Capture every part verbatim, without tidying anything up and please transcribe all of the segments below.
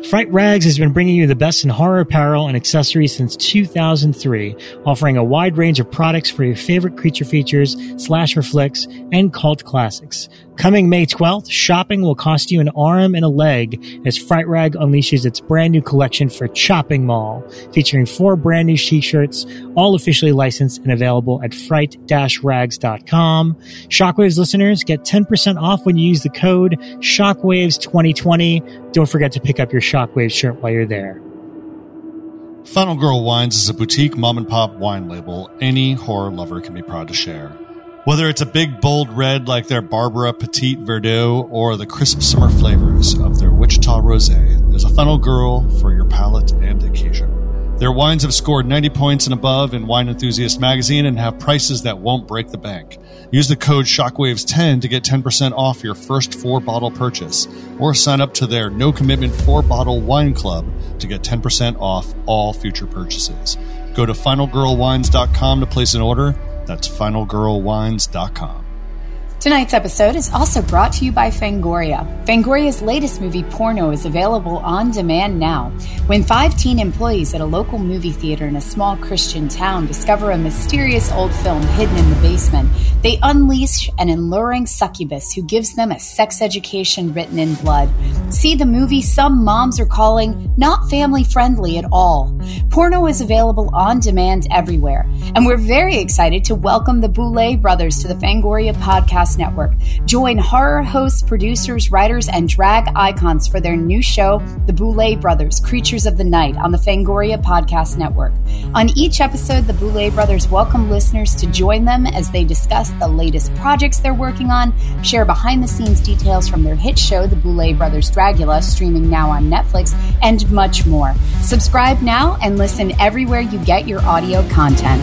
Fright Rags has been bringing you the best in horror apparel and accessories since two thousand three, offering a wide range of products for your favorite creature features, slasher flicks, and cult classics. Coming May twelfth, shopping will cost you an arm and a leg as Fright Rag unleashes its brand new collection for Chopping Mall, featuring four brand new t-shirts, all officially licensed and available at fright dash rags dot com. Shockwaves listeners get ten percent off when you use the code Shockwaves twenty twenty. Don't forget to pick up your Shockwaves shirt while you're there. Final Girl Wines is a boutique mom-and-pop wine label any horror lover can be proud to share. Whether it's a big, bold red like their Barbara Petite Verdot or the crisp summer flavors of their Wichita Rosé, there's a Funnel Girl for your palate and occasion. Their wines have scored ninety points and above in Wine Enthusiast magazine and have prices that won't break the bank. Use the code Shockwaves ten to get ten percent off your first four-bottle purchase, or sign up to their no-commitment four-bottle wine club to get ten percent off all future purchases. Go to final girl wines dot com to place an order. That's final girl wines dot com. Tonight's episode is also brought to you by Fangoria. Fangoria's latest movie, Porno, is available on demand now. When five teen employees at a local movie theater in a small Christian town discover a mysterious old film hidden in the basement, they unleash an alluring succubus who gives them a sex education written in blood. See the movie some moms are calling not family-friendly at all. Porno is available on demand everywhere, and we're very excited to welcome the Boulay brothers to the Fangoria podcast network. Join horror hosts, producers, writers, and drag icons for their new show, The Boulay Brothers, Creatures of the Night, on the Fangoria Podcast Network. On each episode, the Boulay Brothers welcome listeners to join them as they discuss the latest projects they're working on, share behind-the-scenes details from their hit show, The Boulay Brothers Dragula, streaming now on Netflix, and much more. Subscribe now and listen everywhere you get your audio content.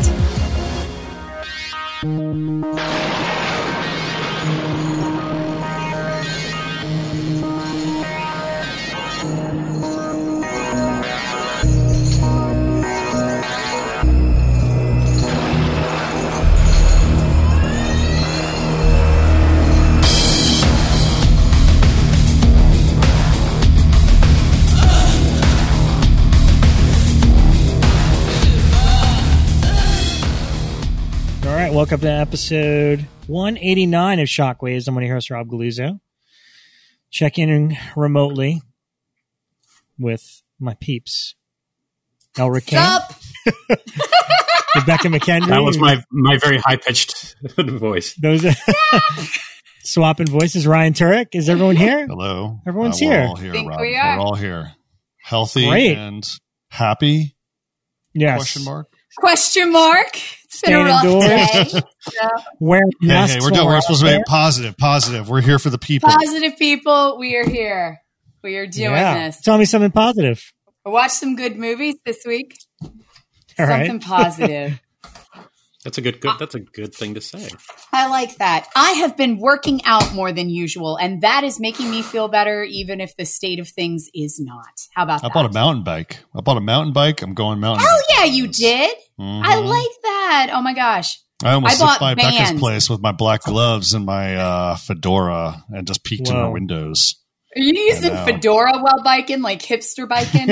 Welcome to episode one eighty-nine of Shockwaves. I'm one of your hosts, Rob Galuzzo. Check in remotely with my peeps. Elric Kane. Rebecca McHenry. That was my my very high-pitched voice. Those are swapping voices. Ryan Turek. Is everyone here? Hello. Everyone's uh, we're here. All here Think Rob. we are. We're all here. Healthy Great. and happy? Yes. Question mark? Question mark. It's been Staying a rough indoors. day. Yeah. Wearing Hey, masks hey, we're, while doing, we're out supposed to there. be positive, positive. We're here for the people. Positive people, we are here. We are doing Yeah. this. Tell me something positive. I watched some good movies this week. All Something right. positive. That's a good, good. That's a good thing to say. I like that. I have been working out more than usual, and that is making me feel better, even if the state of things is not. How about I that? bought a mountain bike. I bought a mountain bike. I'm going mountain Hell biking. yeah, you did. Mhm. I like that. Oh my gosh. I almost I slipped bought by Becca's Vans. place with my black gloves and my uh, fedora and just peeked in Whoa. her windows. Are you using know. fedora while biking, like hipster biking?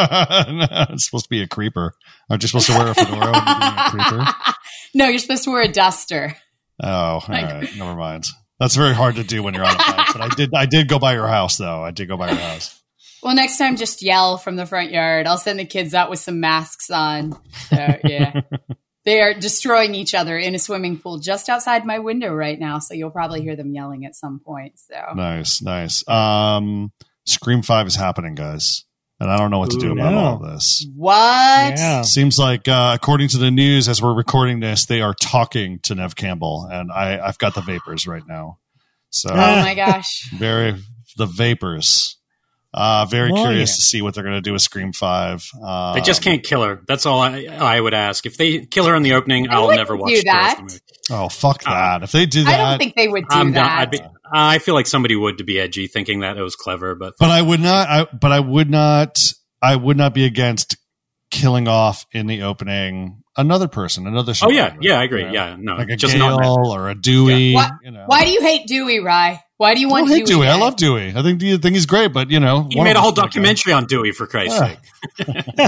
No, it's supposed to be a creeper. Aren't you supposed to wear a fedora when you're being a creeper? No, you're supposed to wear a duster. Oh, all right. Never mind. That's very hard to do when you're on a bike. But I did I did go by your house, though. I did go by your house. Well, next time, just yell from the front yard. I'll send the kids out with some masks on. So, yeah. They are destroying each other in a swimming pool just outside my window right now. So you'll probably hear them yelling at some point. So Nice, nice. Um, Scream five is happening, guys. And I don't know what to do Ooh, about no. all of this. what? Yeah. Seems like, uh, according to the news, as we're recording this, they are talking to Nev Campbell. And I, I've got the vapors right now. So Oh my gosh. very, the vapors. Uh, very Oh, curious yeah. to see what they're going to do with Scream five. Um, They just can't kill her. That's all I, I would ask. If they kill her in the opening, I'll wouldn't never watch do the rest that. of the movie. Oh, fuck that. If they do that. I don't think they would do I'm not, that. I'd be, I feel like somebody would to be edgy, thinking that it was clever, but But I would not. I, but I would not. I would not be against killing off in the opening another person, another. oh yeah, survivor, yeah, I agree. you know? Yeah, no, like a just Gale not. or a Dewey. Why, You know. why do you hate Dewey, Rye? Why do you want oh, hey, Dewey? Dewey. I guys? love Dewey. I think I think he's great, but you know, You made a whole documentary on Dewey, for Christ's Yeah. sake.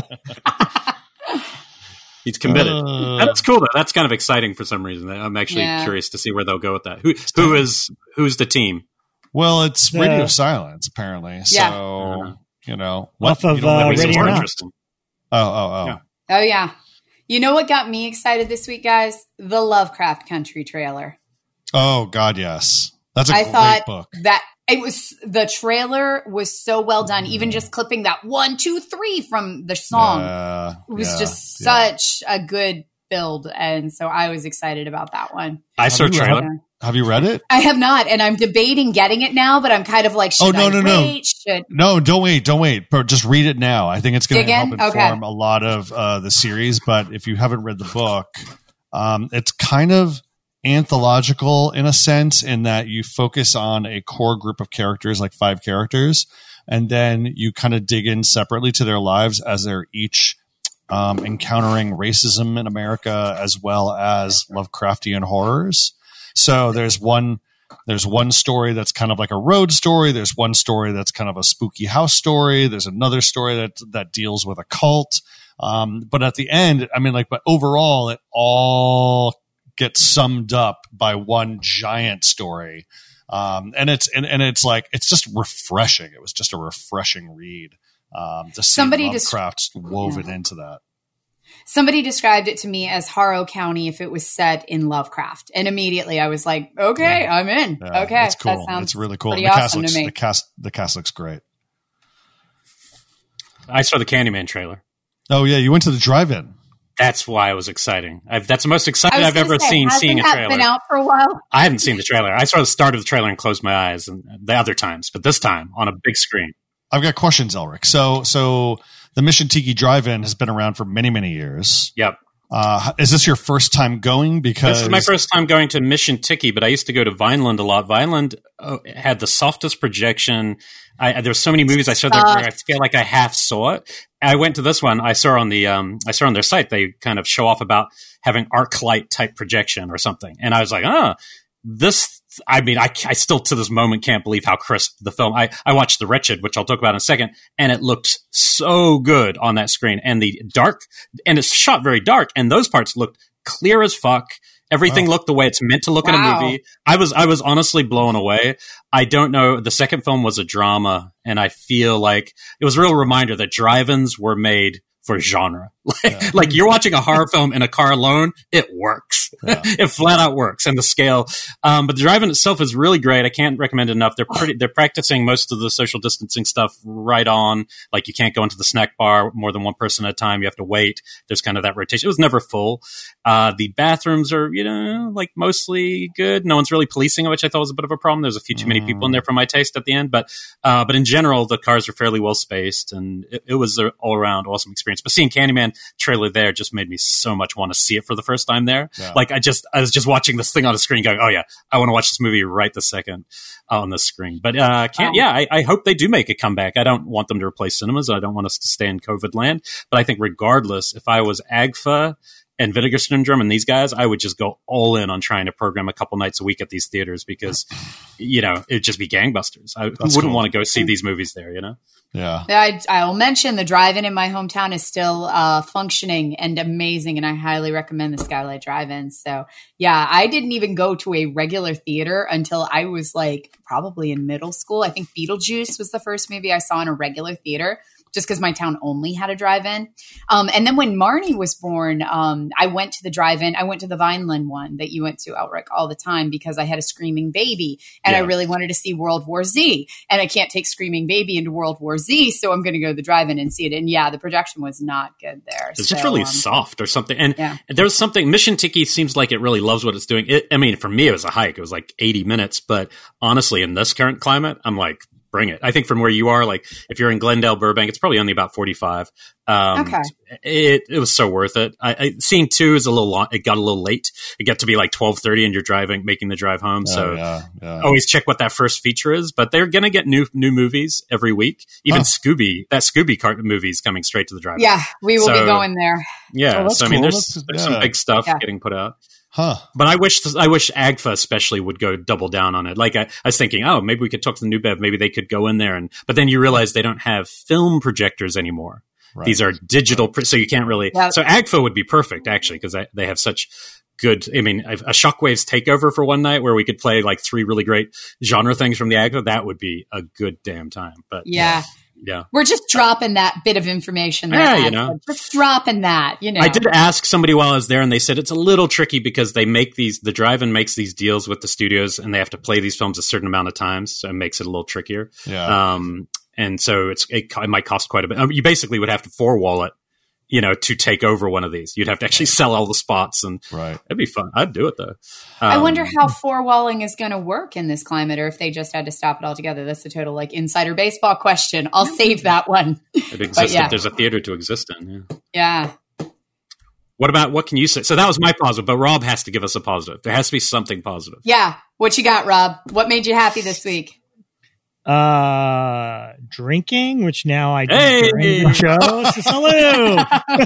He's committed. Uh, That's cool, though. That's kind of exciting for some reason. I'm actually Yeah. curious to see where they'll go with that. Who who is who's the team? Well, it's The- Radio Silence, apparently. Yeah. So, Uh-huh. you know. Off of, You don't uh, know Makes it Radio more Now. interesting. Oh, oh, oh. Yeah. Oh, yeah. You know what got me excited this week, guys? The Lovecraft Country trailer. Oh, God, yes. That's a I great thought book. that it was the trailer was so well done. Even just clipping that one, two, three from the song, Yeah, it was yeah, just yeah. such a good build, and so I was excited about that one. I saw a Have you trailer. Yeah. Have you read it? I have not, and I'm debating getting it now, but I'm kind of like, should Oh, no, I no, no. wait? Should No, don't wait, don't wait. But just read it now. I think it's going Dig to help in? inform Okay. a lot of uh, the series. But if you haven't read the book, um, it's kind of anthological in a sense, in that you focus on a core group of characters, like five characters, and then you kind of dig in separately to their lives as they're each um, encountering racism in America as well as Lovecraftian horrors. So there's one there's one story that's kind of like a road story. There's one story that's kind of a spooky house story. There's another story that that deals with a cult. Um, but at the end, I mean, like, but overall, it all gets summed up by one giant story. Um, and it's and, and it's like it's just refreshing. It was just a refreshing read. Um, to see Somebody Lovecraft des- woven yeah. into that. Somebody described it to me as Harrow County if it was set in Lovecraft, and immediately I was like, okay, Yeah. I'm in. Yeah, okay, it's cool. that sounds It's really cool. pretty The cast awesome looks to me. the cast the cast looks great. I saw the Candyman trailer. Oh yeah, you went to the drive-in. That's why it was exciting. I've, that's the most excited I was I've gonna ever say, seen hasn't seeing a that trailer. been out for a while? I haven't seen the trailer. I saw the start of the trailer and closed my eyes, and the other times, but this time on a big screen. I've got questions, Elric. So so the Mission Tiki Drive-In has been around for many many years. Yep. Uh, is this your first time going? Because This is my first time going to Mission Tiki, but I used to go to Vineland a lot. Vineland uh, had the softest projection. I, there's so many movies I saw there where I feel like I half saw it. I went to this one. I saw on the um, I saw on their site they kind of show off about having arc light type projection or something, and I was like, oh, this. I mean, I, I still to this moment can't believe how crisp the film. I, I watched The Wretched, which I'll talk about in a second, and it looked so good on that screen. And the dark, and it's shot very dark, and those parts looked clear as fuck. Everything Wow. looked the way it's meant to look Wow. in a movie. I was I was honestly blown away. I don't know. The second film was a drama, and I feel like it was a real reminder that drive-ins were made for genre. Like, Yeah. like you're watching a horror film in a car alone, it works. Yeah. It flat out works, and the scale. Um, but the drive-in itself is really great. I can't recommend it enough. They're pretty. They're practicing most of the social distancing stuff right on. Like you can't go into the snack bar more than one person at a time. You have to wait. There's kind of that rotation. It was never full. Uh, the bathrooms are, you know, like mostly good. No one's really policing it, which I thought was a bit of a problem. There's a few too many people in there for my taste at the end, but uh, but in general, the cars are fairly well spaced, and it, it was an all around awesome experience. But seeing Candyman trailer there just made me so much want to see it for the first time there. Yeah. Like I just I was just watching this thing on the screen, going, "Oh yeah, I want to watch this movie right this second on the screen." But uh, can't. Yeah, I, I hope they do make a comeback. I don't want them to replace cinemas. I don't want us to stay in COVID land. But I think regardless, if I was A G F A and Vinegar Syndrome and these guys, I would just go all in on trying to program a couple nights a week at these theaters because, you know, it'd just be gangbusters. I That's wouldn't cool. want to go see these movies there, you know? Yeah. I, I'll mention the drive-in in my hometown is still uh, functioning and amazing, and I highly recommend the Skylight Drive-In. So, yeah, I didn't even go to a regular theater until I was like probably in middle school. I think Beetlejuice was the first movie I saw in a regular theater, just because my town only had a drive-in. Um, and then when Marnie was born, um, I went to the drive-in. I went to the Vineland one that you went to, Elric, all the time because I had a screaming baby and I Yeah. really wanted to see World War Z. And I can't take Screaming Baby into World War Z, so I'm going to go to the drive-in and see it. And yeah, the projection was not good there. It's so, just really um, soft or something. And Yeah. there's something, Mission Tiki seems like it really loves what it's doing. It, I mean, for me, it was a hike. It was like eighty minutes. But honestly, in this current climate, I'm like, bring it. I think from where you are, like if you're in Glendale, Burbank, it's probably only about forty-five. Um, Okay. It it was so worth it. I, I seeing two is a little long. It got a little late. It got to be like twelve thirty, and you're driving, making the drive home. So Oh, yeah, yeah. always check what that first feature is. But they're gonna get new new movies every week. Even Huh. Scooby, that Scooby cart movie is coming straight to the drive. Yeah, we will be So- going there. Yeah. Oh, that's so I mean, cool. there's That's- there's yeah. some big stuff Yeah. getting put out. Huh. But I wish I wish A G F A especially would go double down on it. Like I, I was thinking, oh, maybe we could talk to the New Bev. Maybe they could go in there. and But then you realize they don't have film projectors anymore. Right. These are digital, right. So you can't really. Yeah. So A G F A would be perfect, actually, because they have such good. I mean, a Shockwave's takeover for one night where we could play like three really great genre things from the A G F A. That would be a good damn time. But yeah. Yeah. We're just dropping that bit of information there. Yeah, you know. Just dropping that, you know. I did ask somebody while I was there, and they said it's a little tricky because they make these, the drive-in makes these deals with the studios, and they have to play these films a certain amount of times, so it makes it a little trickier. Yeah. Um, and so it's it, it might cost quite a bit. I mean, you basically would have to four-wall it, you know, to take over one of these. You'd have to actually sell all the spots, and right. It'd be fun. I'd do it, though. Um, I wonder how four-walling is going to work in this climate, or if they just had to stop it altogether. That's a total, like, insider baseball question. I'll save that one. It exists. Yeah. There's a theater to exist in. Yeah. yeah. What about, what can you say? So that was my positive, but Rob has to give us a positive. There has to be something positive. Yeah. What you got, Rob? What made you happy this week? Uh, drinking, which now I do hey! during the show. So salute.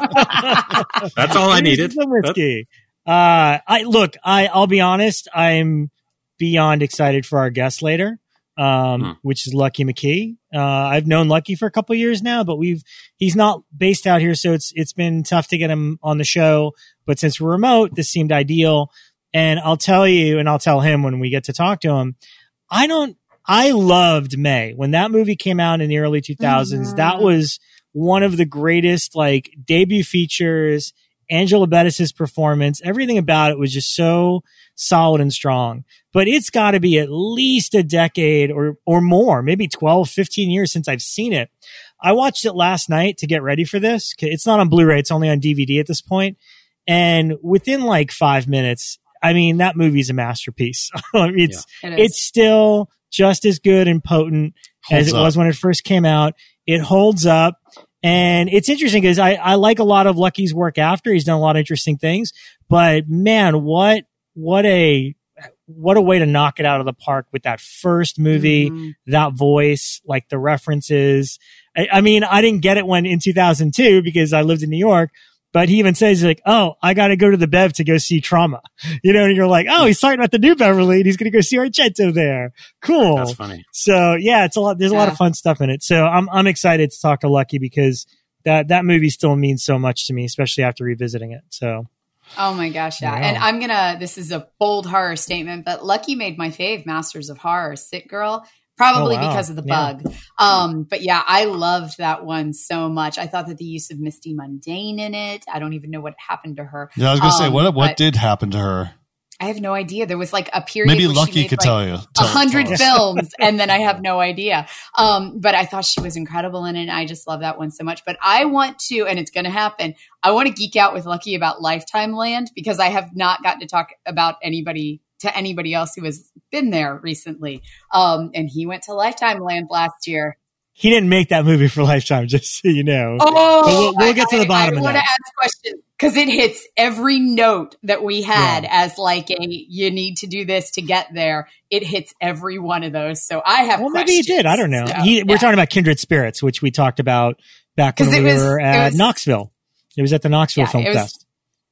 That's all I needed. Some whiskey. Uh, I look. I I'll be honest. I'm beyond excited for our guest later, um, hmm. which is Lucky McKee. Uh, I've known Lucky for a couple of years now, but we've he's not based out here, so it's it's been tough to get him on the show. But since we're remote, this seemed ideal. And I'll tell you, and I'll tell him when we get to talk to him. I don't. I loved May when that movie came out in the early two thousands. Mm-hmm. That was one of the greatest, like, debut features. Angela Bettis's performance, everything about it was just so solid and strong. But it's got to be at least a decade or or more, maybe twelve, fifteen years since I've seen it. I watched it last night to get ready for this. It's not on Blu-ray. It's only on D V D at this point. And within like five minutes, I mean, that movie's a masterpiece. it's yeah, it it's still just as good and potent holds as it up. was when it first came out. It holds up. And it's interesting because I, I like a lot of Lucky's work after. He's done a lot of interesting things. But man, what what a what a way to knock it out of the park with that first movie, mm-hmm. that voice, like the references. I, I mean, I didn't get it when in two thousand two because I lived in New York. But he even says, like, oh, I got to go to the Bev to go see Trauma. You know, and you're like, oh, he's talking about the new Beverly and he's going to go see Argento there. Cool. That's funny. So, yeah, it's a lot. There's a yeah. lot of fun stuff in it. So I'm I'm excited to talk to Lucky because that, that movie still means so much to me, especially after revisiting it. So. Oh, my gosh, yeah. yeah. And I'm going to – this is a bold horror statement, but Lucky made my fave, Masters of Horror, Sick Girl. Probably oh, wow. because of the bug. Yeah. Um, but yeah, I loved that one so much. I thought that the use of Misty Mundane in it, I don't even know what happened to her. Yeah, I was going to um, say, what what did happen to her? I have no idea. There was like a period Maybe where Lucky she made could like tell you. A hundred films, and then I have no idea. Um, but I thought she was incredible in it. And I just love that one so much. But I want to, and it's going to happen, I want to geek out with Lucky about Lifetime Land because I have not gotten to talk about anybody to anybody else who has been there recently. Um, and he went to Lifetime Land last year. He didn't make that movie for Lifetime, just so you know. Oh, but we'll, we'll get I, to the bottom I, I of that. I want to ask questions because it hits every note that we had yeah. as like a, you need to do this to get there. It hits every one of those. So I have Well, questions. maybe he did. I don't know. So, he, yeah. We're talking about Kindred Spirits, which we talked about back when we was, were at was, Knoxville. It was at the Knoxville yeah, Film was, Fest.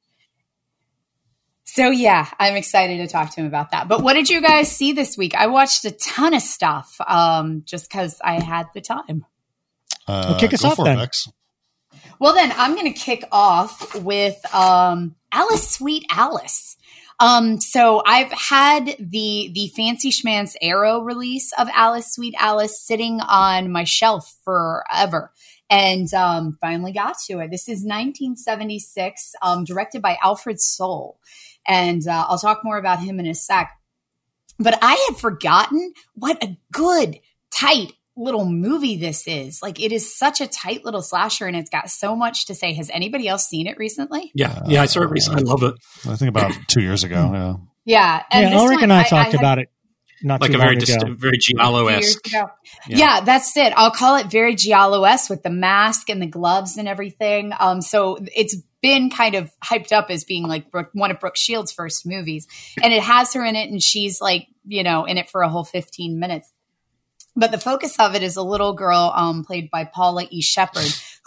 So yeah, I'm excited to talk to him about that. But what did you guys see this week? I watched a ton of stuff um, just because I had the time. Uh, well, kick us off then. It, well, then I'm going to kick off with um, Alice Sweet Alice. Um, so I've had the the Fancy Schman's Arrow release of Alice Sweet Alice sitting on my shelf forever. And um, finally got to it. This is nineteen seventy-six, um, directed by Alfred Soule. And uh, I'll talk more about him in a sec. But I had forgotten what a good, tight little movie this is. Like, it is such a tight little slasher, and it's got so much to say. Has anybody else seen it recently? Yeah. Yeah, I saw it recently. I love it. I think about two years ago. Yeah. Yeah. And yeah, Ulrich and I, I talked I had, about it. Not like too a very long distinct, ago. very Giallo-esque. Yeah. yeah, that's it. I'll call it very Giallo-esque with the mask and the gloves and everything. Um, so it's been kind of hyped up as being like Brooke, one of Brooke Shields' first movies. And it has her in it, and she's like, you know, in it for a whole fifteen minutes. But the focus of it is a little girl um, played by Paula E. Shepherd,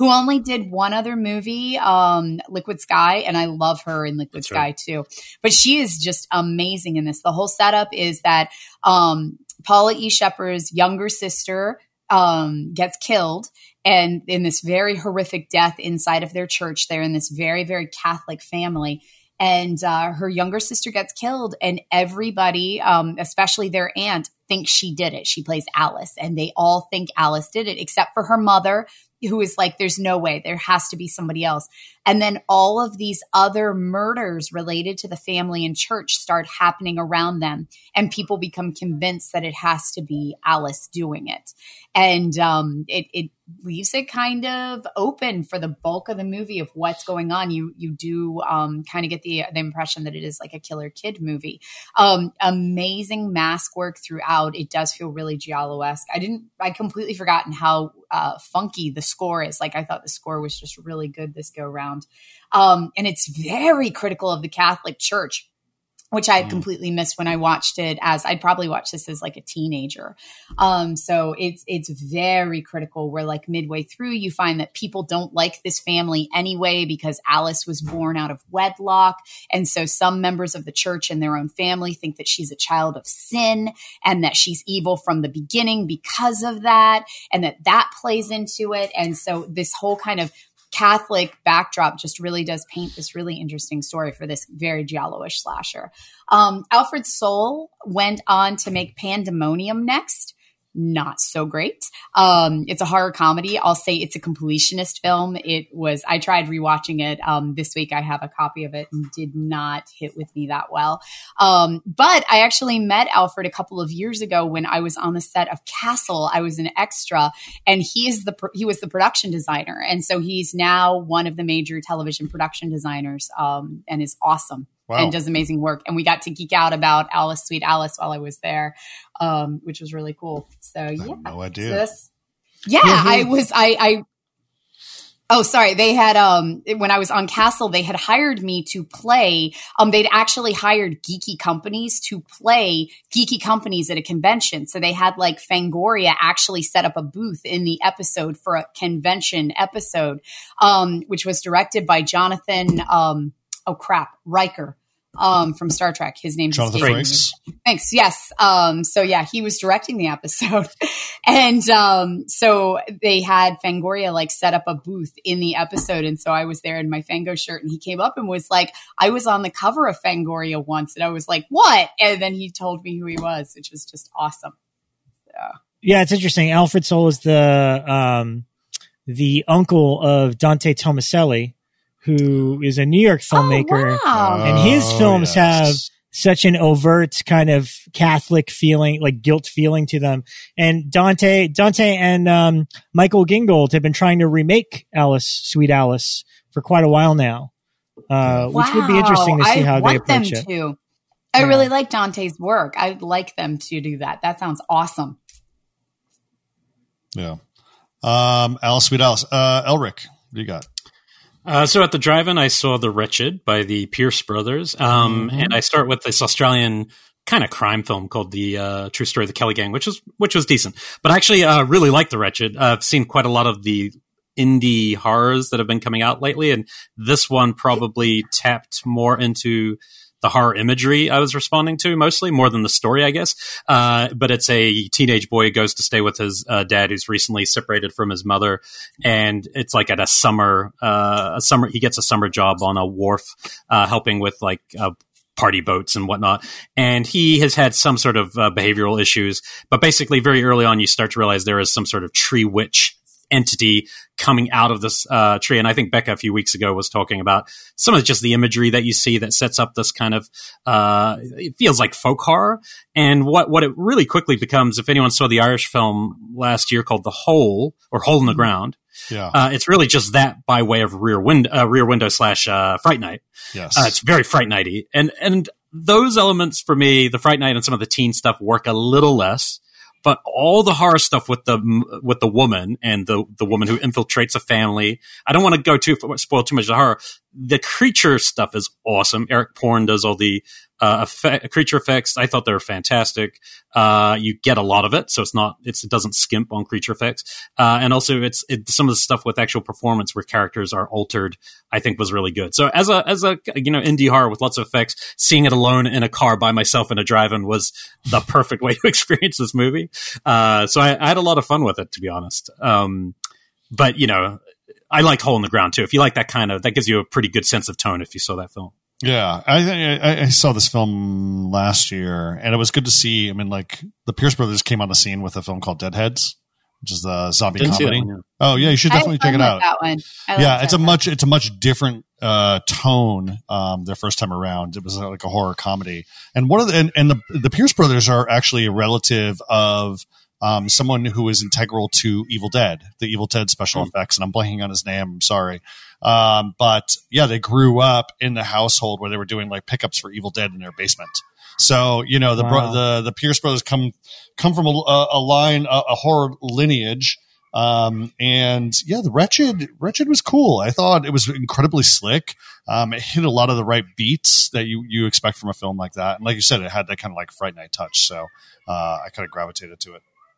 who only did one other movie, um, Liquid Sky, and I love her in Liquid That's Sky right. too. But she is just amazing in this. The whole setup is that um, Paula E. Shepard's younger sister um, gets killed, and in this very horrific death inside of their church. They're in this very, very Catholic family. And uh, her younger sister gets killed, and everybody, um, especially their aunt, thinks she did it. She plays Alice, and they all think Alice did it, except for her mother, who is like, there's no way, there has to be somebody else. And then all of these other murders related to the family and church start happening around them, and people become convinced that it has to be Alice doing it. And um, it, it leaves it kind of open for the bulk of the movie of what's going on. You you do um, kind of get the, the impression that it is like a killer kid movie. Um, amazing mask work throughout. It does feel really Giallo-esque. I didn't, I completely forgotten how uh, funky the score is. Like, I thought the score was just really good this go round. Um, and it's very critical of the Catholic Church, which I had completely missed when I watched it as I'd probably watched this as like a teenager. Um, so it's, it's very critical where like midway through you find that people don't like this family anyway, because Alice was born out of wedlock. And so some members of the church and their own family think that she's a child of sin and that she's evil from the beginning because of that. And that that plays into it. And so this whole kind of Catholic backdrop just really does paint this really interesting story for this very Giallo-ish slasher. Um, Alfred Soule went on to make Pandemonium next. Not so great. Um, it's a horror comedy. I'll say it's a completionist film. It was, I tried rewatching it um, this week. I have a copy of it and did not hit with me that well. Um, but I actually met Alfred a couple of years ago when I was on the set of Castle. I was an extra, and he is the, he was the production designer. And so he's now one of the major television production designers um, and is awesome. Wow. And does amazing work. And we got to geek out about Alice, Sweet Alice while I was there, um, which was really cool. So, yeah. I have no idea. So this, yeah, mm-hmm. I was, I, I, oh, sorry. They had, um, when I was on Castle, they had hired me to play, um, they'd actually hired geeky companies to play geeky companies at a convention. So they had like Fangoria actually set up a booth in the episode for a convention episode, um, which was directed by Jonathan, um, oh crap, Riker, um, from Star Trek. His name's Jonathan Frakes. Thanks. Yes. Um, so yeah, he was directing the episode. And, um, so they had Fangoria like set up a booth in the episode. And so I was there in my Fango shirt, and he came up and was like, I was on the cover of Fangoria once. And I was like, what? And then he told me who he was, which was just awesome. So. Yeah. It's interesting. Alfred Soule is the, um, the uncle of Dante Tomaselli, who is a New York filmmaker. Oh, wow. And his Oh, films yes. have such an overt kind of Catholic feeling, like guilt feeling to them. And Dante, Dante and um, Michael Gingold have been trying to remake Alice, Sweet Alice, for quite a while now, uh, which wow. would be interesting to see I how want they approach them it. To. I Yeah. really like Dante's work. I'd like them to do that. That sounds awesome. Yeah. Um, Alice, Sweet Alice. Uh, Elric, what do you got? Uh, so at the drive-in, I saw The Wretched by the Pierce brothers. Um, mm-hmm. And I start with this Australian kind of crime film called The uh, True Story of the Kelly Gang, which was, which was decent. But I actually uh, really like The Wretched. Uh, I've seen quite a lot of the indie horrors that have been coming out lately. And this one probably tapped more into the horror imagery I was responding to, mostly more than the story, I guess. Uh, but it's a teenage boy who goes to stay with his uh, dad, who's recently separated from his mother, and it's like at a summer, uh, a summer. He gets a summer job on a wharf, uh, helping with like uh, party boats and whatnot. And he has had some sort of uh, behavioral issues, but basically, very early on, you start to realize there is some sort of tree witch entity coming out of this uh, tree. And I think Becca a few weeks ago was talking about some of just the imagery that you see that sets up this kind of, uh, it feels like folk horror. And what, what it really quickly becomes, if anyone saw the Irish film last year called The Hole, or Hole in the Ground, yeah, uh, it's really just that by way of Rear Window, uh, Rear Window slash uh, Fright Night. Yes. Uh, it's very Fright Nighty. And, and those elements for me, the Fright Night and some of the teen stuff work a little less. But all the horror stuff with the with the woman and the the woman who infiltrates a family, I don't want to go too spoil too much of the horror. The creature stuff is awesome. Eric Porn does all the Uh, effect, creature effects, I thought they were fantastic. Uh, you get a lot of it, so it's not, it's, it doesn't skimp on creature effects. Uh, and also it's, it, some of the stuff with actual performance where characters are altered, I think was really good. So as a, as a, you know, indie horror with lots of effects, seeing it alone in a car by myself in a drive-in was the perfect way to experience this movie. Uh, so I, I had a lot of fun with it, to be honest. Um, but you know, I like Hole in the Ground too. If you like that kind of, that gives you a pretty good sense of tone if you saw that film. Yeah, I, I I saw this film last year, and it was good to see. I mean, like the Pierce brothers came on the scene with a film called Deadheads, which is the zombie Didn't comedy. One, yeah. Oh yeah, you should definitely check it out. That one. I yeah, like it's a that much it's a much different uh, tone. Um, their first time around, it was like a horror comedy, and one of the and, and the the Pierce brothers are actually a relative of um, someone who is integral to Evil Dead, the Evil Dead special mm. effects, and I'm blanking on his name. I'm sorry. Um, but yeah, they grew up in the household where they were doing like pickups for Evil Dead in their basement. So, you know, the, wow. bro- the, the Pierce brothers come, come from a, a line, a, a horror lineage. Um, and yeah, the Wretched, Wretched was cool. I thought it was incredibly slick. Um, it hit a lot of the right beats that you, you expect from a film like that. And like you said, it had that kind of like Fright Night touch. So, uh, I kind of gravitated to it.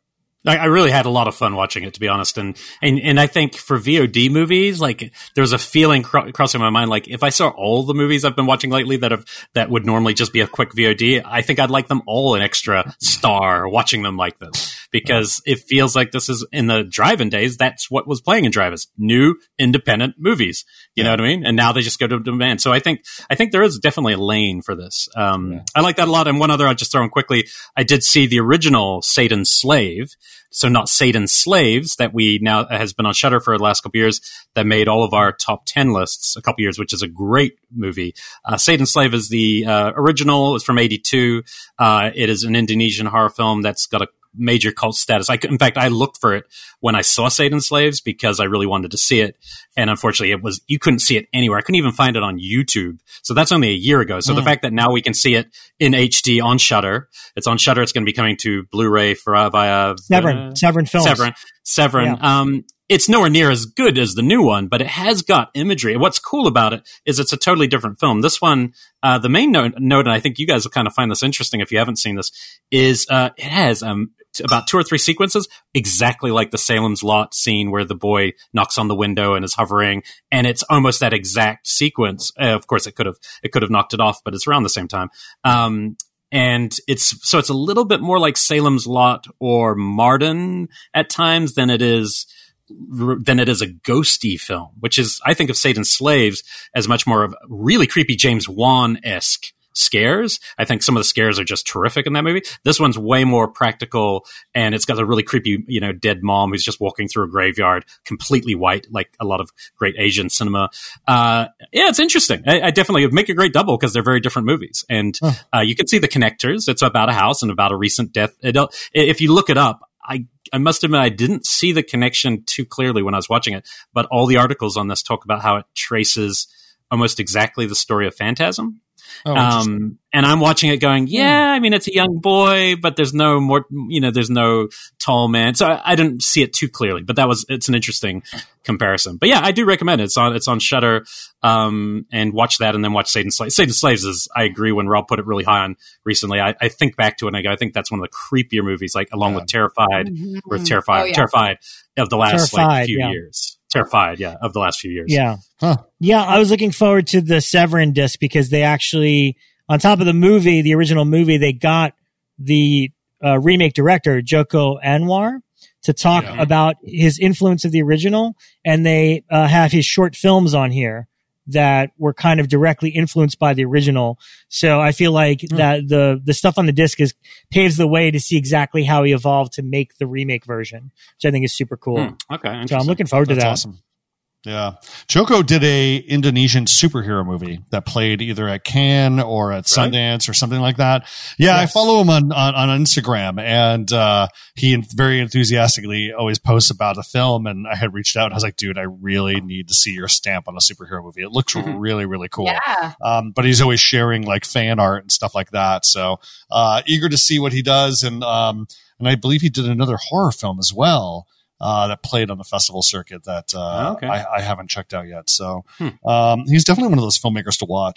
I really had a lot of fun watching it, to be honest. And, and, and I think for V O D movies, like there's a feeling cro- crossing my mind. Like if I saw all the movies I've been watching lately that have, that would normally just be a quick V O D, I think I'd like them all an extra star watching them like this, because it feels like this is in the drive-in days. That's what was playing in drive-ins, new independent movies. You yeah. know what I mean? And now they just go to demand. So I think, I think there is definitely a lane for this. Um, yeah. I like that a lot. And one other I'll just throw in quickly. I did see the original Satan's Slave. So not Satan's Slaves that we now has been on Shudder for the last couple of years that made all of our top ten lists a couple of years, which is a great movie. Uh, Satan's Slave is the uh, original. It's from eighty-two. Uh, it is an Indonesian horror film that's got a major cult status. I could, in fact, I looked for it when I saw Satan's Slaves because I really wanted to see it. And unfortunately, it was, you couldn't see it anywhere. I couldn't even find it on YouTube. So that's only a year ago. So mm. the fact that now we can see it in H D on Shudder, it's on Shudder. It's going to be coming to Blu-ray for, uh, via Severin, uh, Severin Films. Severin, Severin. Yeah. Um, it's nowhere near as good as the new one, but it has got imagery. And what's cool about it is it's a totally different film. This one, uh, the main note, note, and I think you guys will kind of find this interesting if you haven't seen this, is, uh, it has, um, about two or three sequences exactly like the Salem's Lot scene where the boy knocks on the window and is hovering, and it's almost that exact sequence. Uh, of course, it could have it could have knocked it off, but it's around the same time. Um, and it's so it's a little bit more like Salem's Lot or Martin at times than it is than it is a ghosty film, which is, I think of Satan's Slaves as much more of really creepy James Wan-esque scares. I think some of the scares are just terrific in that movie. This one's way more practical, and it's got a really creepy, you know, dead mom who's just walking through a graveyard, completely white, like a lot of great Asian cinema. Uh, yeah, it's interesting. I, I definitely make a great double because they're very different movies. And huh. uh, you can see the connectors. It's about a house and about a recent death. It, if you look it up, I, I must admit I didn't see the connection too clearly when I was watching it, but all the articles on this talk about how it traces almost exactly the story of Phantasm. Oh, um, and I'm watching it going, yeah, I mean, it's a young boy, but there's no more, you know, there's no tall man. So I, I didn't see it too clearly, but that was, it's an interesting comparison. But yeah, I do recommend it. It's on, it's on Shudder, um, and watch that and then watch Satan's Slaves. Satan's Slaves is, I agree, when Rob put it really high on recently, I, I think back to it and I go, I think that's one of the creepier movies, like along yeah. with Terrified, mm-hmm. or Terrified, oh, yeah. Terrified of the last Terrified, like few yeah. years. Terrified, yeah, of the last few years. Yeah. Huh. Yeah, I was looking forward to the Severin disc because they actually, on top of the movie, the original movie, they got the uh, remake director, Joko Anwar, to talk yeah. about his influence of the original, and they uh, have his short films on here that were kind of directly influenced by the original. So I feel like mm. that the the stuff on the disc is paves the way to see exactly how he evolved to make the remake version, which I think is super cool. Mm. Okay, so I'm looking forward That's to that. Awesome. Yeah. Joko did a Indonesian superhero movie that played either at Cannes or at Sundance right. or something like that. Yeah, yes. I follow him on, on, on Instagram, and uh, he very enthusiastically always posts about a film, and I had reached out and I was like, dude, I really need to see your stamp on a superhero movie. It looks mm-hmm. really, really cool. Yeah. Um, but he's always sharing like fan art and stuff like that. So uh, eager to see what he does. And, um, and I believe he did another horror film as well. Uh, that played on the festival circuit that uh, okay. I, I haven't checked out yet. So hmm. um, he's definitely one of those filmmakers to watch.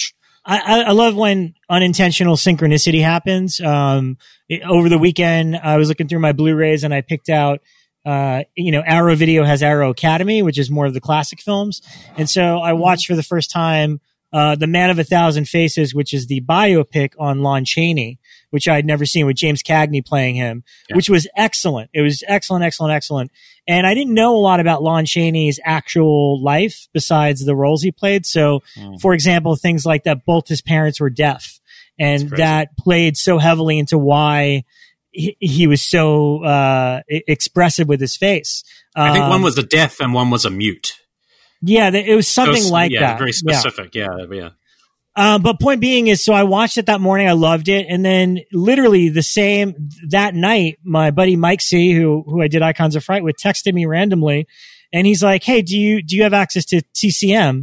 I, I love when unintentional synchronicity happens. Um, it, over the weekend, I was looking through my Blu-rays and I picked out, uh, you know, Arrow Video has Arrow Academy, which is more of the classic films. And so I watched for the first time, uh, The Man of a Thousand Faces, which is the biopic on Lon Chaney, which I had never seen, with James Cagney playing him, yeah. which was excellent. It was excellent, excellent, excellent. And I didn't know a lot about Lon Chaney's actual life besides the roles he played. So, mm. for example, things like that both his parents were deaf, and that played so heavily into why he, he was so uh, expressive with his face. Um, I think one was a deaf and one was a mute. Yeah, it was something so, like yeah, that. Very specific. Yeah, yeah. yeah. Um, but point being is, so I watched it that morning. I loved it. And then literally the same, that night, my buddy Mike C, who, who I did Icons of Fright with, texted me randomly. And he's like, hey, do you, do you have access to T C M?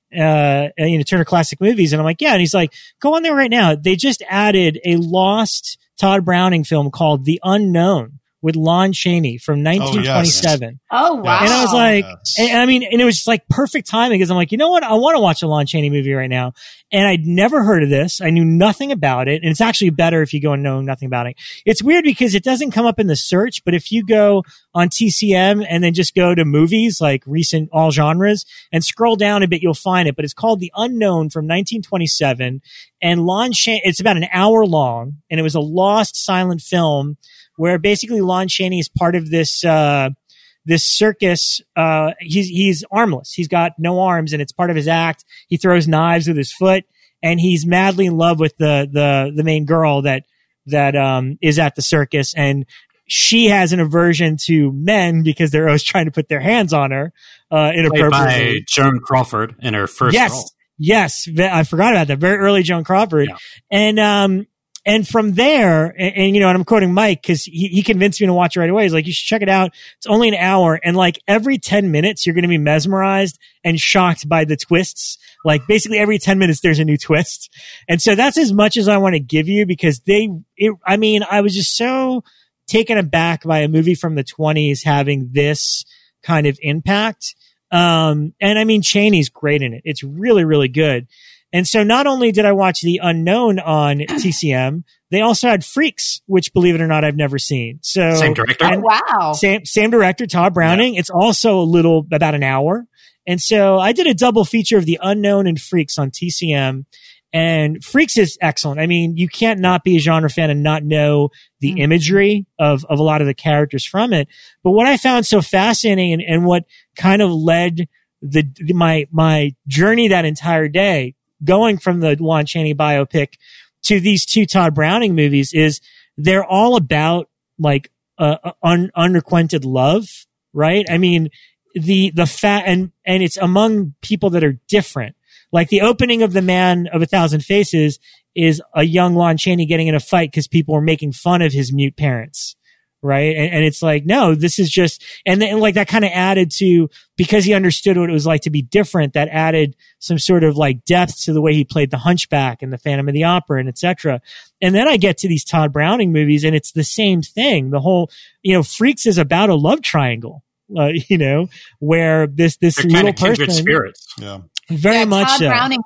Uh, you know, Turner Classic Movies. And I'm like, yeah. And he's like, go on there right now. They just added a lost Todd Browning film called The Unknown with Lon Chaney from nineteen twenty-seven. Oh, yes. oh wow. And I was like, yes. and, I mean, and it was just like perfect timing, because I'm like, you know what? I want to watch a Lon Chaney movie right now. And I'd never heard of this. I knew nothing about it. And it's actually better if you go and know nothing about it. It's weird because it doesn't come up in the search, but if you go on T C M and then just go to movies, like recent all genres, and scroll down a bit, you'll find it. But it's called The Unknown from nineteen twenty-seven. And Lon Chaney, it's about an hour long, and it was a lost silent film where basically Lon Chaney is part of this, uh, this circus. Uh, he's, he's armless. He's got no arms, and it's part of his act. He throws knives with his foot, and he's madly in love with the, the, the main girl that, that, um, is at the circus. And she has an aversion to men because they're always trying to put their hands on her, uh, inappropriately. Played by Joan Crawford in her first yes. role. Yes. I forgot about that. Very early Joan Crawford. Yeah. And, um, And from there, and, and you know, and I'm quoting Mike because he, he convinced me to watch it right away. He's like, you should check it out. It's only an hour. And like every ten minutes, you're going to be mesmerized and shocked by the twists. Like basically every ten minutes, there's a new twist. And so that's as much as I want to give you, because they, it, I mean, I was just so taken aback by a movie from the twenties having this kind of impact. Um, and I mean, Chaney's great in it. It's really, really good. And so not only did I watch The Unknown on T C M, they also had Freaks, which, believe it or not, I've never seen. So same director. Oh, wow. Same, same director, Todd Browning. Yeah. It's also a little, about an hour. And so I did a double feature of The Unknown and Freaks on T C M. And Freaks is excellent. I mean, you can't not be a genre fan and not know the mm-hmm. imagery of, of a lot of the characters from it. But what I found so fascinating, and, and what kind of led the, my, my journey that entire day, going from the Lon Chaney biopic to these two Todd Browning movies, is they're all about like uh, un- unrequited love, right? I mean, the, the fat, and, and it's among people that are different. Like the opening of The Man of a Thousand Faces is a young Lon Chaney getting in a fight because people were making fun of his mute parents. Right. And, and it's like, no, this is just, and then like that kind of added to, because he understood what it was like to be different, that added some sort of like depth to the way he played the Hunchback and the Phantom of the Opera and et cetera. And then I get to these Todd Browning movies and it's the same thing. The whole, you know, Freaks is about a love triangle, uh, you know, where this, this They're little kind of kindred person, spirits. Yeah. very yeah, much Todd so. Browning,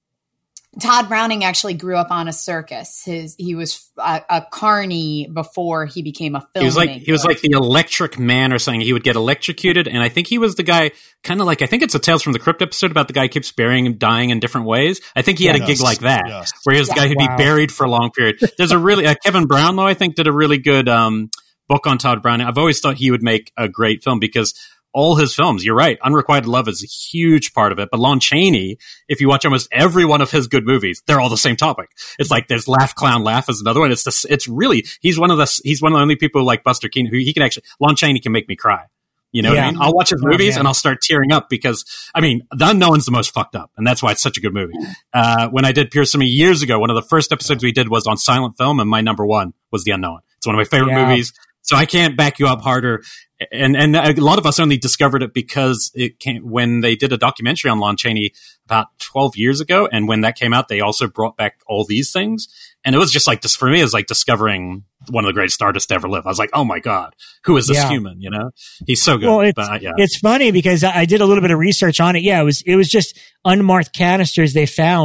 Todd Browning actually grew up on a circus. His he was a, a carny before he became a filmmaker. He was like he was like the Electric Man or something. He would get electrocuted, and I think he was the guy, kind of like, I think it's a Tales from the Crypt episode about the guy who keeps burying and dying in different ways. I think he had yes. a gig like that, yes. where he was yeah. the guy who'd Wow. be buried for a long period. There's a really uh, Kevin Brownlow, I think, did a really good um, book on Todd Browning. I've always thought he would make a great film because all his films, you're right, Unrequited Love is a huge part of it. But Lon Chaney, if you watch almost every one of his good movies, they're all the same topic. It's like there's Laugh Clown Laugh is another one. It's the, it's really, he's one of the he's one of the only people like Buster Keaton who he can actually, Lon Chaney can make me cry. You know Yeah. what I mean? I'll watch his Oh, movies man. and I'll start tearing up because, I mean, The Unknown's the most fucked up, and that's why it's such a good movie. Uh, when I did Pearson years ago, one of the first episodes we did was on silent film, and my number one was The Unknown. It's one of my favorite Yeah. movies. So I can't back you up harder. And and a lot of us only discovered it because it came when they did a documentary on Lon Chaney about twelve years ago. And when that came out, they also brought back all these things. And it was just like, this for me, is like discovering one of the greatest artists to ever live. I was like, oh my God, who is this Yeah. human? You know, he's so good. Well, it's, but, yeah. it's funny because I did a little bit of research on it. Yeah, it was it was just unmarked canisters they found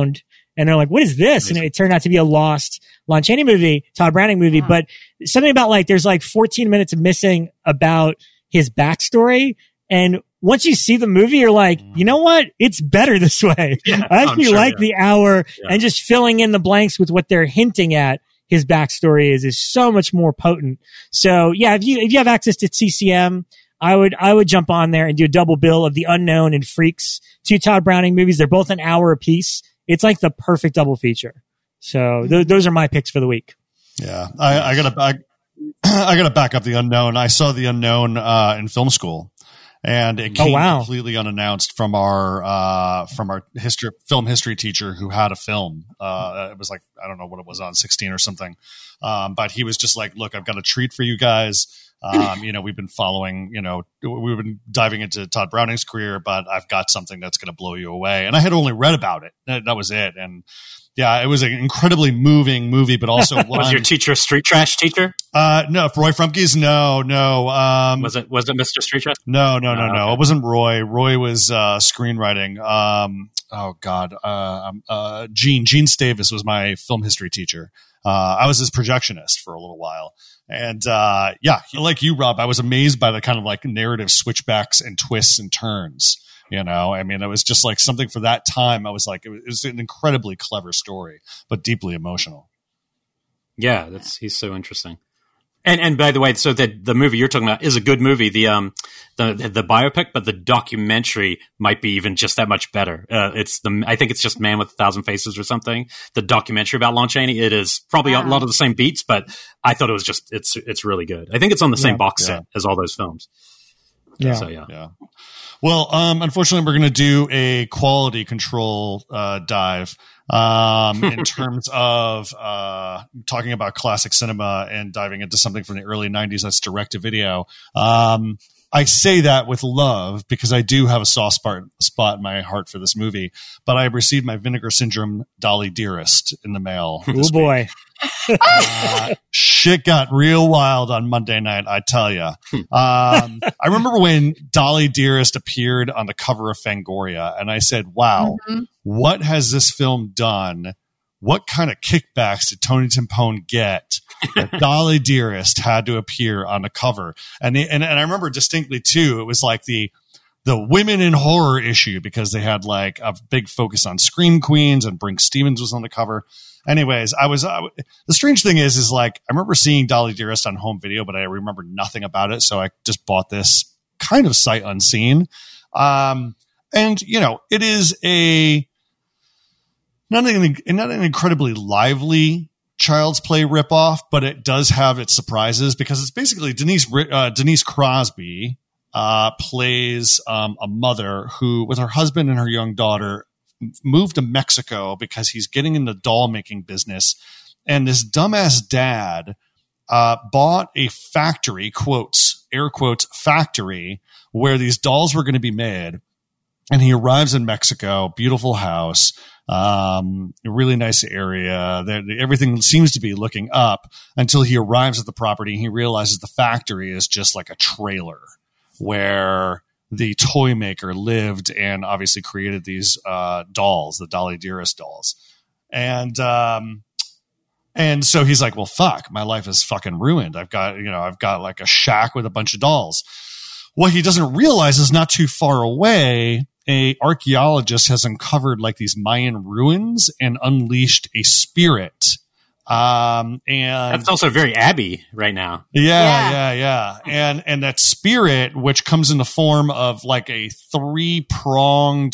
And they're like, what is this? And it turned out to be a lost Lon Chaney movie, Todd Browning movie. Wow. But something about like, there's like fourteen minutes missing about his backstory. And once you see the movie, you're like, you know what? It's better this way. Yeah, I actually sure, like yeah. the hour yeah. and just filling in the blanks with what they're hinting at his backstory is, is so much more potent. So yeah, if you, if you have access to C C M, I would, I would jump on there and do a double bill of The Unknown and Freaks, two Todd Browning movies. They're both an hour apiece. It's like the perfect double feature. So th- those are my picks for the week. Yeah. I, I gotta, I, I gotta back up The Unknown. I saw The Unknown, uh, in film school. And it came oh, wow. completely unannounced from our uh, from our history film history teacher who had a film. Uh, it was like, I don't know what it was on, sixteen or something. Um, but he was just like, look, I've got a treat for you guys. Um, you know, we've been following, you know, we've been diving into Todd Browning's career, but I've got something that's going to blow you away. And I had only read about it. That, that was it. And yeah, it was an incredibly moving movie, but also one, was your teacher a street trash teacher? Uh, no, Roy Frumke's, no, no. Um, was it was it Mister Street Trash? No, no, no, oh, no. Okay. It wasn't Roy. Roy was uh, screenwriting. Um, oh God, uh, uh, Gene Gene Stavis was my film history teacher. Uh, I was his projectionist for a little while, and uh, yeah, like you, Rob, I was amazed by the kind of like narrative switchbacks and twists and turns. You know, I mean, it was just like something for that time. I was like, it was, it was an incredibly clever story, but deeply emotional. Yeah, that's he's so interesting. And and by the way, so that the movie you're talking about is a good movie, the um the the biopic, but the documentary might be even just that much better. Uh, it's the I think it's just Man with a Thousand Faces or something. The documentary about Lon Chaney. It is probably wow. a lot of the same beats, but I thought it was just it's it's really good. I think it's on the same yeah, box yeah. set as all those films. Yeah. So yeah. Yeah. Well, um, unfortunately, we're going to do a quality control uh, dive um, in terms of uh, talking about classic cinema and diving into something from the early nineties that's direct-to-video. Um, I say that with love because I do have a soft spot, spot in my heart for this movie, but I received my Vinegar Syndrome Dolly Dearest in the mail. Oh, boy. uh, shit got real wild on Monday night, I tell you. Um, I remember when Dolly Dearest appeared on the cover of Fangoria, and I said, wow, mm-hmm. what has this film done? What kind of kickbacks did Tony Timpone get that Dolly Dearest had to appear on the cover? And, they, and and I remember distinctly, too, it was like the the women in horror issue because they had like a big focus on Scream Queens and Brink Stevens was on the cover. Anyways, I was, uh, the strange thing is, is like, I remember seeing Dolly Dearest on home video, but I remember nothing about it. So I just bought this kind of sight unseen. Um, and you know, it is a, not an, not an incredibly lively Child's Play ripoff, but it does have its surprises because it's basically Denise, uh, Denise Crosby, uh, plays, um, a mother who, with her husband and her young daughter, moved to Mexico because he's getting in the doll making business. And this dumbass dad uh, bought a factory, quotes, air quotes, factory where these dolls were going to be made. And he arrives in Mexico, beautiful house, um, a really nice area. That everything seems to be looking up until he arrives at the property and he realizes the factory is just like a trailer where the toy maker lived and obviously created these uh, dolls, the Dolly Dearest dolls. And um, and so he's like, well, fuck, my life is fucking ruined. I've got, you know, I've got like a shack with a bunch of dolls. What he doesn't realize is not too far away, a archaeologist has uncovered like these Mayan ruins and unleashed a spirit. Um, and that's also very Abby right now. Yeah, yeah, yeah, yeah. And, and that spirit, which comes in the form of like a three pronged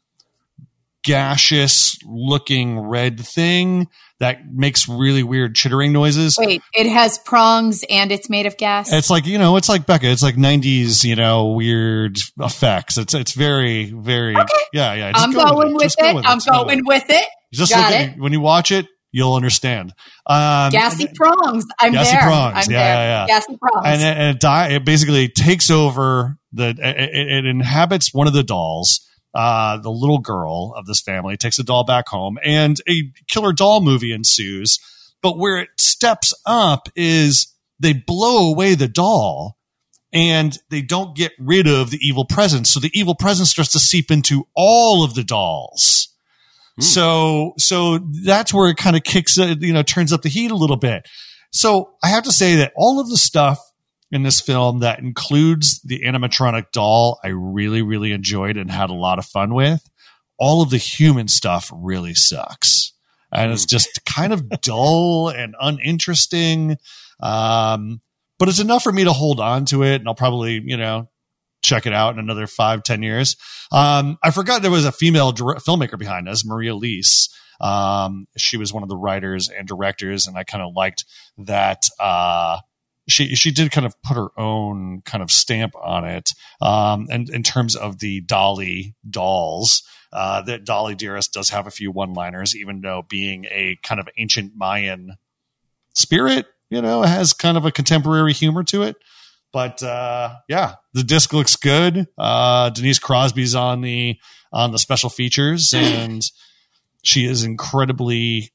gaseous looking red thing that makes really weird chittering noises. Wait, it has prongs and it's made of gas? It's like, you know, it's like Becca. It's like nineties, you know, weird effects. It's, it's very, very, okay. yeah, yeah. I'm go going with it. Go with it. I'm going with it. Just Got look it. at, when you watch it, you'll understand. Um, gassy prongs. I'm gassy there. prongs. I'm yeah, there. yeah, yeah. Gassy prongs. And, it, and it, die, it basically takes over the, it, it, it inhabits one of the dolls. Uh, the little girl of this family takes the doll back home and a killer doll movie ensues. But where it steps up is they blow away the doll and they don't get rid of the evil presence. So the evil presence starts to seep into all of the dolls. Mm. So, so that's where it kind of kicks, you know, turns up the heat a little bit. So I have to say that all of the stuff in this film that includes the animatronic doll, I really, really enjoyed and had a lot of fun with. All of the human stuff really sucks. And it's just kind of dull and uninteresting. Um, but it's enough for me to hold on to it. And I'll probably, you know, check it out in another five, ten years. Um, I forgot there was a female dir- filmmaker behind us, Maria Leese. Um, she was one of the writers and directors. And I kind of liked that, uh, She she did kind of put her own kind of stamp on it, um, and in terms of the Dolly dolls, uh, that Dolly Dearest does have a few one-liners, even though being a kind of ancient Mayan spirit, you know, has kind of a contemporary humor to it. But uh, yeah, the disc looks good. Uh, Denise Crosby's on the on the special features, and she is incredibly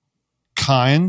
kind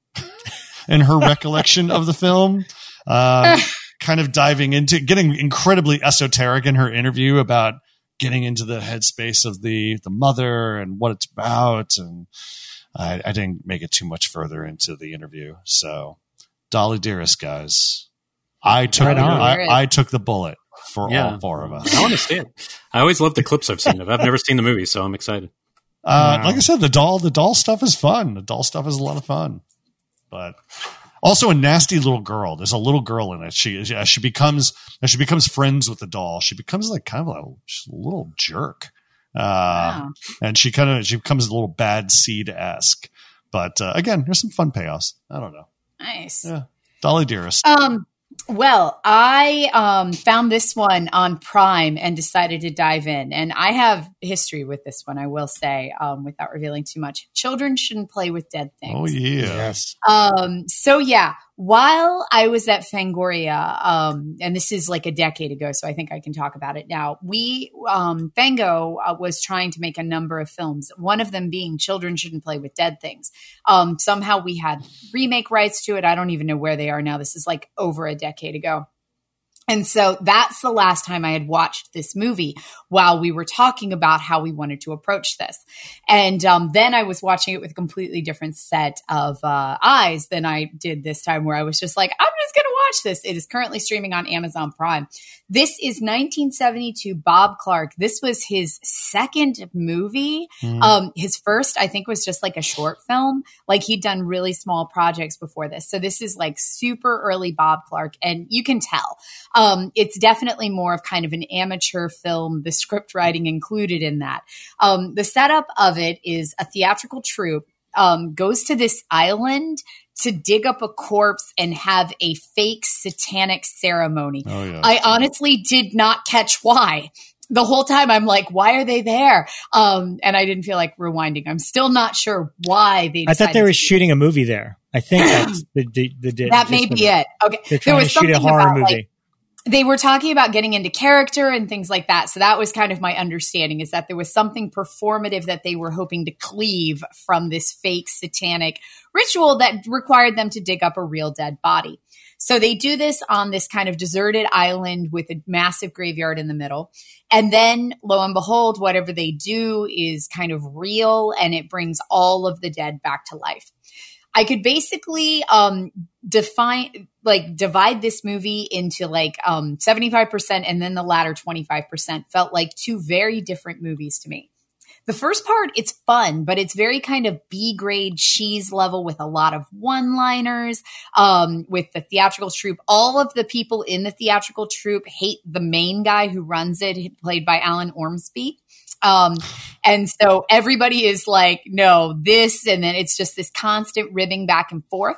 in her recollection of the film, uh, kind of diving into getting incredibly esoteric in her interview about getting into the headspace of the, the mother and what it's about. And I, I didn't make it too much further into the interview. So Dolly Dearest, guys, I took, right I, I took the bullet for yeah. all four of us. I want to see it. I always love the clips I've seen of it. I've never seen the movie, so I'm excited. Uh, wow. Like I said, the doll, the doll stuff is fun. The doll stuff is a lot of fun. But also a nasty little girl. There's a little girl in it. She as she becomes as she becomes friends with the doll, she becomes like kind of a, a little jerk. Uh, wow. And she kind of she becomes a little Bad Seed-esque. But uh, again, there's some fun payoffs. I don't know. Nice. Yeah. Dolly Dearest. Um. Well, I um, found this one on Prime and decided to dive in. And I have history with this one, I will say, um, without revealing too much. Children shouldn't play with dead things. Oh, yeah. Yes. Um, so, yeah, while I was at Fangoria, um, and this is like a decade ago, so I think I can talk about it now, we, um, Fango uh, was trying to make a number of films, one of them being Children Shouldn't Play with Dead Things. Um, somehow we had remake rights to it. I don't even know where they are now. This is like over a decade ago. And so that's the last time I had watched this movie while we were talking about how we wanted to approach this. And um, then I was watching it with a completely different set of uh, eyes than I did this time, where I was just like, I'm just going to watch this. It is currently streaming on Amazon Prime. This is nineteen seventy-two Bob Clark. This was his second movie. Mm. Um, his first, I think, was just like a short film. Like he'd done really small projects before this. So this is like super early Bob Clark. And you can tell. Um, it's definitely more of kind of an amateur film, the script writing included in that. Um, the setup of it is a theatrical troupe um, goes to this island to dig up a corpse and have a fake satanic ceremony. Oh, yeah. I honestly did not catch why. The whole time I'm like, why are they there? Um, and I didn't feel like rewinding. I'm still not sure why they I thought they were shooting a movie there. I think that's the, the, the, the that may be it. Okay. They're trying there was to shoot a horror about, movie. Like, they were talking about getting into character and things like that. So that was kind of my understanding, is that there was something performative that they were hoping to cleave from this fake satanic ritual that required them to dig up a real dead body. So they do this on this kind of deserted island with a massive graveyard in the middle. And then lo and behold, whatever they do is kind of real, and it brings all of the dead back to life. I could basically um, define, like divide this movie into like um, seventy-five percent and then the latter twenty-five percent felt like two very different movies to me. The first part, it's fun, but it's very kind of B-grade cheese level with a lot of one-liners, um, with the theatrical troupe. All of the people in the theatrical troupe hate the main guy who runs it, played by Alan Ormsby. Um, and so everybody is like, no, this, and then it's just this constant ribbing back and forth.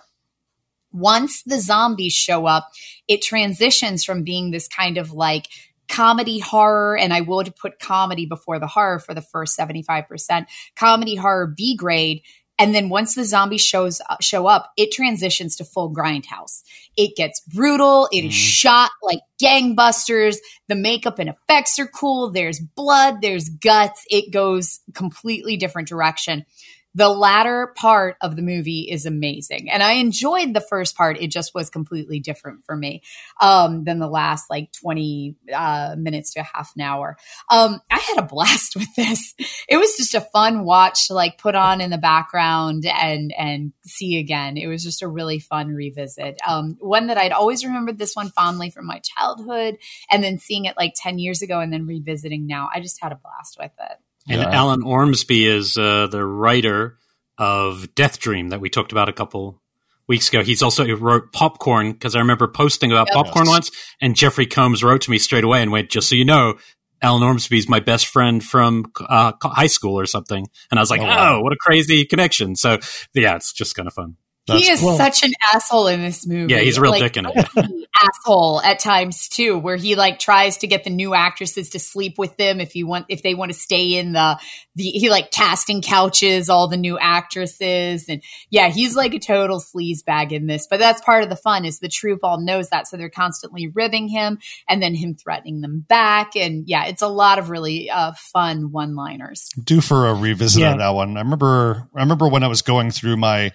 Once the zombies show up, it transitions from being this kind of like comedy horror, and I would put comedy before the horror for the first seventy-five percent, comedy horror B grade. And then once the zombies shows uh, show up, it transitions to full grindhouse. It gets brutal. It is mm. shot like gangbusters. The makeup and effects are cool. There's blood. There's guts. It goes completely different direction. The latter part of the movie is amazing. And I enjoyed the first part. It just was completely different for me um, than the last like twenty uh, minutes to a half an hour. Um, I had a blast with this. It was just a fun watch to like put on in the background and, and see again. It was just a really fun revisit. Um, one that I'd always remembered this one fondly from my childhood, and then seeing it like ten years ago and then revisiting now. I just had a blast with it. And Yeah. Alan Ormsby is uh, the writer of Death Dream that we talked about a couple weeks ago. He's also he wrote Popcorn, because I remember posting about Yep. Popcorn Yes. once, and Jeffrey Combs wrote to me straight away and went, just so you know, Alan Ormsby's my best friend from uh, high school or something. And I was like, Oh, oh, wow. what a crazy connection. So, yeah, it's just kind of fun. He That's is cool. such an asshole in this movie. Yeah, he's a real like, dick in it. asshole at times too, where he like tries to get the new actresses to sleep with them if you want, if they want to stay in the the he like casting couches all the new actresses, and yeah, he's like a total sleazebag in this. But that's part of the fun, is the troupe all knows that, so they're constantly ribbing him and then him threatening them back, and yeah, it's a lot of really uh, fun one-liners. Due for a revisit Yeah. on that one. I remember. I remember when I was going through my,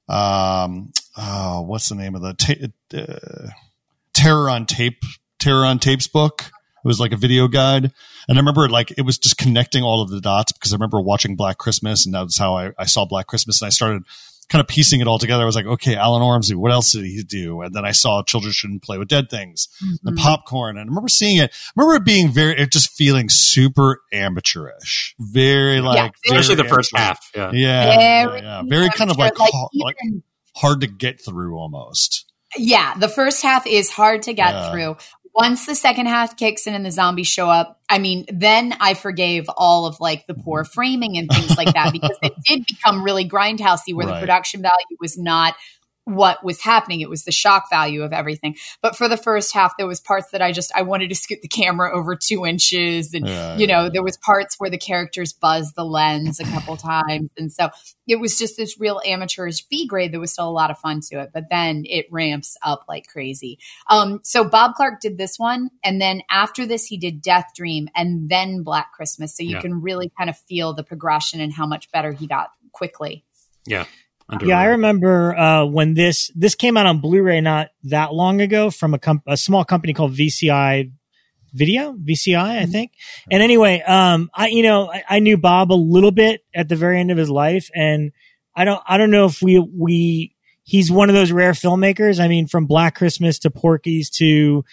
um, oh, what's the name of the ta- uh, Terror on Tape, Terror on Tapes book. It was like a video guide, and I remember like it was just connecting all of the dots, because I remember watching Black Christmas, and that's how I, I saw Black Christmas, and I started kind of piecing it all together. I was like, okay, Alan Ormsby, what else did he do? And then I saw Children Shouldn't Play with Dead Things, Mm-hmm. and Popcorn, and I remember seeing it. I remember it being very, it just feeling super amateurish, very like, very Especially the first amateur. half. Yeah. Yeah, yeah, Very yeah. Very kind of like, amateur, like, ha- like even- hard to get through almost. Yeah, the first half is hard to get Yeah. through. Once the second half kicks in and the zombies show up, I mean, then I forgave all of like the poor framing and things like that, because it did become really grindhousey, where Right. the production value was not what was happening. It was the shock value of everything. But for the first half, there was parts that I just, I wanted to scoot the camera over two inches. And, Yeah, you know, yeah, there was parts where the characters buzzed the lens a couple times. And so it was just this real amateurish B grade. There was still a lot of fun to it, but then it ramps up like crazy. Um, so Bob Clark did this one. And then after this, he did Death Dream and then Black Christmas. So you Yeah. can really kind of feel the progression and how much better he got quickly. Yeah. Under- Yeah, I remember uh, when this this came out on Blu-ray not that long ago from a, com- a small company called V C I Video, V C I, I think. And anyway, um, I you know I, I knew Bob a little bit at the very end of his life, and I don't I don't know if we we he's one of those rare filmmakers. I mean, from Black Christmas to Porky's to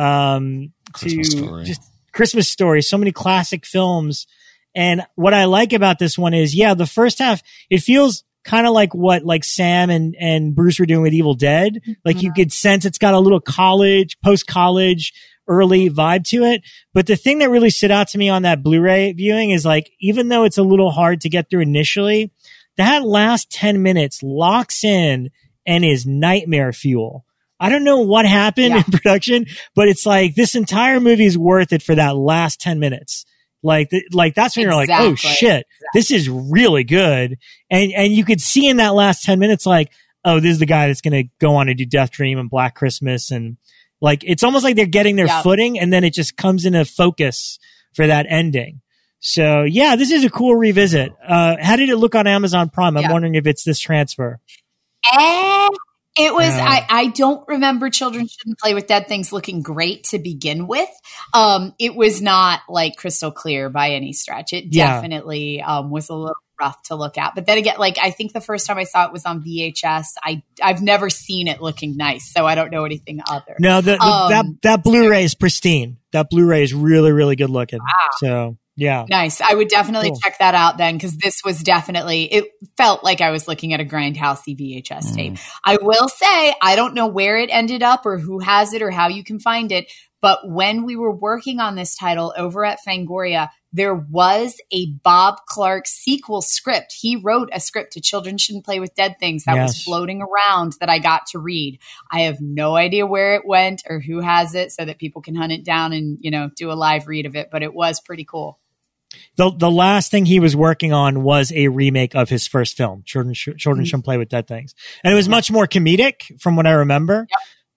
um Christmas to Story. just Christmas Story, so many classic films. And what I like about this one is, yeah, the first half, it feels kind of like what like Sam and, and Bruce were doing with Evil Dead. Like you could sense it's got a little college, post-college, early vibe to it. But the thing that really stood out to me on that Blu-ray viewing is like, even though it's a little hard to get through initially, that last ten minutes locks in and is nightmare fuel. I don't know what happened Yeah. in production, but it's like this entire movie is worth it for that last ten minutes. Like, th- like that's when you're like, oh Exactly. shit, this is really good. And, and you could see in that last ten minutes, like, oh, this is the guy that's going to go on to do Death Dream and Black Christmas. And like, it's almost like they're getting their Yep. footing, and then it just comes into focus for that ending. So yeah, this is a cool revisit. Uh, how did it look on Amazon Prime? I'm Yeah. wondering if it's this transfer. Eh, it was, Yeah. I, I don't remember Children Shouldn't Play with Dead Things looking great to begin with. Um, it was not like crystal clear by any stretch. It Yeah. definitely um, was a little rough to look at. But then again, like I think the first time I saw it was on V H S. I, I've never seen it looking nice, so I don't know anything other. No, the, the, Um, that, that Blu-ray is pristine. That Blu-ray is really, really good looking. So yeah. Nice. I would definitely Cool. check that out then, because this was definitely, it felt like I was looking at a grindhousey V H S Mm. tape. I will say, I don't know where it ended up or who has it or how you can find it, but when we were working on this title over at Fangoria, there was a Bob Clark sequel script. He wrote a script to Children Shouldn't Play with Dead Things that was Yes. floating around that I got to read. I have no idea where it went or who has it, so that people can hunt it down and, you know, do a live read of it, but it was pretty cool. The the last thing he was working on was a remake of his first film, Children Sh- Children Mhm. Shouldn't Play with Dead Things, and it was much more comedic from what I remember.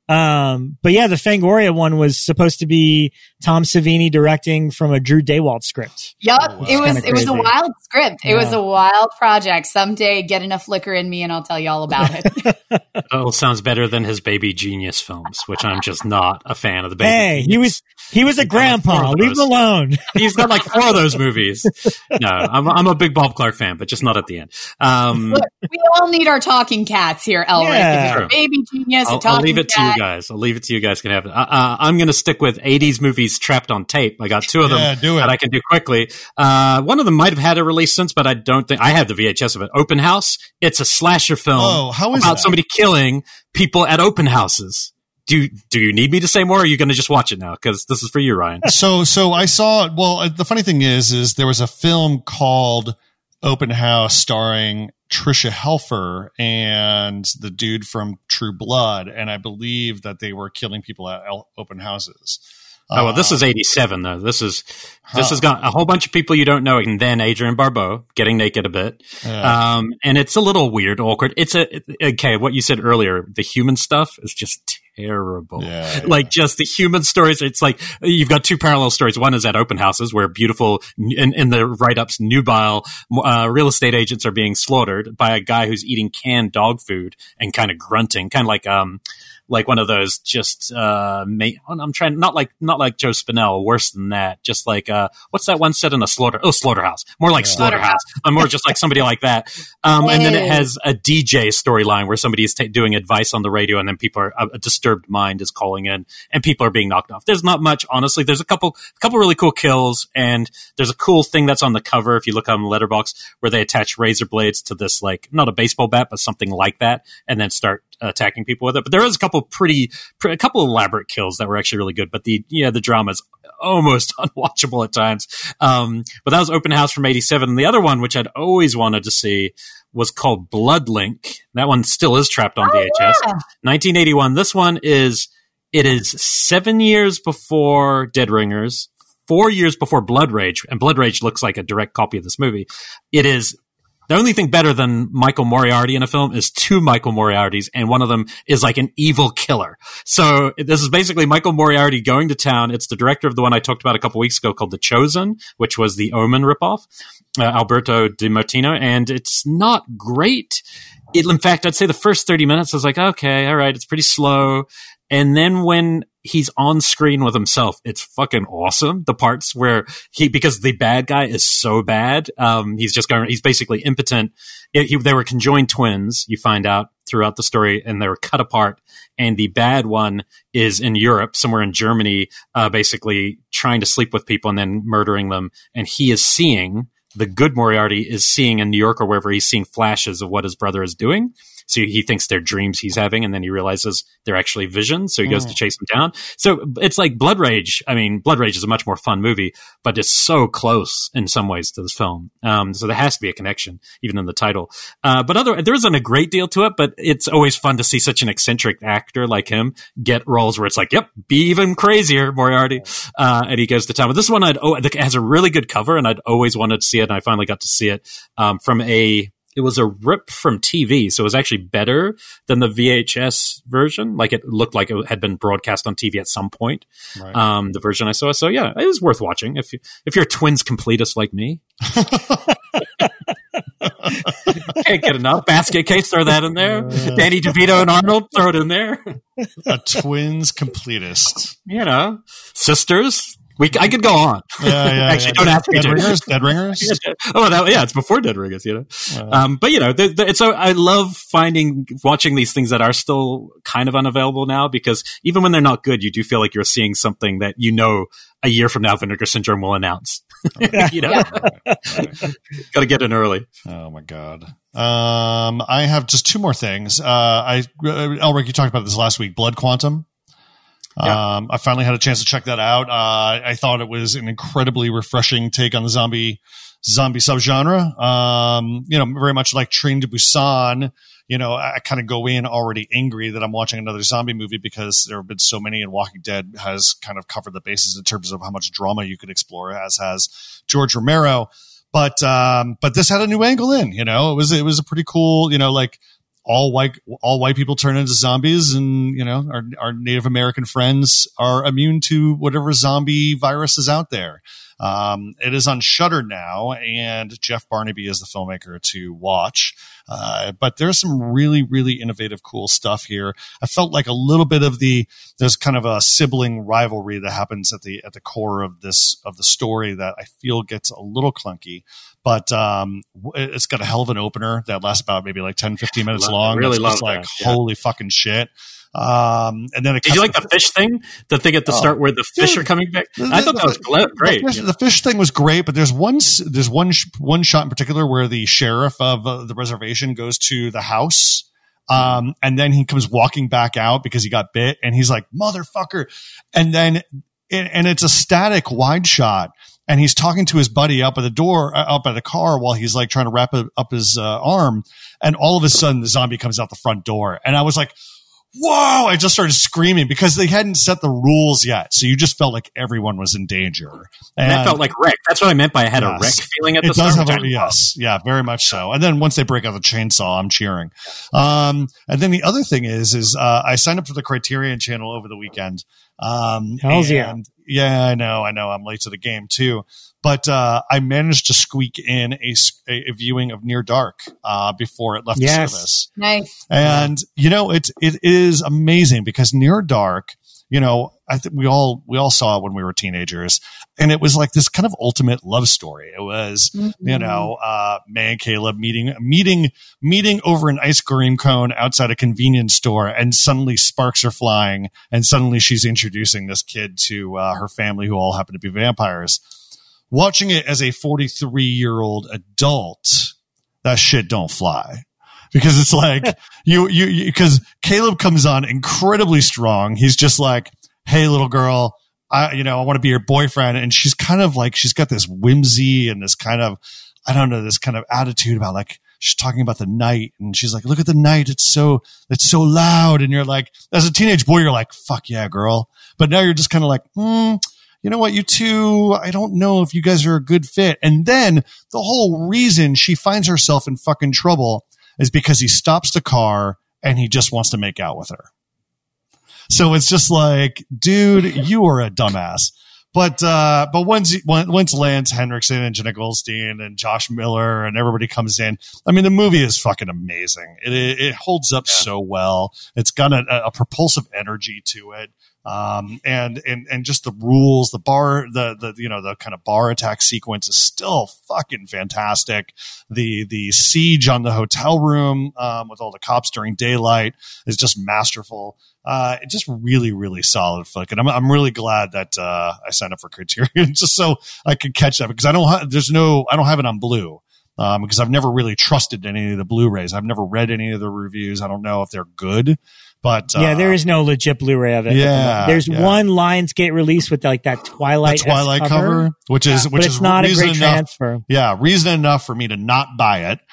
Um, but yeah, the Fangoria one was supposed to be Tom Savini directing from a Drew Daywalt script. Yep. Oh, wow. It was, it was a wild script. It Yeah. was a wild project. Someday get enough liquor in me and I'll tell you all about it. Oh, sounds better than his Baby Genius films, which I'm just not a fan of the Baby Hey, Genius. he was, he was a grandpa. Leave him alone. He's got like four of those movies. No, I'm, I'm a big Bob Clark fan, but just not at the end. Um, Look, we all need our talking cats here, Elric. Yeah. If it's a Baby Genius, a I'll, talking I'll leave it cat. to you guys. I'll leave it to you guys. Can have it. Uh, uh, I'm going to stick with eighties movies trapped on tape. I got two of them Yeah, do it. that I can do quickly. Uh, one of them might have had a release since, but I don't think I have the V H S of it. Open House. It's a slasher film Oh, how is about that? somebody killing people at open houses. Do do you need me to say more? Or are you going to just watch it now? Because this is for you, Ryan. So, so I saw. Well, uh, the funny thing is, is there was a film called Open House starring Tricia Helfer and the dude from True Blood, and I believe that they were killing people at el- open houses. Oh well, this Uh, is eighty-seven though. This is Huh. this has got a whole bunch of people you don't know, and then Adrienne Barbeau getting naked a bit. Yeah. Um, and it's a little weird, awkward. It's a okay. What you said earlier, the human stuff is just terrible. Yeah, yeah. Like just the human stories. It's like you've got two parallel stories. One is at open houses where beautiful in, in the write-ups, nubile uh, real estate agents are being slaughtered by a guy who's eating canned dog food and kind of grunting, kind of like um. like one of those just uh ma- I'm trying not like not like Joe Spinell, worse than that, just like uh what's that one set in a slaughter oh slaughterhouse more like Yeah. slaughterhouse I'm more just like somebody like that, um and then it has a D J storyline where somebody is ta- doing advice on the radio, and then people are a disturbed mind is calling in and people are being knocked off. There's not much, honestly. There's a couple a couple really cool kills, and there's a cool thing that's on the cover if you look on Letterboxd where they attach razor blades to this, like not a baseball bat but something like that, and then start attacking people with it. But there is a couple pretty, pretty a couple elaborate kills that were actually really good, but the yeah the drama is almost unwatchable at times. Um but that was Open House from eighty-seven, and the other one, which I'd always wanted to see, was called Bloodlink. That one still is trapped on Oh, V H S. yeah. nineteen eighty-one. This one is it is seven years before Dead Ringers, four years before Blood Rage, and Blood Rage looks like a direct copy of this movie. It is the only thing better than Michael Moriarty in a film is two Michael Moriartys, and one of them is like an evil killer. So this is basically Michael Moriarty going to town. It's the director of the one I talked about a couple weeks ago called The Chosen, which was the Omen ripoff, uh, Alberto Di Martino, and it's not great. It, in fact, I'd say the first thirty minutes I was like, okay, all right, it's pretty slow. And then when he's on screen with himself, it's fucking awesome. The parts where he, because the bad guy is so bad, um, he's just going, he's basically impotent. It, he, they were conjoined twins, you find out throughout the story, and they were cut apart. And the bad one is in Europe, somewhere in Germany, uh, basically trying to sleep with people and then murdering them. And he is seeing, the good Moriarty is seeing in New York or wherever, he's seeing flashes of what his brother is doing. So he thinks they're dreams he's having, and then he realizes they're actually visions. So he goes Mm. to chase them down. So it's like Blood Rage. I mean, Blood Rage is a much more fun movie, but it's so close in some ways to this film. Um, so there has to be a connection, even in the title. Uh, but other, there isn't a great deal to it, but it's always fun to see such an eccentric actor like him get roles where it's like, yep, be even crazier, Moriarty. Uh, and he goes to town. But this one I'd, oh, it has a really good cover, and I'd always wanted to see it. And I finally got to see it, um, from a, it was a rip from T V, so it was actually better than the V H S version. Like it looked like it had been broadcast on T V at some point. Right. Um, the version I saw. So yeah, it is worth watching if you, if you're a twins completist like me. Can't get enough. Basket case, throw that in there. Danny DeVito and Arnold, throw it in there. A twins completist. You know, sisters. We, I could go on. Yeah, yeah, Actually, yeah. don't ask me Dead to. Ringers? Dead Ringers? Oh, that, yeah, it's before Dead Ringers, you know. Uh, Um, but you know, the, the, it's so I love finding watching these things that are still kind of unavailable now, because even when they're not good, you do feel like you're seeing something that you know a year from now Vinegar Syndrome will announce. You know, got to get in early. Oh my God. Um, I have just two more things. Uh, I, uh, Elric, you talked about this last week, Blood Quantum. Yeah. Um, I finally had a chance to check that out. Uh, I thought it was an incredibly refreshing take on the zombie, zombie subgenre. Um, you know, very much like Train to Busan. You know, I, I kind of go in already angry that I'm watching another zombie movie because there have been so many, and Walking Dead has kind of covered the bases in terms of how much drama you could explore, as has George Romero. But, um, but this had a new angle in, you know, it was, it was a pretty cool, you know, like, all white all white people turn into zombies, and you know our our Native American friends are immune to whatever zombie virus is out there. Um, it is on Shudder now, and Jeff Barnaby is the filmmaker to watch. Uh, but there's some really, really innovative, cool stuff here. I felt like a little bit of the, there's kind of a sibling rivalry that happens at the, at the core of this, of the story that I feel gets a little clunky, but, um, it's got a hell of an opener that lasts about maybe like ten, fifteen minutes long. I really That's love just like, that. Yeah. Holy fucking shit. Um, and then it did you like the fish thing? The thing at the oh, start where the fish dude, are coming back? The, I thought the, that was great. The fish, the fish thing was great, but there's one there's one one shot in particular where the sheriff of uh, the reservation goes to the house, um, and then he comes walking back out because he got bit, and he's like, "Motherfucker!" And then it, and it's a static wide shot. And he's talking to his buddy up at the door, uh, up at the car while he's like trying to wrap it, up his uh, arm. And all of a sudden the zombie comes out the front door. And I was like, whoa, I just started screaming because they hadn't set the rules yet. So you just felt like everyone was in danger. And, and that felt like wreck. That's what I meant by I had yes, a wreck feeling at the it does start. Have a, yes. Yeah, very much so. And then once they break out the chainsaw, I'm cheering. Um, and then the other thing is, is, uh, I signed up for the Criterion channel over the weekend. Um, Hells yeah. Yeah, I know, I know. I'm late to the game too. But, uh, I managed to squeak in a, a viewing of Near Dark, uh, before it left yes. the service. Nice. And, you know, it, it is amazing because Near Dark, you know, I think we all, we all saw it when we were teenagers, and it was like this kind of ultimate love story. It was, mm-hmm. you know, uh, May and Caleb meeting, meeting, meeting over an ice cream cone outside a convenience store, and suddenly sparks are flying, and suddenly she's introducing this kid to, uh, her family who all happen to be vampires. Watching it as a forty-three year old adult, that shit don't fly. Because it's like you, you, because Caleb comes on incredibly strong. He's just like, "Hey, little girl, I, you know, I want to be your boyfriend." And she's kind of like, she's got this whimsy and this kind of, I don't know, this kind of attitude about like, she's talking about the night, and she's like, "Look at the night. It's so, it's so loud." And you're like, as a teenage boy, you're like, "Fuck yeah, girl." But now you're just kind of like, hmm. You know what, you two, I don't know if you guys are a good fit. And then the whole reason she finds herself in fucking trouble is because he stops the car and he just wants to make out with her. So it's just like, dude, you are a dumbass. But, uh, but once, once Lance Henriksen and Jenna Goldstein and Josh Miller and everybody comes in, I mean, the movie is fucking amazing. It, it, it holds up yeah. so well. It's got a, a propulsive energy to it. Um, and, and, and just the rules, the bar, the, the, you know, the kind of bar attack sequence is still fucking fantastic. The, the siege on the hotel room, um, with all the cops during daylight is just masterful. Uh, it's just really, really solid flick. And I'm, I'm really glad that, uh, I signed up for Criterion just so I could catch that, because I don't have, there's no, I don't have it on Blue. Um, because I've never really trusted any of the Blu-rays. I've never read any of the reviews. I don't know if they're good. But uh, yeah, there is no legit Blu-ray of it. Yeah, there's yeah. one Lionsgate release with like that Twilight, the Twilight cover, cover, which is yeah. which but is it's not a great enough, transfer. Yeah, reason enough for me to not buy it.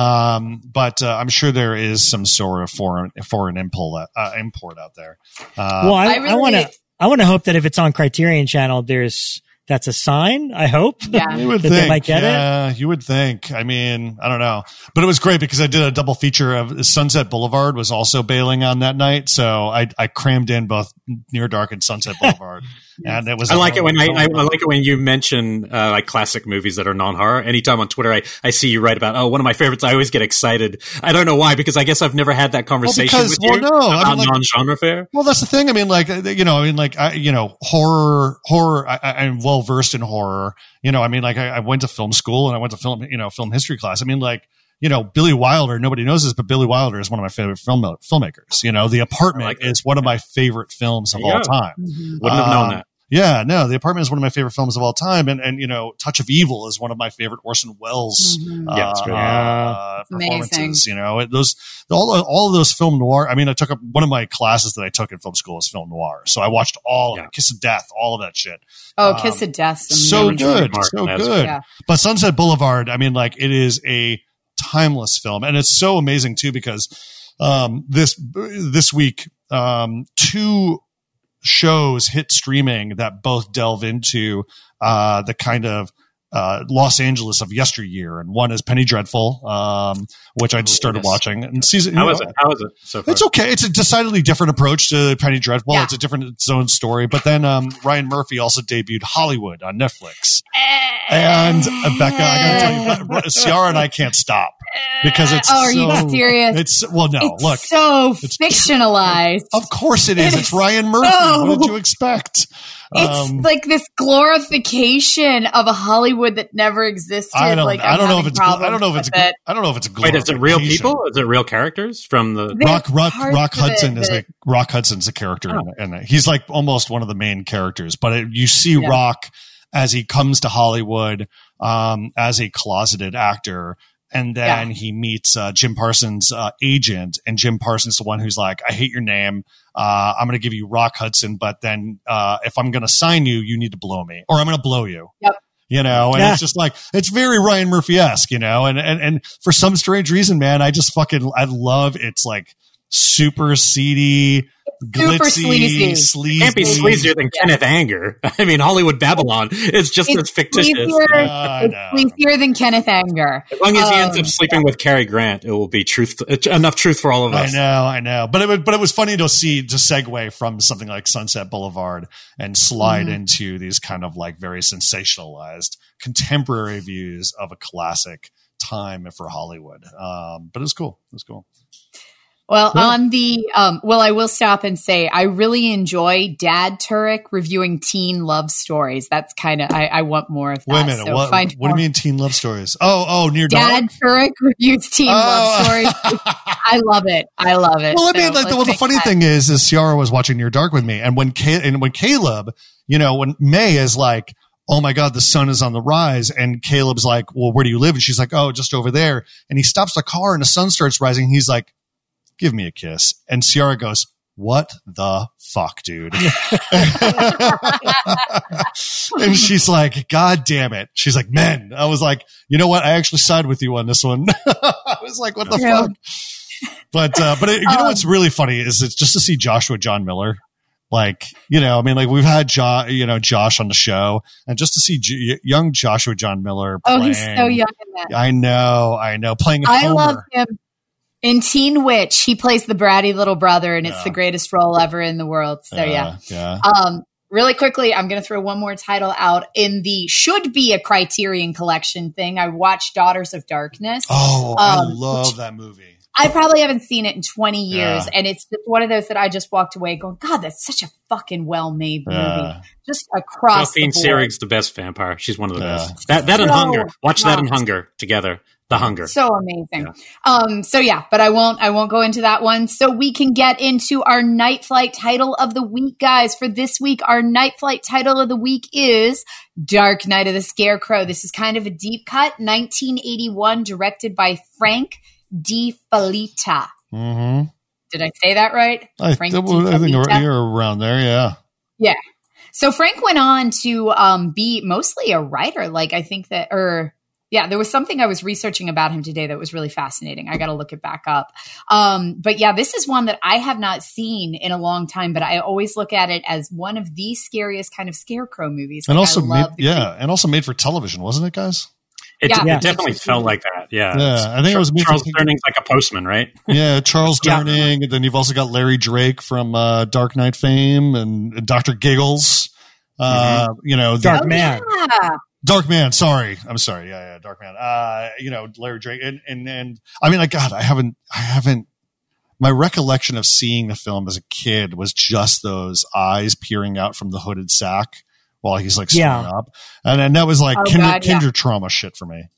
Um, but uh, I'm sure there is some sort of foreign foreign import uh, import out there. Uh, well, I, I, really, I want to I want to hope that if it's on Criterion Channel, there's. That's a sign, I hope. Yeah. You would that think. They might get yeah, it. you would think. I mean, I don't know. But it was great because I did a double feature of Sunset Boulevard was also bailing on that night. So I, I crammed in both Near Dark and Sunset Boulevard. And it was. I like it when I, I, I like it when you mention uh, like classic movies that are non-horror. Anytime on Twitter, I, I see you write about, oh, one of my favorites. I always get excited. I don't know why, because I guess I've never had that conversation well, because, with you well, no, about I mean, like, non-genre fare. Well, that's the thing. I mean, like, you know, I mean, like, I, you know, horror, horror. I, I'm well versed in horror. You know, I mean, like, I, I went to film school and I went to film, you know, film history class. I mean, like. You know, Billy Wilder, nobody knows this, but Billy Wilder is one of my favorite film filmmakers. You know, The Apartment like is one of my favorite films of yeah. all time. Mm-hmm. Wouldn't have known um, that. Yeah, no, The Apartment is one of my favorite films of all time. And, and you know, Touch of Evil is one of my favorite Orson Welles mm-hmm. uh, yeah, that's great. uh, performances. Amazing. You know, it, those, all, all of those film noir. I mean, I took up one of my classes that I took in film school is film noir. So I watched all yeah. of it, Kiss of Death, all of that shit. Oh, um, Kiss of Death. So good. So That's good. Yeah. But Sunset Boulevard, I mean, like, it is a timeless film, and it's so amazing too because um this this week um two shows hit streaming that both delve into uh the kind of uh, Los Angeles of yesteryear, and one is Penny Dreadful, um, which I just started watching. And season, how you is know, it? How is it so far? It's okay. It's a decidedly different approach to Penny Dreadful. Yeah. It's a different its own story. But then um, Ryan Murphy also debuted Hollywood on Netflix. And uh, Becca, I gotta tell you, Ciara and I can't stop because it's. Oh, are so, you serious? It's well, no. It's look, so it's, fictionalized. Of course it is. It it's is Ryan Murphy. so- What did you expect? It's Um, like this glorification of a Hollywood that never existed. I don't. like, I I'm don't know if having it's. I don't problems know if it's. with it. I don't know if it's a. Wait, is it real glorification. people? Is it real characters from the? There's Rock Rock parts Rock of it Hudson is that- a Rock Hudson's a character Oh. in, in it. He's like almost one of the main characters. But it, you see Yeah. Rock as he comes to Hollywood um, as a closeted actor. And then Yeah. he meets uh, Jim Parsons' uh, agent, and Jim Parsons is the one who's like, "I hate your name. Uh, I'm going to give you Rock Hudson, but then uh, if I'm going to sign you, you need to blow me, or I'm going to blow you." Yep. You know, and Yeah. it's just like it's very Ryan Murphy-esque, you know, and and and for some strange reason, man, I just fucking I love it's like super seedy, Super glitzy, sleazy. sleazy. Can't be sleazier than Kenneth Anger. I mean, Hollywood Babylon is just It's as fictitious. sleazier, I it's know. sleazier than Kenneth Anger. As long as he ends Um, up sleeping with Cary Grant, it will be truth enough truth for all of I us. know, I know, but it was, but it was funny to see to segue from something like Sunset Boulevard and slide Mhm. into these kind of like very sensationalized contemporary views of a classic time for Hollywood. Um, but it was cool. It was cool. Well, Yeah. on the um, well, I will stop and say I really enjoy Dad Turek reviewing teen love stories. That's kind of I, I want more of that. Wait a minute. So what find what do you more. mean teen love stories? Oh, oh, Near Dad Dark? Turek reviews teen love stories. Oh. I love it. I love it. Well, I So mean, like, the, let's well, the make funny that. thing is, is Ciara was watching Near Dark with me, and when Ca- and when Caleb, you know, when May is like, "Oh my God, the sun is on the rise," and Caleb's like, "Well, where do you live?" And she's like, "Oh, just over there." And he stops the car, and the sun starts rising. He's like, "Give me a kiss," and Ciara goes, "What the fuck, dude?" And she's like, "God damn it!" She's like, "Men." I was like, "You know what? I actually side with you on this one." I was like, "What the Yeah. fuck?" But uh, but it, you know Um, what's really funny is it's just to see Joshua John Miller, like you know, I mean, like we've had jo- you know Josh on the show, and just to see J- young Joshua John Miller. Oh, Playing, he's so young in that. I know, I know, playing. I Homer. love him. In Teen Witch, he plays the bratty little brother, and it's Yeah. the greatest role ever in the world. So yeah. yeah. Um, really quickly, I'm going to throw one more title out in the should be a Criterion Collection thing. I watched Daughters of Darkness. Oh, I Um, love that movie. I probably haven't seen it in twenty years, Yeah. and it's just one of those that I just walked away going, God, that's such a fucking well-made movie. Yeah. Just across Delphine the board. Seyrig's the best vampire. She's one of the Yeah. best. That that and So Hunger. Watch that and hot. Hunger together. The Hunger. So amazing. Um, so yeah, but I won't I won't go into that one. So we can get into our Night Flight title of the week, guys. For this week, our Night Flight title of the week is Dark Night of the Scarecrow. This is kind of a deep cut, nineteen eighty-one, directed by Frank Di Felitta. Mm-hmm. Did I say that right? I, Frank I Di think Felitta? you're around there. Yeah. Yeah. So Frank went on to um, be mostly a writer. Like I think that, or yeah, there was something I was researching about him today that was really fascinating. I got to look it back up. Um, but yeah, this is one that I have not seen in a long time, but I always look at it as one of the scariest kind of scarecrow movies. And Like, also I made, love the yeah, and also made for television, wasn't it, guys? It, Yeah. it Yeah. definitely felt like that. Yeah. Yeah, I think it was made Charles for- Turning's like a postman, right? Yeah, Charles Yeah. Durning, and then you've also got Larry Drake from uh, Dark Knight fame, and, and Doctor Giggles. Uh, You know, the- Dark Oh, Man. yeah. Dark Man. Sorry, I'm sorry. Yeah, yeah, Dark Man. Uh, you know, Larry Drake, and and and I mean, like, God, I haven't, I haven't. My recollection of seeing the film as a kid was just those eyes peering out from the hooded sack while he's like Yeah. swimming up, and and that was like Oh, kinder, God, yeah. kinder trauma shit for me.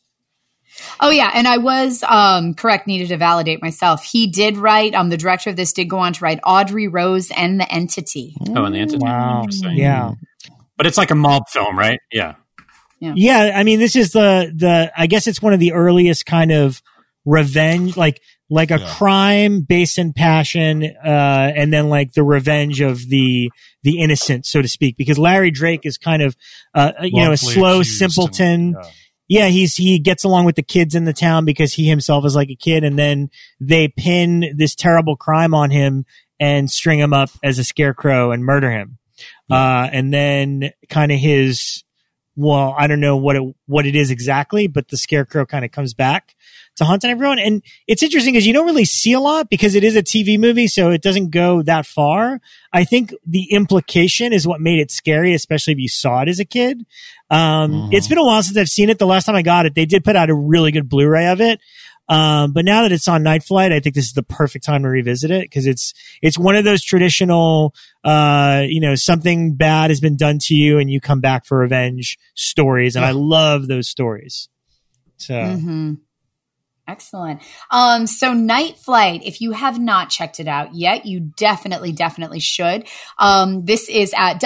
Oh yeah, and I was um, correct. Needed to validate myself. He did write. Um, the director of this did go on to write Audrey Rose and the Entity. Oh, and the entity. Wow. Interesting. Yeah. But it's like a mob film, right? Yeah. Yeah, I mean, this is the the. I guess it's one of the earliest kind of revenge, like like a Yeah. crime based in passion, uh, and then like the revenge of the the innocent, so to speak. Because Larry Drake is kind of, uh, you know, a Wrongfully slow accused simpleton. and- yeah. Yeah, he's he gets along with the kids in the town because he himself is like a kid, and then they pin this terrible crime on him and string him up as a scarecrow and murder him. Uh, and then kind of his well, I don't know what it, what it is exactly, but the scarecrow kind of comes back to haunt everyone. And it's interesting because you don't really see a lot because it is a T V movie, so it doesn't go that far. I think the implication is what made it scary, especially if you saw it as a kid. Um, mm-hmm. It's been a while since I've seen it. The last time I got it, they did put out a really good Blu-ray of it. Um, but now that it's on Night Flight, I think this is the perfect time to revisit it because it's, it's one of those traditional, uh, you know, something bad has been done to you and you come back for revenge stories. And I love those stories. So. Mm-hmm. Excellent. Um, so Night Flight, if you have not checked it out yet, you definitely, definitely should. Um, this is at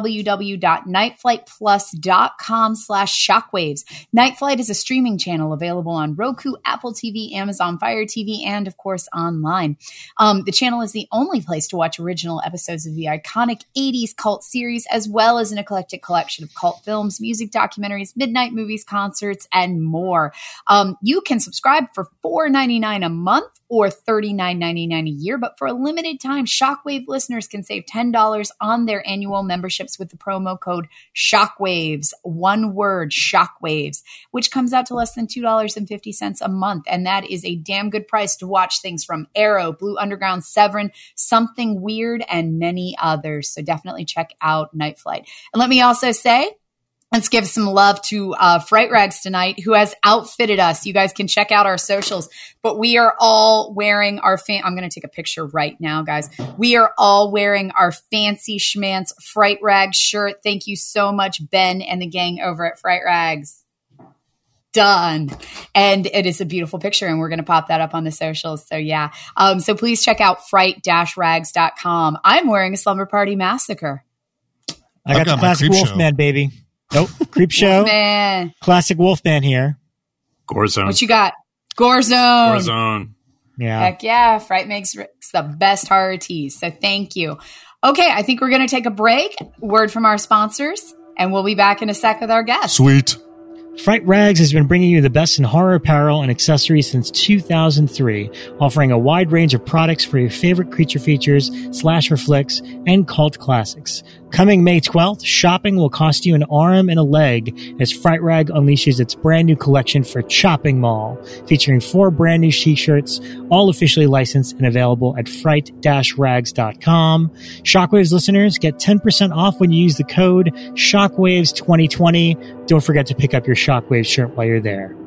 www.nightflightplus.com slash shockwaves. Night Flight is a streaming channel available on Roku, Apple T V, Amazon Fire T V, and of course online. Um, the channel is the only place to watch original episodes of the iconic eighties cult series, as well as an eclectic collection of cult films, music documentaries, midnight movies, concerts, and more. Um, you can subscribe for four ninety-nine a month or thirty-nine ninety-nine a year. But for a limited time, Shockwave listeners can save ten dollars on their annual memberships with the promo code Shockwaves, one word, Shockwaves, which comes out to less than two dollars and fifty cents a month. And that is a damn good price to watch things from Arrow, Blue Underground, Severin, Something Weird, and many others. So definitely check out Night Flight. And let me also say, let's give some love to uh, Fright Rags tonight, who has outfitted us. You guys can check out our socials, but we are all wearing our fan- I'm going to take a picture right now, guys. We are all wearing our fancy schmance Fright Rags shirt. Thank you so much, Ben and the gang over at Fright Rags. Done. And it is a beautiful picture, and we're going to pop that up on the socials. So yeah. Um, so please check out fright dash rags dot com. I'm wearing a Slumber Party Massacre. I got, got the classic Wolfman, baby. Nope. Creep Show. Wolfman. Classic Wolfman here. Gore Zone. What you got? Gore Zone. Gore Zone. Yeah. Heck yeah. Fright makes the best horror teas. So thank you. Okay. I think we're going to take a break. Word from our sponsors, and we'll be back in a sec with our guests. Sweet. Fright Rags has been bringing you the best in horror apparel and accessories since two thousand three, offering a wide range of products for your favorite creature features, slasher flicks, and cult classics. Coming May twelfth, shopping will cost you an arm and a leg as Fright Rag unleashes its brand new collection for Chopping Mall, featuring four brand new t-shirts, all officially licensed and available at fright dash rags dot com. Shockwaves listeners get ten percent off when you use the code Shockwaves twenty twenty. Don't forget to pick up your Shockwaves shirt while you're there.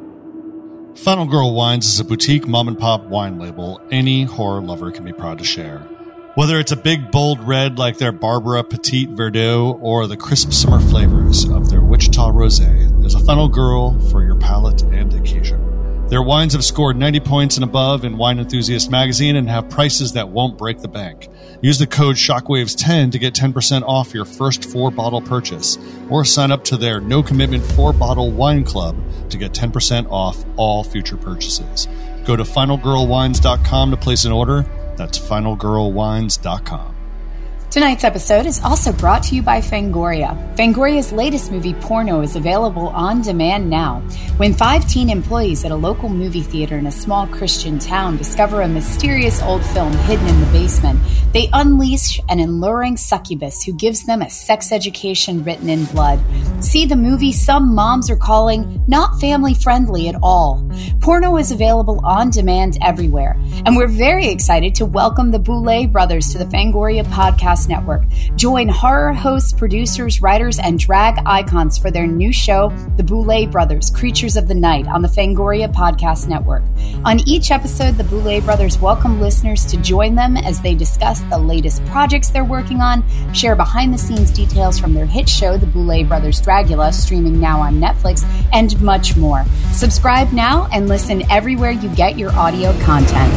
Final Girl Wines is a boutique mom-and-pop wine label any horror lover can be proud to share. Whether it's a big, bold red like their Barbara Petite Verdot or the crisp summer flavors of their Wichita Rosé, there's a Final Girl for your palate and occasion. Their wines have scored ninety points and above in Wine Enthusiast magazine and have prices that won't break the bank. Use the code Shockwaves ten to get ten percent off your first four-bottle purchase, or sign up to their no-commitment four-bottle wine club to get ten percent off all future purchases. Go to final girl wines dot com to place an order. That's final girl wines dot com. Tonight's episode is also brought to you by Fangoria. Fangoria's latest movie, Porno, is available on demand now. When five teen employees at a local movie theater in a small Christian town discover a mysterious old film hidden in the basement, they unleash an alluring succubus who gives them a sex education written in blood. See the movie some moms are calling not family-friendly at all. Porno is available on demand everywhere, and we're very excited to welcome the Boulay brothers to the Fangoria podcast network. Join horror hosts, producers, writers, and drag icons for their new show, The Boulay Brothers, Creatures of the Night, on the Fangoria Podcast Network. On each episode, the Boulay brothers welcome listeners to join them as they discuss the latest projects they're working on, share behind-the-scenes details from their hit show, The Boulay Brothers Dragula, streaming now on Netflix, and much more. Subscribe now and listen everywhere you get your audio content.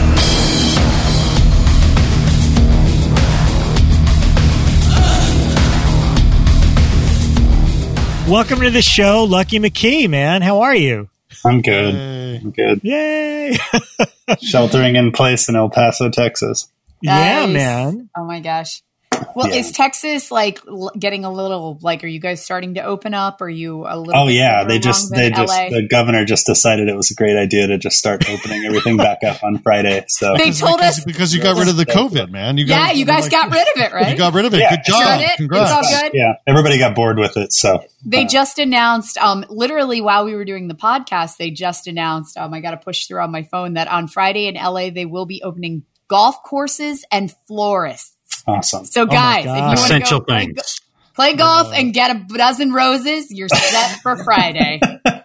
Welcome to the show, Lucky McKee, man. How are you? I'm good. Yay. I'm good. Yay! Sheltering in place in El Paso, Texas. Yeah, Nice. man. Oh my gosh. Well, yeah. is Texas like l- getting a little like? Are you guys starting to open up? Are you a little? Oh bit yeah, further they just along they than just L A? the governor just decided it was a great idea to just start opening everything back up on Friday. So They Because- told because, us- because you got rid of the COVID, man. You Yeah, guys, you guys like- got rid of it, right? You got rid of it. Yeah, Good job. Sure did. Congrats. It's all good. yeah, everybody got bored with it. So They uh, just announced, um, literally while we were doing the podcast, they just announced, um, I got to push through on my phone that on Friday in L A, they will be opening golf courses and florists. awesome. So my guys, if you God. want to Essential go play, things. play golf and get a dozen roses, you're set for Friday.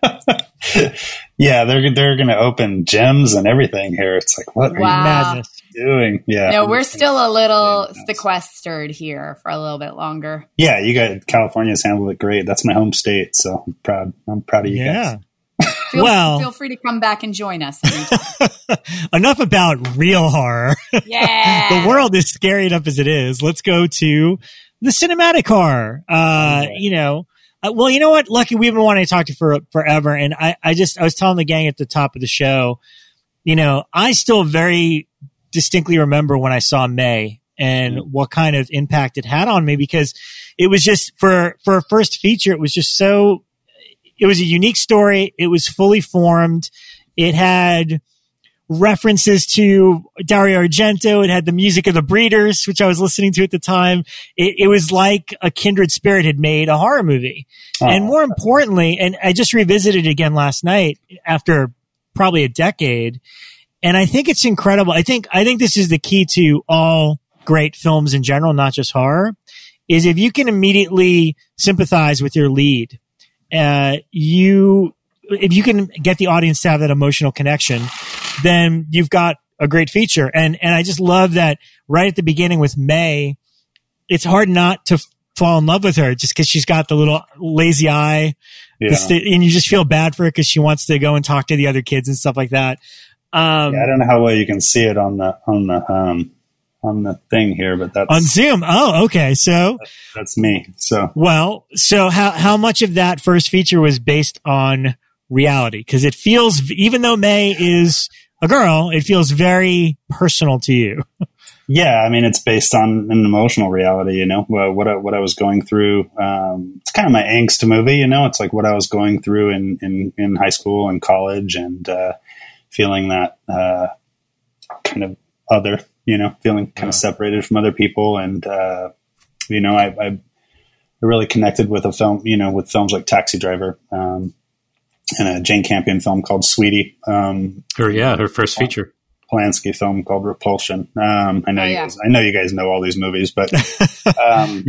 Yeah, they're they're going to open gyms and everything here. It's like, what are Wow. Madness. you doing? Yeah, No, we're still a little Yeah. sequestered here for a little bit longer. yeah. You got California's handled it great. That's my home state, so I'm proud. I'm proud of you Yeah. guys. Feel, Well- feel free to come back and join us. anytime. Enough about real horror. Yeah. The world is scary enough as it is. Let's go to the cinematic horror. Uh, Okay. you know, uh, well, you know what? Lucky, we've been wanting to talk to you for forever. And I, I just, I was telling the gang at the top of the show, you know, I still very distinctly remember when I saw May and Mm-hmm. what kind of impact it had on me, because it was just for, for a first feature, it was just so, it was a unique story. It was fully formed. It had references to Dario Argento. It had the music of the Breeders, which I was listening to at the time. It, it was like a kindred spirit had made a horror movie. Oh. And more importantly, and I just revisited it again last night after probably a decade. And I think it's incredible. I think, I think this is the key to all great films in general, not just horror, is if you can immediately sympathize with your lead, uh, you, if you can get the audience to have that emotional connection, then you've got a great feature. And, and I just love that right at the beginning with May, it's hard not to f- fall in love with her just because she's got the little lazy eye, Yeah. the st- and you just feel bad for her because she wants to go and talk to the other kids and stuff like that. Um, Yeah, I don't know how well you can see it on the on the um on the thing here, but that's on Zoom. Oh, okay. So, that's me. So well, so how, how much of that first feature was based on reality? Cause it feels, even though May is a girl, it feels very personal to you. yeah, I mean, it's based on an emotional reality, you know, what what I, what I was going through. Um, it's kind of my angst movie, you know. It's like what I was going through in in, in high school and college, and uh, feeling that uh, kind of other, you know, feeling kind of separated from other people, and uh, you know, I, I really connected with a film, you know, with films like Taxi Driver. Um, and a Jane Campion film called Sweetie. Um, Her, yeah, her first feature. Polanski film called Repulsion. Um, I know Oh, you yeah. guys, I know you guys know all these movies, but, um,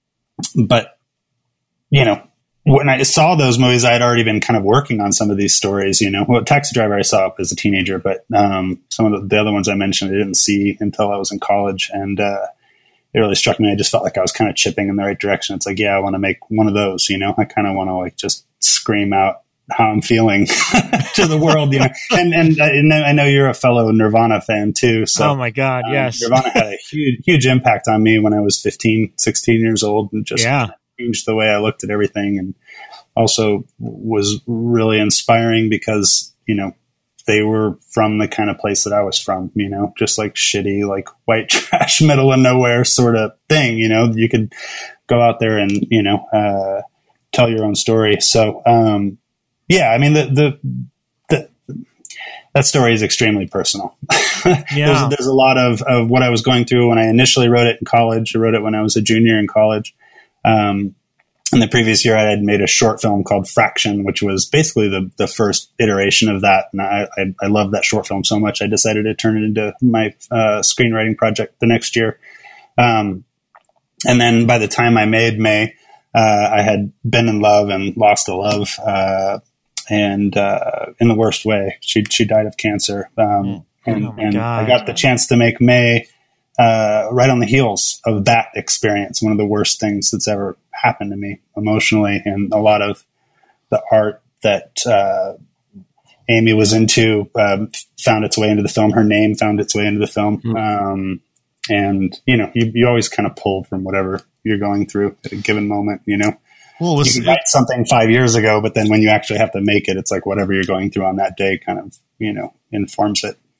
but, you know, when I saw those movies, I had already been kind of working on some of these stories, you know. Well, Taxi Driver I saw as a teenager, but, um, some of the, the other ones I mentioned, I didn't see until I was in college. And, uh, it really struck me. I just felt like I was kind of chipping in the right direction. It's like, yeah, I want to make one of those, you know. I kind of want to like just scream out how I'm feeling to the world, you know. And, and I know, I know you're a fellow Nirvana fan too. So, Oh my God. um, Yes. Nirvana had a huge, huge impact on me when I was fifteen, sixteen years old, and just Yeah. changed the way I looked at everything. And also was really inspiring because, you know, they were from the kind of place that I was from, you know, just like shitty, like white trash, middle of nowhere sort of thing. You know, you could go out there and, you know, uh, tell your own story. So, um, yeah, I mean, the, the, the, that story is extremely personal. Yeah. there's, there's a lot of, of what I was going through when I initially wrote it in college. I wrote it when I was a junior in college. Um, in the previous year, I had made a short film called Fraction, which was basically the, the first iteration of that. And I, I, I loved that short film so much, I decided to turn it into my uh, screenwriting project the next year. Um, and then by the time I made May, uh, I had been in love and lost a love, uh, and uh, in the worst way. She she died of cancer, um, and, Oh my and God. I got the chance to make May uh, right on the heels of that experience. One of the worst things that's ever happened to me emotionally, and a lot of the art that uh, Amy was into um, found its way into the film. Her name found its way into the film, Mm. um, and you know, you, you always kind of pull from whatever you're going through at a given moment. You know. Well, You was, can write something five years ago, but then when you actually have to make it, it's like whatever you're going through on that day kind of, you know, informs it.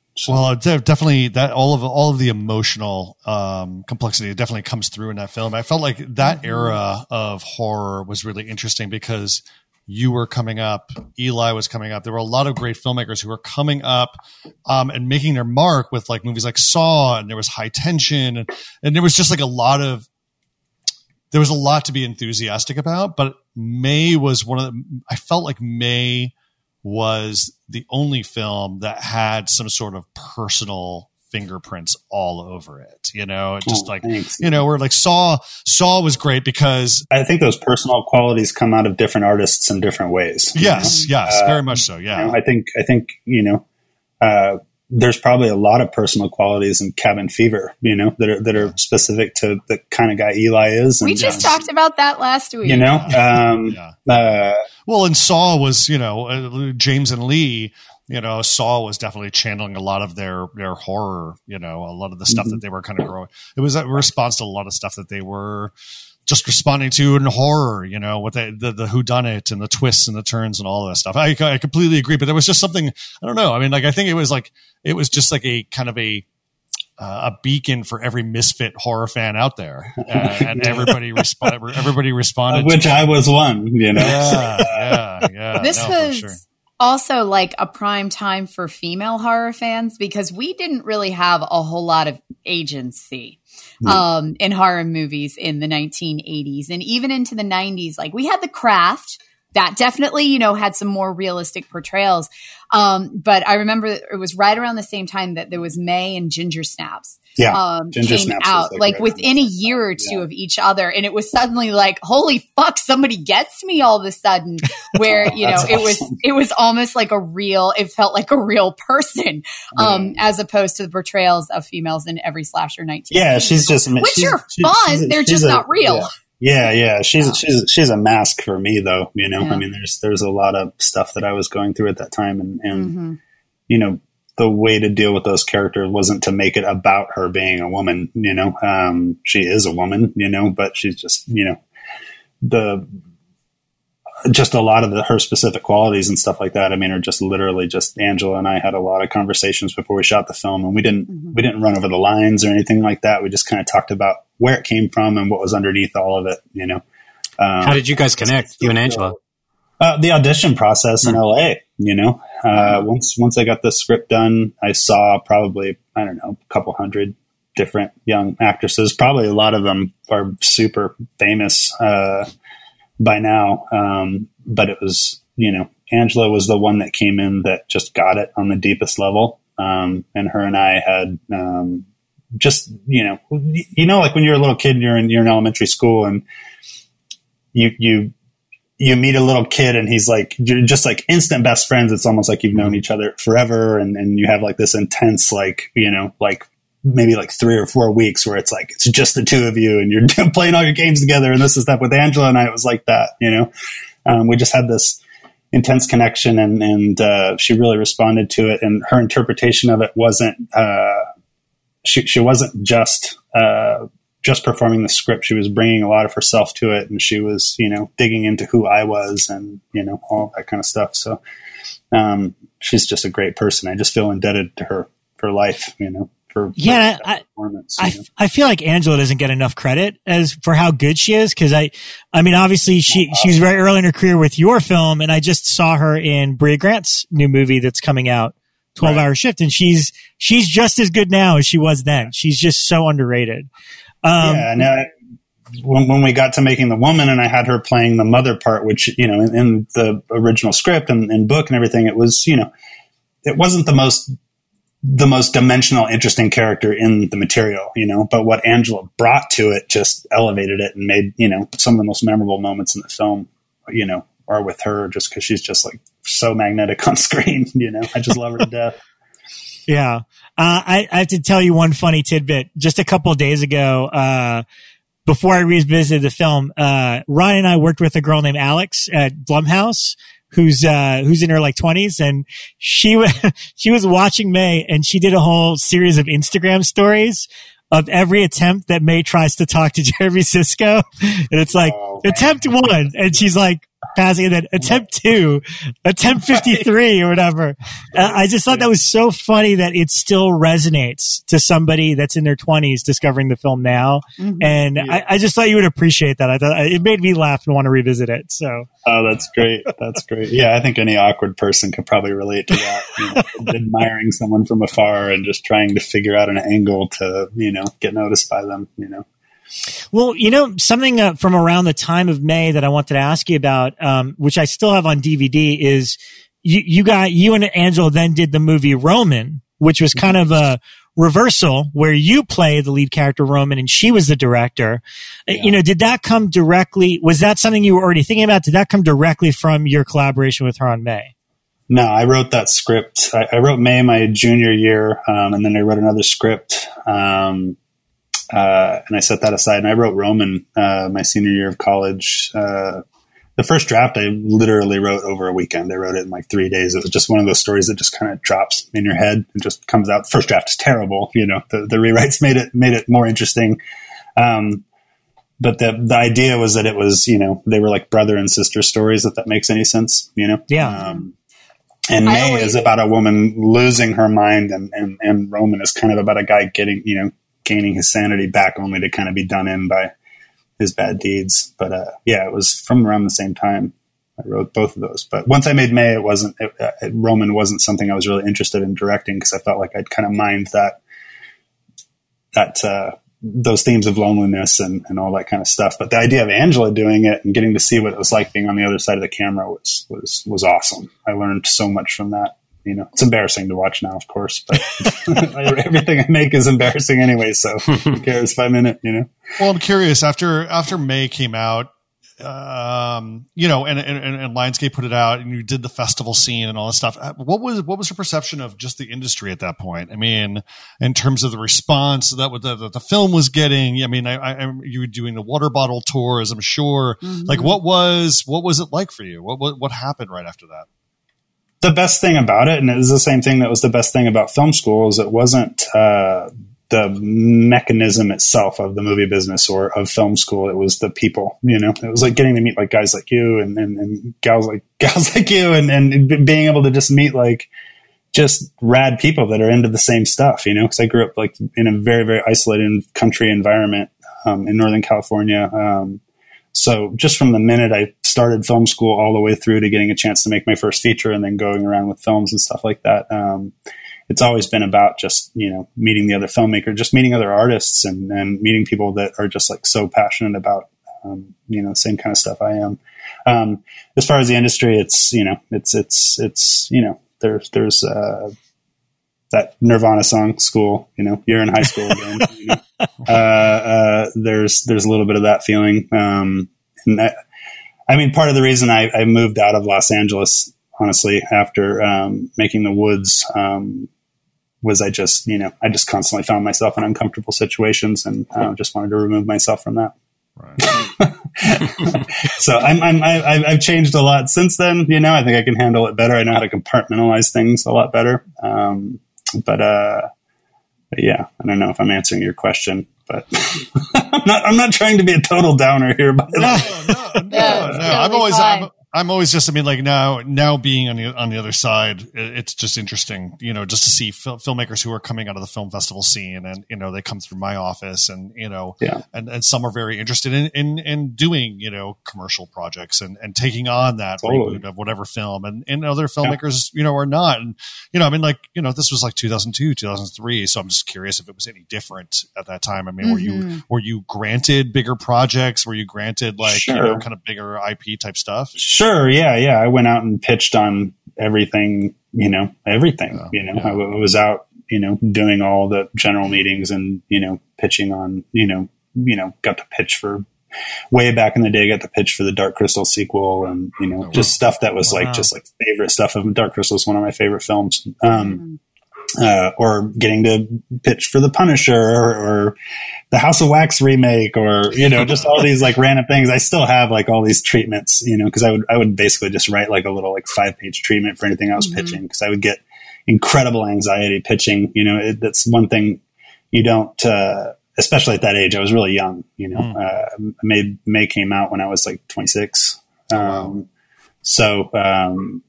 Well, definitely that all of all of the emotional um, complexity definitely comes through in that film. I felt like that era of horror was really interesting because you were coming up, Eli was coming up. There were a lot of great filmmakers who were coming up um, and making their mark with like movies like Saw, and there was High Tension, and, and there was just like a lot of there was a lot to be enthusiastic about. But May was one of the, I felt like May was the only film that had some sort of personal fingerprints all over it. You know, it just oh, like, thanks. you know, where like Saw, Saw was great because I think those personal qualities come out of different artists in different ways. Yes. Know? Yes. Uh, very much so. Yeah. You know, I think, I think, you know, uh, there's probably a lot of personal qualities in Cabin Fever, you know, that are, that are specific to the kind of guy Eli is. And, we just uh, talked about that last week. You know, um, yeah. uh, well, and Saw was, you know, uh, James and Lee, you know, Saw was definitely channeling a lot of their, their horror, you know, a lot of the stuff mm-hmm. that they were kind of growing. It was a response to a lot of stuff that they were just responding to in horror, you know, with the, the, the whodunit and the twists and the turns and all that stuff. I, I completely agree, but there was just something, I don't know. I mean, like, I think it was like, it was just like a kind of a, uh, a beacon for every misfit horror fan out there. Uh, and everybody responded, everybody responded. Which I was one, you know? Yeah, yeah, yeah. This no, was for sure. also like a prime time for female horror fans because we didn't really have a whole lot of agency um, in horror movies in the nineteen eighties and even into the nineties. Like we had The Craft that definitely, you know, had some more realistic portrayals. Um, but I remember it was right around the same time that there was May and Ginger Snaps. Yeah, um, Ginger came Snaps out like, like right within a year or two yeah. of each other, and it was suddenly like, holy fuck, somebody gets me all of a sudden. Where you know awesome. it was, it was almost like a real, it felt like a real person, um, yeah. as opposed to the portrayals of females in every slasher nineteen. Yeah, she's just which she's, are she's, fun, she's a, they're she's just a, not real. Yeah. Yeah, yeah, she's wow. she's she's a mask for me, though. You know, yeah. I mean, there's there's a lot of stuff that I was going through at that time, and and mm-hmm. you know, the way to deal with those characters wasn't to make it about her being a woman. You know, um, she is a woman, you know, but she's just you know the just a lot of the, her specific qualities and stuff like that. I mean, are just literally just Angela and I had a lot of conversations before we shot the film, and we didn't mm-hmm. we didn't run over the lines or anything like that. We just kind of talked about where it came from and what was underneath all of it, you know. Um, How did you guys connect, you and Angela? Uh, the audition process in L A, you know. Uh, once once I got the script done, I saw probably, I don't know, a couple hundred different young actresses. Probably a lot of them are super famous uh, by now. Um, but it was, you know, Angela was the one that came in that just got it on the deepest level. Um, and her and I had um, just, you know, you know, like when you're a little kid and you're in, you're in elementary school and you, you, you meet a little kid and he's like, you're just like instant best friends. It's almost like you've known each other forever. And, and you have like this intense, like, you know, like maybe like three or four weeks where it's like, it's just the two of you and you're playing all your games together. And this is stuff with Angela and I, it was like that, you know, um, we just had this intense connection and, and, uh, she really responded to it. And her interpretation of it wasn't, uh, she, she wasn't just, uh, just performing the script. She was bringing a lot of herself to it, and she was, you know, digging into who I was and, you know, all that kind of stuff. So, um, she's just a great person. I just feel indebted to her for life, you know, for, yeah, for I, performance. I, know? I feel like Angela doesn't get enough credit as for how good she is. Cause I, I mean, obviously she, she was very early in her career with your film, and I just saw her in Brea Grant's new movie that's coming out, twelve hour shift. And she's, she's just as good now as she was then. She's just so underrated. Um, yeah, and I, when, when we got to making the woman and I had her playing the mother part, which, you know, in, in the original script and, and book and everything, it was, you know, it wasn't the most, the most dimensional, interesting character in the material, you know, but what Angela brought to it just elevated it and made, you know, some of the most memorable moments in the film, you know, are with her just because she's just like so magnetic on screen, you know, I just love her to death. Yeah. Uh, I, I have to tell you one funny tidbit. Just a couple of days ago, uh, before I revisited the film, uh, Ryan and I worked with a girl named Alex at Blumhouse, who's, uh, who's in her like twenties. And she was, she was watching May, and she did a whole series of Instagram stories of every attempt that May tries to talk to Jeremy Sisko. And it's like, oh, attempt one. And she's like, passing, and then attempt two, attempt fifty-three or whatever. Uh, I just thought that was so funny that it still resonates to somebody that's in their twenties discovering the film now. Mm-hmm. And yeah. I, I just thought you would appreciate that. I thought it made me laugh and want to revisit it. So, oh, that's great. That's great. Yeah, I think any awkward person could probably relate to that. You know, admiring someone from afar and just trying to figure out an angle to, you know, get noticed by them, you know. Well, you know, something uh, from around the time of May that I wanted to ask you about, um, which I still have on D V D, is you, you got, you and Angela then did the movie Roman, which was kind of a reversal where you play the lead character Roman and she was the director. Yeah. You know, did that come directly, was that something you were already thinking about? Did that come directly from your collaboration with her on May? No, I wrote that script. I, I wrote May my junior year, um, and then I wrote another script, um, Uh, and I set that aside and I wrote Roman, uh, my senior year of college. Uh, the first draft I literally wrote over a weekend. I wrote it in like three days. It was just one of those stories that just kind of drops in your head and just comes out. First draft is terrible. You know, the, the rewrites made it, made it more interesting. Um, but the, the idea was that it was, you know, they were like brother and sister stories, if that makes any sense, you know? Yeah. Um, and May always- is about a woman losing her mind and, and, and Roman is kind of about a guy getting, you know, gaining his sanity back only to kind of be done in by his bad deeds. But, uh, yeah, it was from around the same time I wrote both of those. But once I made May, it wasn't, it, it, Roman wasn't something I was really interested in directing because I felt like I'd kind of mined that, that, uh, those themes of loneliness and, and all that kind of stuff. But the idea of Angela doing it and getting to see what it was like being on the other side of the camera was, was, was awesome. I learned so much from that. You know, it's embarrassing to watch now, of course, but everything I make is embarrassing anyway. So who cares if I'm in it, you know? Well, I'm curious after, after May came out, um, you know, and, and, and Lionsgate put it out and you did the festival scene and all this stuff. What was, what was your perception of just the industry at that point? I mean, in terms of the response that the, that the film was getting, I mean, I, I, you were doing the water bottle tours, I'm sure. Mm-hmm. Like what was, what was it like for you? What, what, what happened right after that? The best thing about it, and it was the same thing that was the best thing about film school, is it wasn't uh, the mechanism itself of the movie business or of film school. It was the people, you know. It was like getting to meet like guys like you and, and, and gals like gals like you, and, and being able to just meet like just rad people that are into the same stuff, you know. Because I grew up like in a very very isolated country environment um, in Northern California. Um, So just from the minute I started film school all the way through to getting a chance to make my first feature and then going around with films and stuff like that, um, it's always been about just, you know, meeting the other filmmaker, just meeting other artists and, and meeting people that are just like so passionate about, um, you know, the same kind of stuff I am. Um, as far as the industry, it's, you know, it's, it's, it's, you know, there's, there's, uh, that Nirvana song, School, you know, you're in high school again. You know? uh, uh, there's, there's a little bit of that feeling. Um, and that, I mean, part of the reason I, I moved out of Los Angeles, honestly, after, um, making The Woods, um, was I just, you know, I just constantly found myself in uncomfortable situations and uh, just wanted to remove myself from that. Right. So I'm, I'm, I, I've changed a lot since then. You know, I think I can handle it better. I know how to compartmentalize things a lot better. Um, But, uh, but yeah, I don't know if I'm answering your question, but I'm not, I'm not trying to be a total downer here. By the no, way. no, no, yeah, no. I'm always, I'm, I'm always just, I mean, like now, now being on the, on the other side, it's just interesting, you know, just to see fil- filmmakers who are coming out of the film festival scene and, you know, they come through my office and, you know, yeah. and, and some are very interested in, in, in doing, you know, commercial projects and, and taking on that totally. reboot of whatever film and, and other filmmakers, yeah. you know, are not. And, you know, I mean, like, you know, this was like two thousand two, two thousand three. So I'm just curious if it was any different at that time. I mean, mm-hmm. were you, were you granted bigger projects? Were you granted like, sure. you know, kind of bigger I P type stuff? Sure. Yeah. Yeah. I went out and pitched on everything, you know, everything, yeah, you know, yeah. I, w- I was out, you know, doing all the general meetings and, you know, pitching on, you know, you know, got to pitch for way back in the day, got to pitch for the Dark Crystal sequel and, you know, oh, just wow. stuff that was wow. like, just like favorite stuff of Dark Crystal is one of my favorite films. Um, mm-hmm. uh, or getting to pitch for The Punisher or, or the House of Wax remake or, you know, just all these like random things. I still have like all these treatments, you know, cause I would, I would basically just write like a little like five page treatment for anything I was mm-hmm. pitching. Cause I would get incredible anxiety pitching, you know, it, that's one thing you don't, uh, especially at that age. I was really young, you know, mm. uh, May, May came out when I was like twenty-six. Um, so um,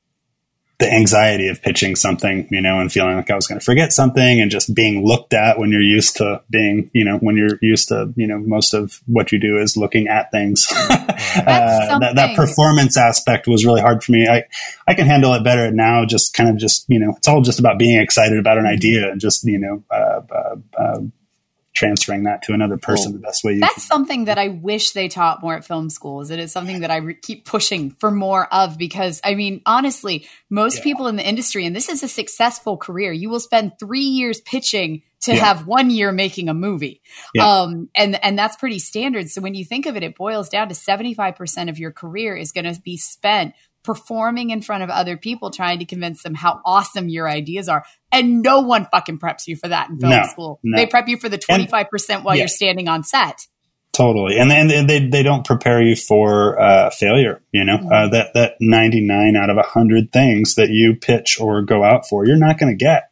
the anxiety of pitching something, you know, and feeling like I was going to forget something, and just being looked at when you're used to being, you know, when you're used to, you know, most of what you do is looking at things. uh, that, that performance aspect was really hard for me. I, I can handle it better now, just kind of just, you know, it's all just about being excited about an idea and just, you know, uh, uh, uh, transferring that to another person the best way you That's can. something that I wish they taught more at film schools. It is something that I re- keep pushing for more of, because I mean, honestly, most yeah. people in the industry, and this is a successful career, you will spend three years pitching to yeah. have one year making a movie. Yeah. Um, and, and that's pretty standard. So when you think of it, it boils down to seventy-five percent of your career is going to be spent performing in front of other people, trying to convince them how awesome your ideas are. And no one fucking preps you for that in film no, school. No. They prep you for the twenty-five percent and, while yeah. you're standing on set. Totally. And then they, they don't prepare you for uh, failure, you know, mm-hmm. uh, that, that ninety-nine out of one hundred things that you pitch or go out for, you're not going to get.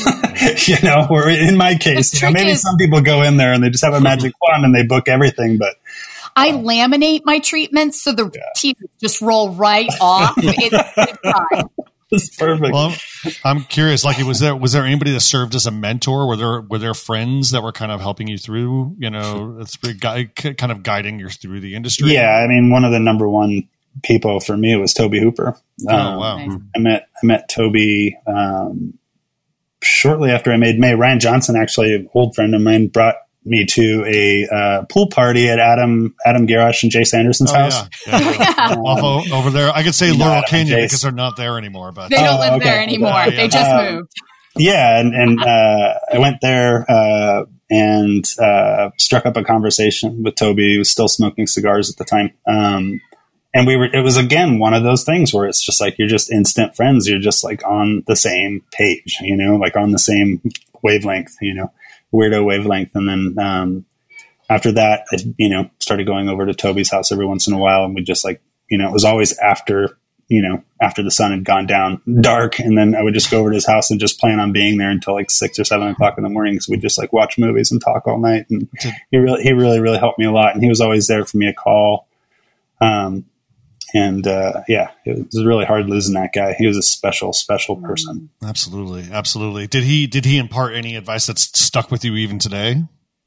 You know, or in my case, you know, maybe is, some people go in there and they just have a magic wand and they book everything, but I laminate my treatments so the yeah. teeth just roll right off. It's, it's fine. It's perfect. Well, I'm, I'm curious. Like, was there was there anybody that served as a mentor? Were there were there friends that were kind of helping you through? You know, it's kind of guiding you through the industry. Yeah, I mean, one of the number one people for me was Toby Hooper. Oh um, wow! Nice. I met I met Toby um, shortly after I made May. Ryan Johnson, actually, an old friend of mine, brought me to a uh, pool party at Adam Adam Garrosh and Jay Sanderson's oh, house. Yeah. Yeah, yeah. um, Off over there. I could say you know, Laurel Adam Canyon Jace. because they're not there anymore. But they don't oh, live okay. there anymore. Yeah, yeah. They just um, moved. Yeah, and, and uh, I went there uh, and uh, struck up a conversation with Toby. He was still smoking cigars at the time. Um, and we were. It was, again, one of those things where it's just like you're just instant friends. You're just like on the same page, you know, like on the same wavelength, you know, weirdo wavelength. And then um, after that, I, you know, started going over to Toby's house every once in a while. And we just like, you know, it was always after, you know, after the sun had gone down dark. And then I would just go over to his house and just plan on being there until like six or seven o'clock in the morning. So we'd just like watch movies and talk all night. And he really, he really, really helped me a lot. And he was always there for me a call. Um, And, uh, yeah, it was really hard losing that guy. He was a special, special person. Absolutely. Absolutely. Did he, did he impart any advice that's stuck with you even today?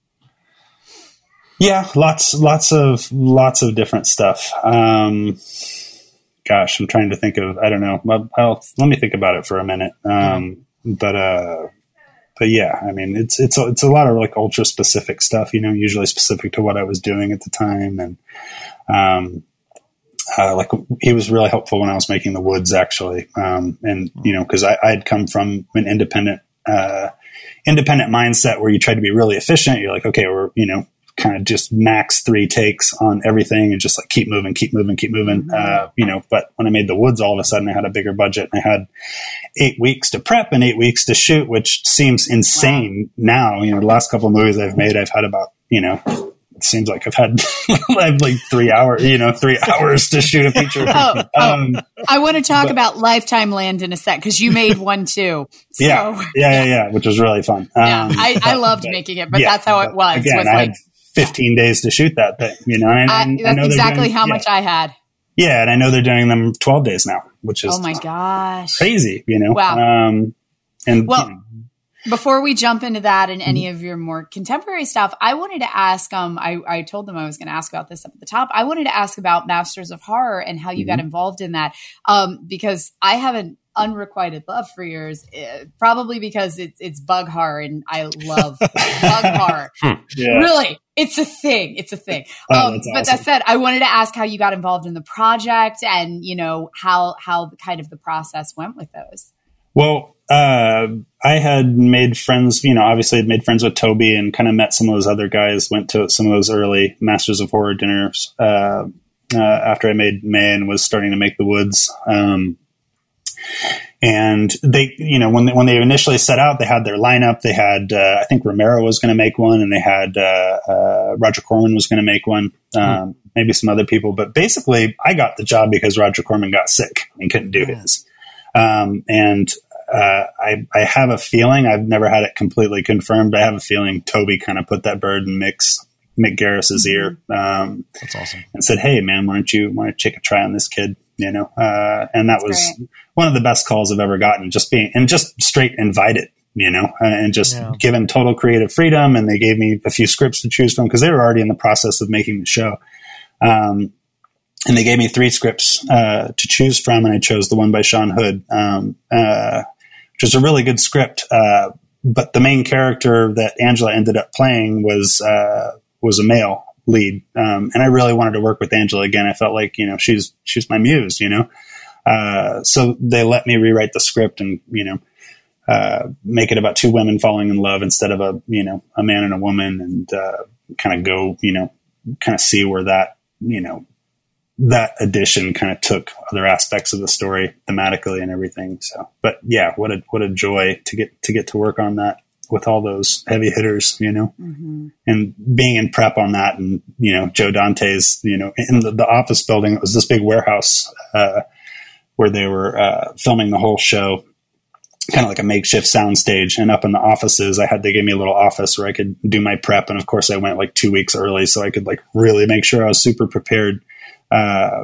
Yeah, lots, lots of, lots of different stuff. Um, gosh, I'm trying to think of, I don't know. I'll, I'll, let me think about it for a minute. Um, but, uh, but yeah, I mean, it's, it's, a, it's a lot of like ultra specific stuff, you know, usually specific to what I was doing at the time. And, um, Uh, like he was really helpful when I was making The Woods, actually. Um, and, you know, cause I, I had come from an independent, uh, independent mindset where you try to be really efficient. You're like, okay, we're, you know, kind of just max three takes on everything and just like keep moving, keep moving, keep moving. Uh, you know, but when I made The Woods, all of a sudden I had a bigger budget and I had eight weeks to prep and eight weeks to shoot, which seems insane wow. now. You know, the last couple of movies I've made, I've had about, you know, it seems like I've had I have like three hours, you know, three hours to shoot a feature. Oh, um, oh. I want to talk but, about Lifetime Land in a sec because you made one too. So, yeah, yeah, yeah, yeah, which was really fun. Yeah, um, I, but, I loved but, making it, but yeah, that's how it was. Again, was I like, had fifteen days to shoot that thing, you know. And, I, and that's I know exactly doing, how yeah. much I had. Yeah, and I know they're doing them twelve days now, which is oh my gosh, crazy, you know. Wow. Um, and well. You know, Before we jump into that and any of your more contemporary stuff, I wanted to ask, um, I, I told them I was going to ask about this up at the top. I wanted to ask about Masters of Horror and how you mm-hmm. got involved in that. Um, because I have an unrequited love for yours, uh, probably because it's, it's bug horror and I love bug horror. Yeah. Really, it's a thing. It's a thing. Oh, um, awesome. But that said, I wanted to ask how you got involved in the project and, you know, how, how kind of the process went with those. Well, uh, I had made friends, you know, obviously I'd made friends with Toby and kind of met some of those other guys, went to some of those early Masters of Horror dinners uh, uh, after I made May and was starting to make The Woods. Um, and they, you know, when they, when they initially set out, they had their lineup. They had, uh, I think Romero was going to make one and they had uh, uh, Roger Corman was going to make one, um, mm-hmm. maybe some other people. But basically, I got the job because Roger Corman got sick and couldn't do mm-hmm. his. Um, and uh, I, I have a feeling, I've never had it completely confirmed, but I have a feeling Toby kind of put that bird in Mick's, Mick Garris's ear. Um, That's awesome. And said, hey, man, why don't you, why don't you take a try on this kid? you know, uh, and that That's was great. one of the best calls I've ever gotten, just being, and just straight invited, you know, and just Yeah. given total creative freedom. And they gave me a few scripts to choose from because they were already in the process of making the show. Um, and they gave me three scripts, uh, to choose from. And I chose the one by Sean Hood, um, uh, which is a really good script. Uh, but the main character that Angela ended up playing was, uh, was a male lead. Um, and I really wanted to work with Angela again. I felt like, you know, she's, she's my muse, you know? Uh, so they let me rewrite the script and, you know, uh, make it about two women falling in love instead of a, you know, a man and a woman, and, uh, kind of go, you know, kind of see where that, you know, that addition kind of took other aspects of the story thematically and everything. So, but yeah, what a, what a joy to get, to get to work on that with all those heavy hitters, you know, mm-hmm. and being in prep on that. And, you know, Joe Dante's, you know, in the, the office building, it was this big warehouse, uh, where they were, uh, filming the whole show, kind of like a makeshift soundstage. And up in the offices, I had, they gave me a little office where I could do my prep. And of course I went like two weeks early so I could like really make sure I was super prepared. Uh,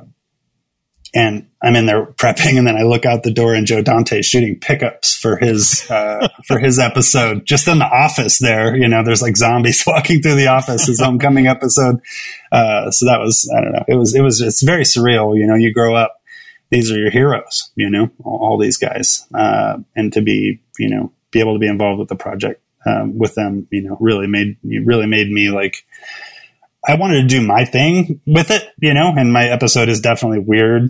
and I'm in there prepping, and then I look out the door and Joe Dante's shooting pickups for his, uh, for his episode, just in the office there. You know, there's like zombies walking through the office, his homecoming episode. Uh, so that was, I don't know, it was, it was, it's very surreal. You know, you grow up, these are your heroes, you know, all, all these guys. Uh, and to be, you know, be able to be involved with the project, um, with them, you know, really made, you really made me like, I wanted to do my thing with it, you know, and my episode is definitely weird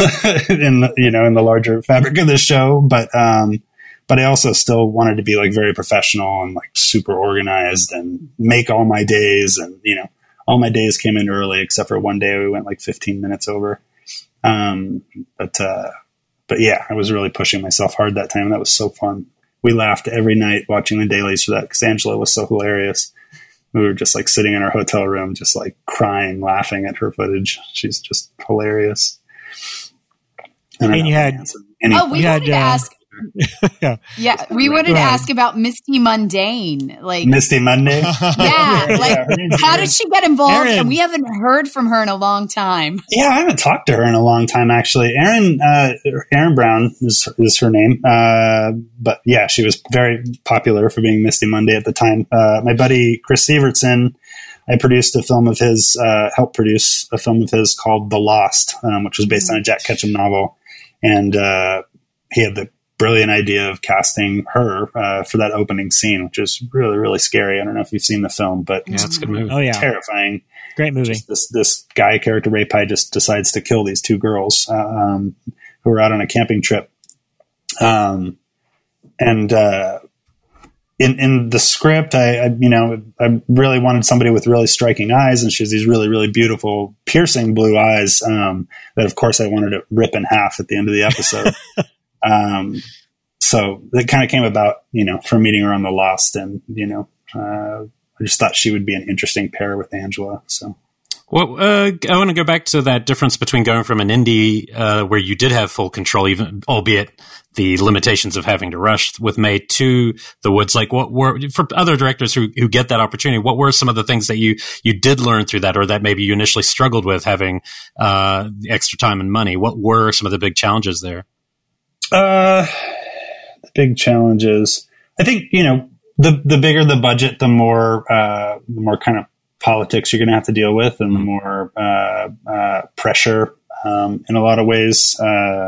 in the, you know, in the larger fabric of the show. But, um, but I also still wanted to be like very professional and like super organized and make all my days. And, you know, all my days came in early, except for one day we went like fifteen minutes over. Um, but, uh, but yeah, I was really pushing myself hard that time. That was so fun. We laughed every night watching the dailies for that because Angela was so hilarious. We were just like sitting in our hotel room, just like crying, laughing at her footage. She's just hilarious. And, and you had, oh, we you wanted had, to uh, ask. yeah. yeah, we wanted to ask about Misty Mundane. Like Misty Monday. Yeah, like how did she get involved? Erin. And we haven't heard from her in a long time. Yeah, I haven't talked to her in a long time, actually. Erin, uh, Erin Brown is, is her name. Uh, but yeah, she was very popular for being Misty Monday at the time. Uh, my buddy Chris Sievertson, I produced a film of his, uh, helped produce a film of his called The Lost, um, which was based on a Jack Ketchum novel. And uh, he had the brilliant idea of casting her uh, for that opening scene, which is really, really scary. I don't know if you've seen the film, but Yeah, it's a good movie. Oh, yeah. terrifying. Great movie. Just this this guy character, Ray Pye, just decides to kill these two girls uh, um, who are out on a camping trip. Um, and uh, in in the script, I, I you know I really wanted somebody with really striking eyes, and she has these really, really beautiful, piercing blue eyes um, that, of course, I wanted to rip in half at the end of the episode. Um, so it kind of came about, you know, from meeting her on The Lost, and, you know, uh, I just thought she would be an interesting pair with Angela. So, well, uh, I want to go back to that difference between going from an indie, uh, where you did have full control, even, albeit the limitations of having to rush with May, to The Woods. Like, what were, for other directors who, who get that opportunity, what were some of the things that you, you did learn through that, or that maybe you initially struggled with having, uh, the extra time and money? What were some of the big challenges there? Uh, the big challenges, I think, you know, the, the bigger the budget, the more, uh, the more kind of politics you're going to have to deal with, and the more, uh, uh, pressure, um, in a lot of ways. Uh,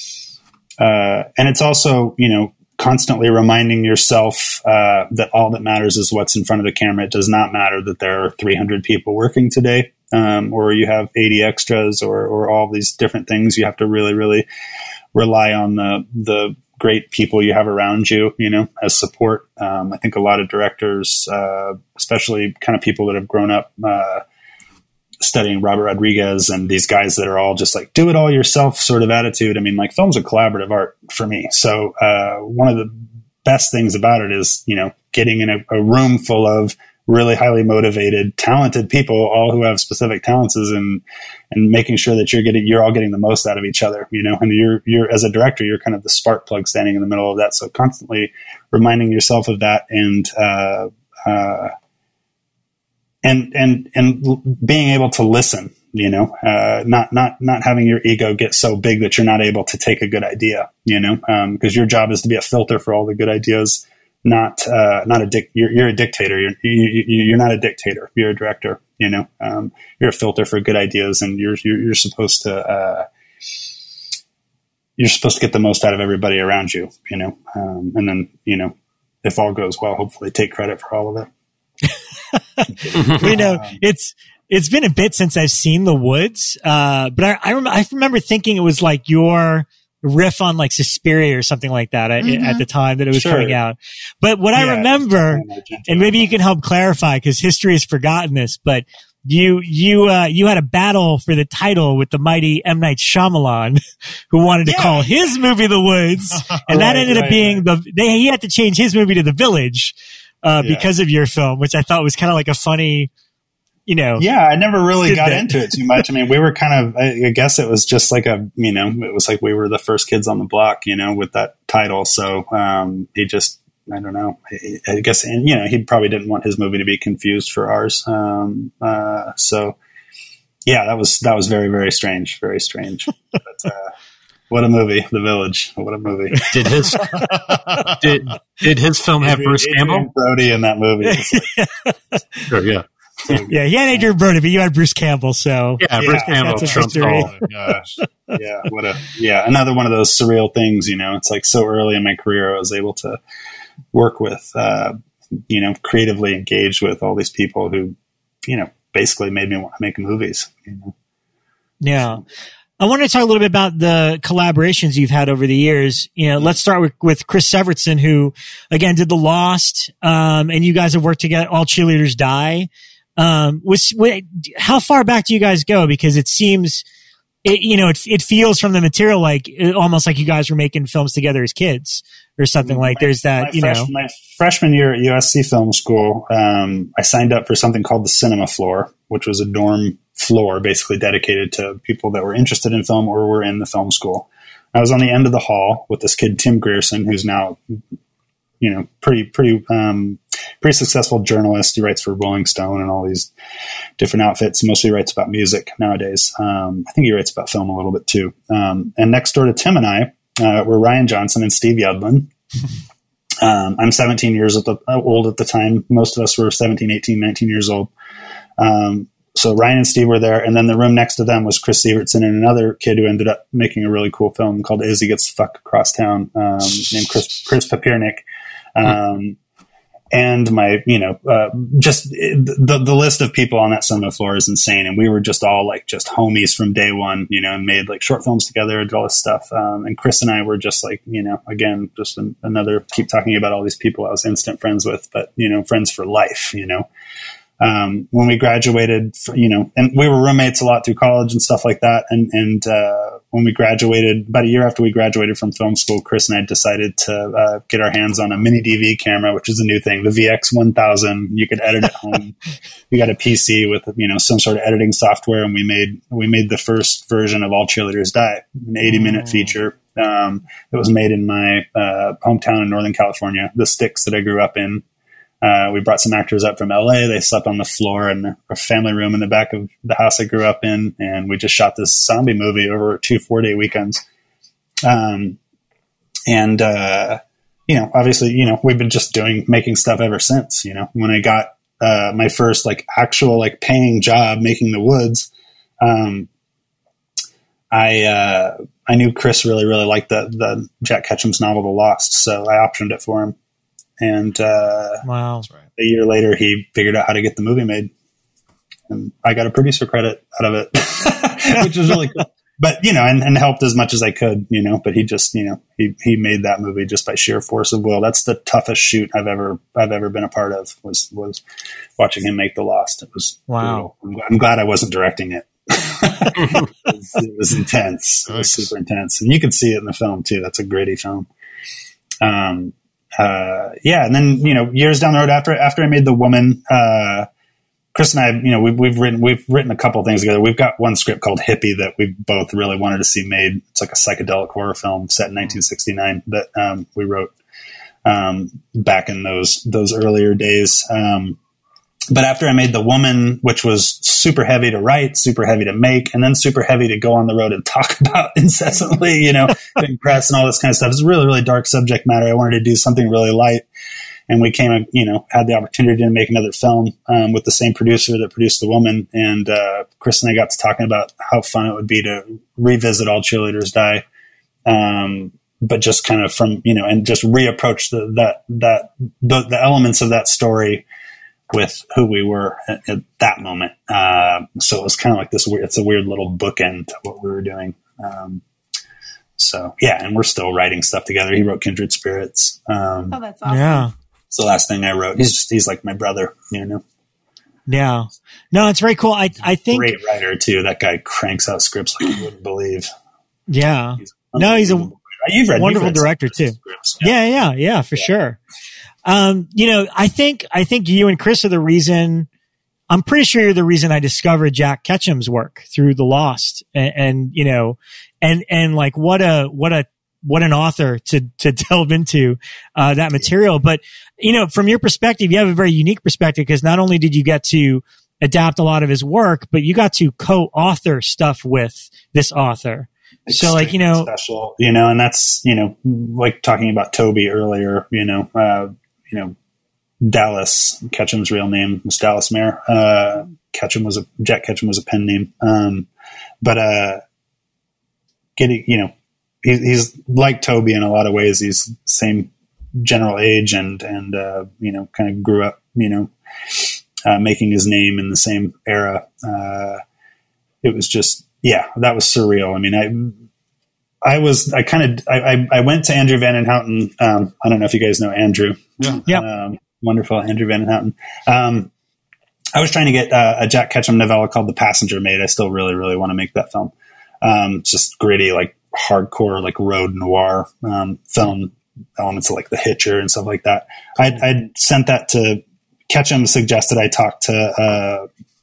uh, and it's also, you know, constantly reminding yourself, uh, that all that matters is what's in front of the camera. It does not matter that there are three hundred people working today, um, or you have eighty extras, or, or all these different things. You have to really, really rely on the the great people you have around you, you know, as support. Um, I think a lot of directors, uh, especially kind of people that have grown up uh, studying Robert Rodriguez and these guys that are all just like, do it all yourself sort of attitude. I mean, like, film's a collaborative art for me. So uh, one of the best things about it is, you know, getting in a, a room full of really highly motivated, talented people, all who have specific talents, and and making sure that you're getting, you're all getting the most out of each other, you know. And you're you're as a director, you're kind of the spark plug standing in the middle of that. So constantly reminding yourself of that, and uh, uh, and and and being able to listen, you know, uh, not, not, not having your ego get so big that you're not able to take a good idea, you know, um, because your job is to be a filter for all the good ideas, not, uh, not a dic- you're, you're a dictator. You're, you, you're not a dictator. You're a director, you know, um, you're a filter for good ideas, and you're, you're, you're supposed to, uh, you're supposed to get the most out of everybody around you, you know, um, and then, you know, if all goes well, hopefully take credit for all of it. You know, it's it's been a bit since I've seen The Woods, uh, but I I, rem- I remember thinking it was like your riff on like Suspiria or something like that at, mm-hmm. at the time that it was sure. coming out. But what yeah, I remember, and maybe you can help clarify because history has forgotten this, but you you uh, you had a battle for the title with the mighty M. Night Shyamalan, who wanted to yeah. call his movie The Woods, and that right, ended right, up being right. the they, he had to change his movie to The Village. Uh, yeah. because of your film, which I thought was kind of like a funny, you know. Yeah, I never really got into it too much. I mean, we were kind of, I, I guess it was just like a, you know, it was like we were the first kids on the block, you know, with that title. So um, he just, I don't know, I, I guess, and, you know, he probably didn't want his movie to be confused for ours. Um, uh, so, yeah, that was, that was very, very strange, very strange. But, uh, what a movie, The Village. What a movie. Did his did did his film have Adrian, Bruce Campbell? Adrian Brody in that movie. Like, sure, yeah. Yeah, he had Adrian Brody, but you had Bruce Campbell, so yeah, Bruce yeah, Campbell. That's a victory. Oh, gosh. Yeah, what a yeah, another one of those surreal things, you know. It's like so early in my career I was able to work with uh, you know, creatively engage with all these people who, you know, basically made me want to make movies, you know. Yeah. I want to talk a little bit about the collaborations you've had over the years. You know, let's start with, with Chris Evertson, who again did The Lost, um, and you guys have worked together. All Cheerleaders Die. Um, was, how far back do you guys go? Because it seems, it, you know, it, it feels from the material like almost like you guys were making films together as kids or something. Like my, there's that, you fresh, know, my freshman year at U S C Film School, um, I signed up for something called the Cinema Floor, which was a dorm floor basically dedicated to people that were interested in film or were in the film school. I was on the end of the hall with this kid, Tim Grierson, who's now, you know, pretty, pretty, um, pretty successful journalist. He writes for Rolling Stone and all these different outfits. Mostly writes about music nowadays. Um, I think he writes about film a little bit too. Um, and next door to Tim and I, uh, were Ryan Johnson and Steve Yudlin. um, I'm seventeen years at the, uh, old at the time. Most of us were seventeen, eighteen, nineteen years old. Um, So Ryan and Steve were there, and then the room next to them was Chris Evertson and another kid who ended up making a really cool film called Izzy Gets Fucked Across Town, um, named Chris Chris Papiernik. Um, and my, you know, uh, just the the list of people on that cinema floor is insane, and we were just all like just homies from day one, you know, and made like short films together and all this stuff. Um, and Chris and I were just like, you know, again, just an, another keep talking about all these people I was instant friends with, but you know, friends for life, you know. Um, when we graduated, you know, and we were roommates a lot through college and stuff like that. And, and, uh, when we graduated, about a year after we graduated from film school, Chris and I decided to, uh, get our hands on a mini D V camera, which is a new thing, the V X one thousand. You could edit at home. We got a P C with, you know, some sort of editing software, and we made, we made the first version of All Cheerleaders Die, an eighty minute oh. feature. Um, it was made in my, uh, hometown in Northern California, the sticks that I grew up in. Uh, we brought some actors up from L A. They slept on the floor in a family room in the back of the house I grew up in. And we just shot this zombie movie over two four day weekends. Um, and, uh, you know, obviously, you know, we've been just doing, making stuff ever since, you know, when I got, uh, my first like actual, like paying job making The Woods. Um, I, uh, I knew Chris really, really liked the, the Jack Ketchum's novel, The Lost. So I optioned it for him. And uh, wow. a year later, he figured out how to get the movie made. And I got a producer credit out of it, which was really cool. But, you know, and, and helped as much as I could, you know, but he just, you know, he, he made that movie just by sheer force of will. That's the toughest shoot I've ever, I've ever been a part of was, was watching him make The Lost. It was, wow. I'm, I'm glad I wasn't directing it. it, was, it was intense. It was super intense. And you can see it in the film too. That's a gritty film. Um, Uh, yeah. And then, you know, years down the road after, after I made The Woman, uh, Chris and I, you know, we've, we've written, we've written a couple of things together. We've got one script called Hippie that we both really wanted to see made. It's like a psychedelic horror film set in nineteen sixty-nine that, um, we wrote, um, back in those, those earlier days. Um, but after I made The Woman, which was super heavy to write, super heavy to make, and then super heavy to go on the road and talk about incessantly, you know, being press and all this kind of stuff. It's really, really dark subject matter. I wanted to do something really light. And we came, you know, had the opportunity to make another film um, with the same producer that produced The Woman. And uh, Chris and I got to talking about how fun it would be to revisit All Cheerleaders Die. Um, but just kind of from, you know, and just reapproach the, that, that, the, the elements of that story with who we were at, at that moment. Uh, so it was kind of like this weird, it's a weird little bookend to what we were doing. Um, so yeah, and we're still writing stuff together. He wrote Kindred Spirits. Um, oh, that's awesome. Yeah. It's the last thing I wrote. He's just, he's like my brother, you know? Yeah. No, it's very cool. I, I think. Great writer too. That guy cranks out scripts like you wouldn't believe. Yeah. He's no, he's a you've read, wonderful you've read director too. Scripts, yeah. yeah, yeah, yeah, for yeah. sure. Um, you know, I think, I think you and Chris are the reason, I'm pretty sure you're the reason I discovered Jack Ketchum's work through The Lost and, and you know, and, and like what a, what a, what an author to, to delve into, uh, that material. But, you know, from your perspective, you have a very unique perspective because not only did you get to adapt a lot of his work, but you got to co-author stuff with this author. So like, you know, special, you know, and that's, you know, like talking about Toby earlier, you know, uh, you know, Dallas Ketchum's real name was Dallas Mayer. Uh, Ketchum was a Jack Ketchum was a pen name. Um, but, uh, getting, you know, he, he's like Toby in a lot of ways. He's same general age and, and, uh, you know, kind of grew up, you know, uh, making his name in the same era. Uh, it was just, yeah, that was surreal. I mean, I, I was, I kind of, I, I went to Andrew Van Den Houten. Um, I don't know if you guys know Andrew. Yeah. Yep. Um, wonderful. Andrew Van Den Houten. Um, I was trying to get uh, a Jack Ketchum novella called The Passenger made. I still really, really want to make that film. Um, just gritty, like hardcore, like road noir, um, film elements of like The Hitcher and stuff like that. I'd, I'd sent that to Ketchum, suggested I talk to, uh,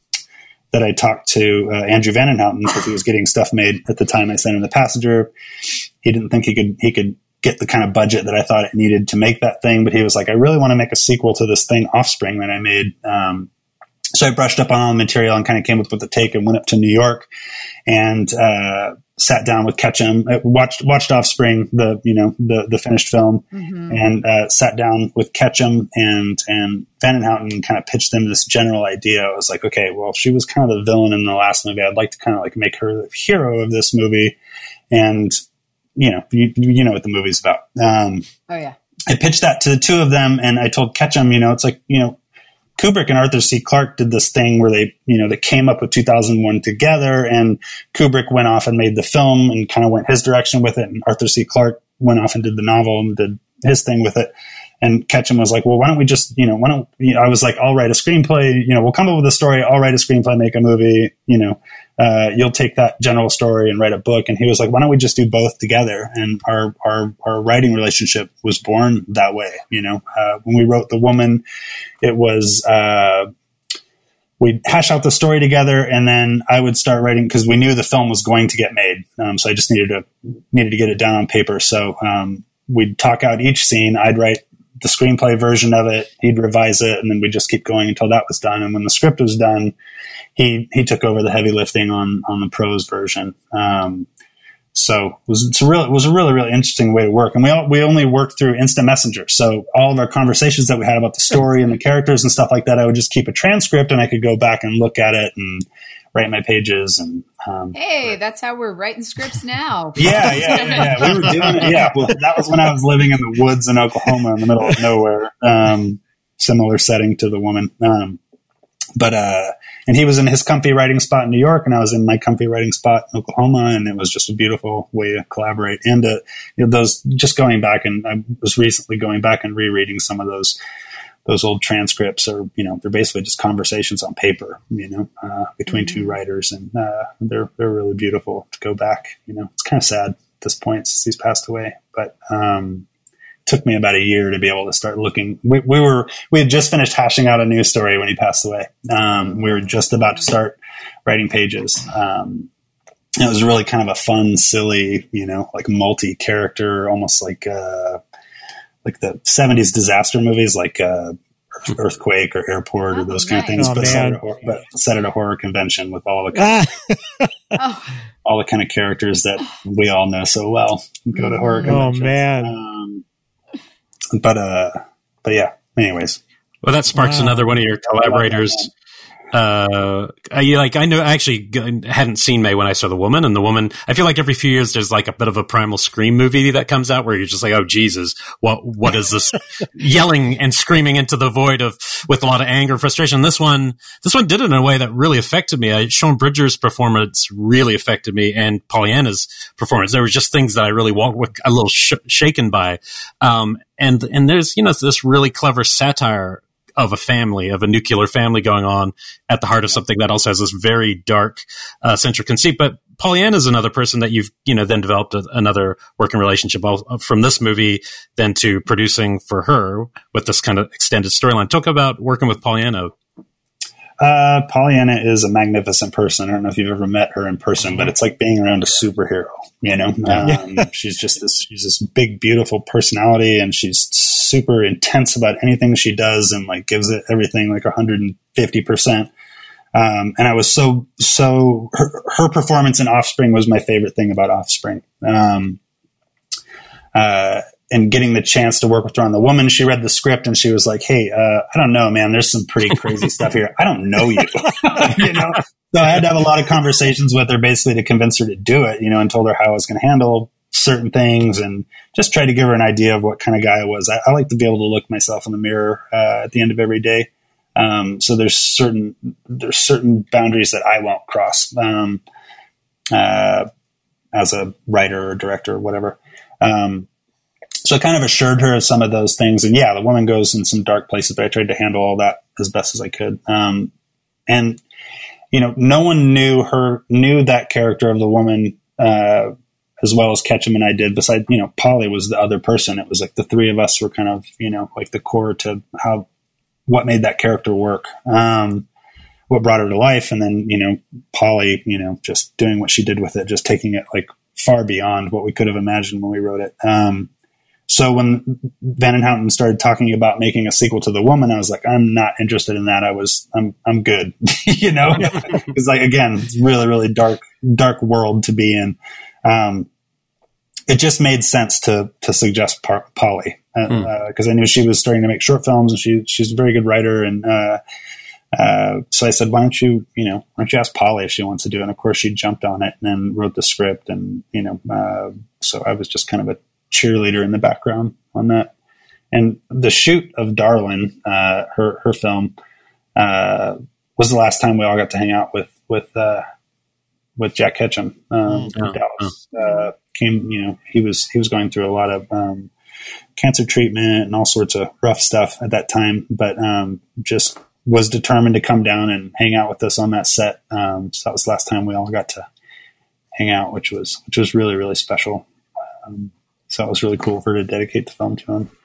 that I talked to uh, Andrew Van Den Houten because he was getting stuff made at the time. I sent him The Passenger. He didn't think he could he could get the kind of budget that I thought it needed to make that thing, but he was like, I really want to make a sequel to this thing, Offspring, that I made. Um, so I brushed up on all the material and kind of came up with the take and went up to New York and uh, sat down with Ketchum, I watched watched Offspring, the you know the the finished film, mm-hmm. and uh, sat down with Ketchum and and Van Den Houten and kind of pitched them this general idea. I was like, okay, well, she was kind of the villain in the last movie. I'd like to kind of like make her the hero of this movie, and you know you you know what the movie's about. Um, oh yeah. I pitched that to the two of them, and I told Ketchum, you know, it's like you know. Kubrick and Arthur C. Clarke did this thing where they, you know, they came up with two thousand one together, and Kubrick went off and made the film and kind of went his direction with it. And Arthur C. Clarke went off and did the novel and did his thing with it. And Ketchum was like, well, why don't we just, you know, why don't, you know, I was like, I'll write a screenplay, you know, we'll come up with a story. I'll write a screenplay, make a movie, you know, uh, you'll take that general story and write a book. And he was like, why don't we just do both together? And our, our, our writing relationship was born that way. You know, uh, when we wrote The Woman, it was, uh, we'd hash out the story together, and then I would start writing because we knew the film was going to get made. Um, so I just needed to, needed to get it down on paper. So, um, we'd talk out each scene. I'd write the screenplay version of it. He'd revise it, and then we'd just keep going until that was done. And when the script was done, he he took over the heavy lifting on on the prose version. Um, so it was it's a real it was a really really interesting way to work. And we all, we only worked through instant messenger. So all of our conversations that we had about the story and the characters and stuff like that, I would just keep a transcript, and I could go back and look at it and write my pages. And um, hey, that's how we're writing scripts now. yeah, yeah, yeah, yeah. We were doing it. Yeah, well, that was when I was living in the woods in Oklahoma, in the middle of nowhere. Um, similar setting to The Woman. Um, but uh, and he was in his comfy writing spot in New York, and I was in my comfy writing spot in Oklahoma, and it was just a beautiful way to collaborate. And uh, you know, those just going back, and I was recently going back and rereading some of those. Those old transcripts are, you know, they're basically just conversations on paper, you know, uh, between mm-hmm. two writers, and uh, they're they're really beautiful to go back. You know, it's kind of sad at this point since he's passed away, but um, it took me about a year to be able to start looking. We, we were we had just finished hashing out a news story when he passed away. Um, we were just about to start writing pages. Um, it was really kind of a fun, silly, you know, like multi-character, almost like. Uh, like the seventies disaster movies, like uh, Earthquake or Airport oh, or those nice. kind of things, oh, but, set at a, but set at a horror convention with all the kind of, oh. all the kind of characters that we all know so well. Go to horror conventions. Oh man! Um, but uh, but yeah. Anyways, well, that sparks wow. another one of your collaborators. Uh, I, like I know, I actually hadn't seen May when I saw The Woman, and The Woman. I feel like every few years there's like a bit of a primal scream movie that comes out where you're just like, oh Jesus, what what is this? Yelling and screaming into the void of with a lot of anger and frustration. This one, this one did it in a way that really affected me. I, Sean Bridger's performance really affected me, and Pollyanna's performance. There were just things that I really walked a little sh- shaken by. Um, and and there's you know this really clever satire of a family, of a nuclear family going on at the heart of something that also has this very dark uh, central conceit. But Pollyanna is another person that you've, you know, then developed a, another working relationship from this movie then to producing for her with this kind of extended storyline. Talk about working with Pollyanna. Uh, Pollyanna is a magnificent person. I don't know if you've ever met her in person, but it's like being around a superhero, you know? Um, she's just this, she's this big, beautiful personality, and she's super intense about anything she does and like gives it everything like one hundred fifty percent. Um, and I was so, so her, her performance in Offspring was my favorite thing about Offspring. Um, uh, and getting the chance to work with her on The Woman, she read the script and she was like, hey, uh, I don't know, man, there's some pretty crazy stuff here. I don't know you, you know? So I had to have a lot of conversations with her basically to convince her to do it, you know, and told her how I was going to handle certain things and just try to give her an idea of what kind of guy I was. I, I like to be able to look myself in the mirror uh, at the end of every day. Um, so there's certain, there's certain boundaries that I won't cross um, uh, as a writer or director or whatever. Um, So I kind of assured her of some of those things. And yeah, The Woman goes in some dark places, but I tried to handle all that as best as I could. Um, and, you know, no one knew her, knew that character of The Woman uh, as well as Ketchum and I did. Besides, you know, Polly was the other person. It was like the three of us were kind of, you know, like the core to how, what made that character work, um, what brought her to life. And then, you know, Polly, you know, just doing what she did with it, just taking it like far beyond what we could have imagined when we wrote it. Um, So when Van and Houten started talking about making a sequel to The Woman, I was like, I'm not interested in that. I was, I'm, I'm good, you know, because like, again, it's really, really dark, dark world to be in. Um, it just made sense to, to suggest Par- Polly, uh, mm. uh, cause I knew she was starting to make short films and she, she's a very good writer. And, uh, uh, so I said, why don't you, you know, why don't you ask Polly if she wants to do it? And of course she jumped on it and then wrote the script and, you know, uh, so I was just kind of a cheerleader in the background on that. And the shoot of Darlin, uh, her, her film, uh, was the last time we all got to hang out with, with, uh, with Jack Ketchum, um, oh, in Dallas. Oh. Uh, came, you know, he was, he was going through a lot of, um, cancer treatment and all sorts of rough stuff at that time, but, um, just was determined to come down and hang out with us on that set. Um, so that was the last time we all got to hang out, which was, which was really, really special. Um, So it was really cool for her to dedicate the film to him.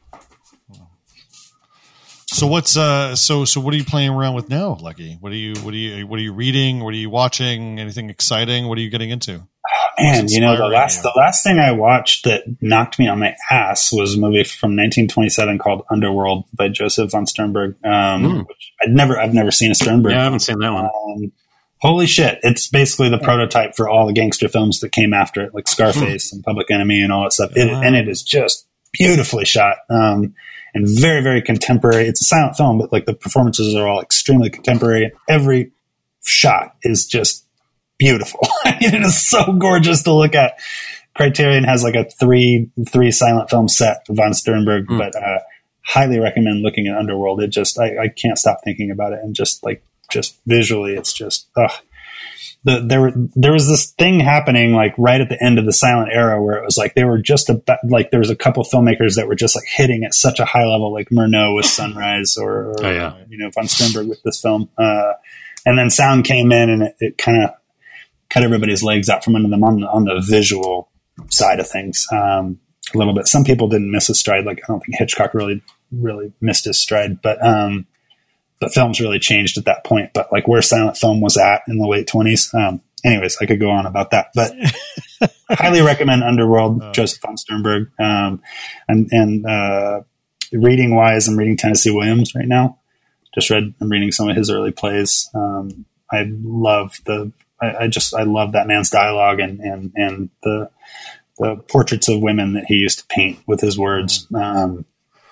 So what's uh so so what are you playing around with now, Lucky? What are you what are you what are you reading? What are you watching? Anything exciting? What are you getting into? Oh, man, you know the last you? the last thing I watched that knocked me on my ass was a movie from nineteen twenty-seven called Underworld by Joseph von Sternberg. Um, mm. which I'd never I've never seen a Sternberg. Yeah, I haven't seen that one. Um, Holy shit. It's basically the prototype for all the gangster films that came after it, like Scarface and Public Enemy and all that stuff. It, wow. And it is just beautifully shot um, and very, very contemporary. It's a silent film, but like the performances are all extremely contemporary. Every shot is just beautiful. I mean, it is so gorgeous to look at. Criterion has like a three, three silent film set of von Sternberg, mm. but uh, highly recommend looking at Underworld. It just, I, I can't stop thinking about it and just like, just visually, it's just, ugh. The, there were, there was this thing happening like right at the end of the silent era where it was like, they were just about like, there was a couple filmmakers that were just like hitting at such a high level, like Murnau with Sunrise or, or oh, yeah. you know, von Sternberg with this film. Uh, and then sound came in and it, it kind of cut everybody's legs out from under them on the, on the visual side of things. Um, a little bit. Some people didn't miss a stride. Like, I don't think Hitchcock really, really missed his stride, but, um, the films really changed at that point, but like where silent film was at in the late twenties. Um, anyways, I could go on about that, but highly recommend Underworld, oh. Joseph von Sternberg. Um, and, and, uh, reading wise, I'm reading Tennessee Williams right now. just read, I'm reading some of his early plays. Um, I love the, I, I just, I love that man's dialogue and, and, and the, the portraits of women that he used to paint with his words. Um,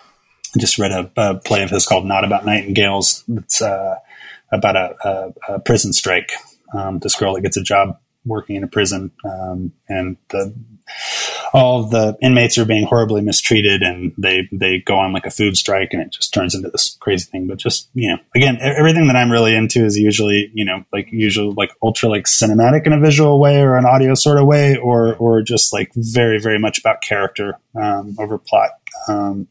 I just read a, a play of his called Not About Nightingales. It's, uh, about a, a, a prison strike. Um, this girl that gets a job working in a prison, um, and the, all of the inmates are being horribly mistreated, and they, they go on like a food strike, and it just turns into this crazy thing. But just, you know, again, everything that I'm really into is usually, you know, like usually like ultra like cinematic in a visual way or an audio sort of way, or, or just like very, very much about character, um, over plot. Um,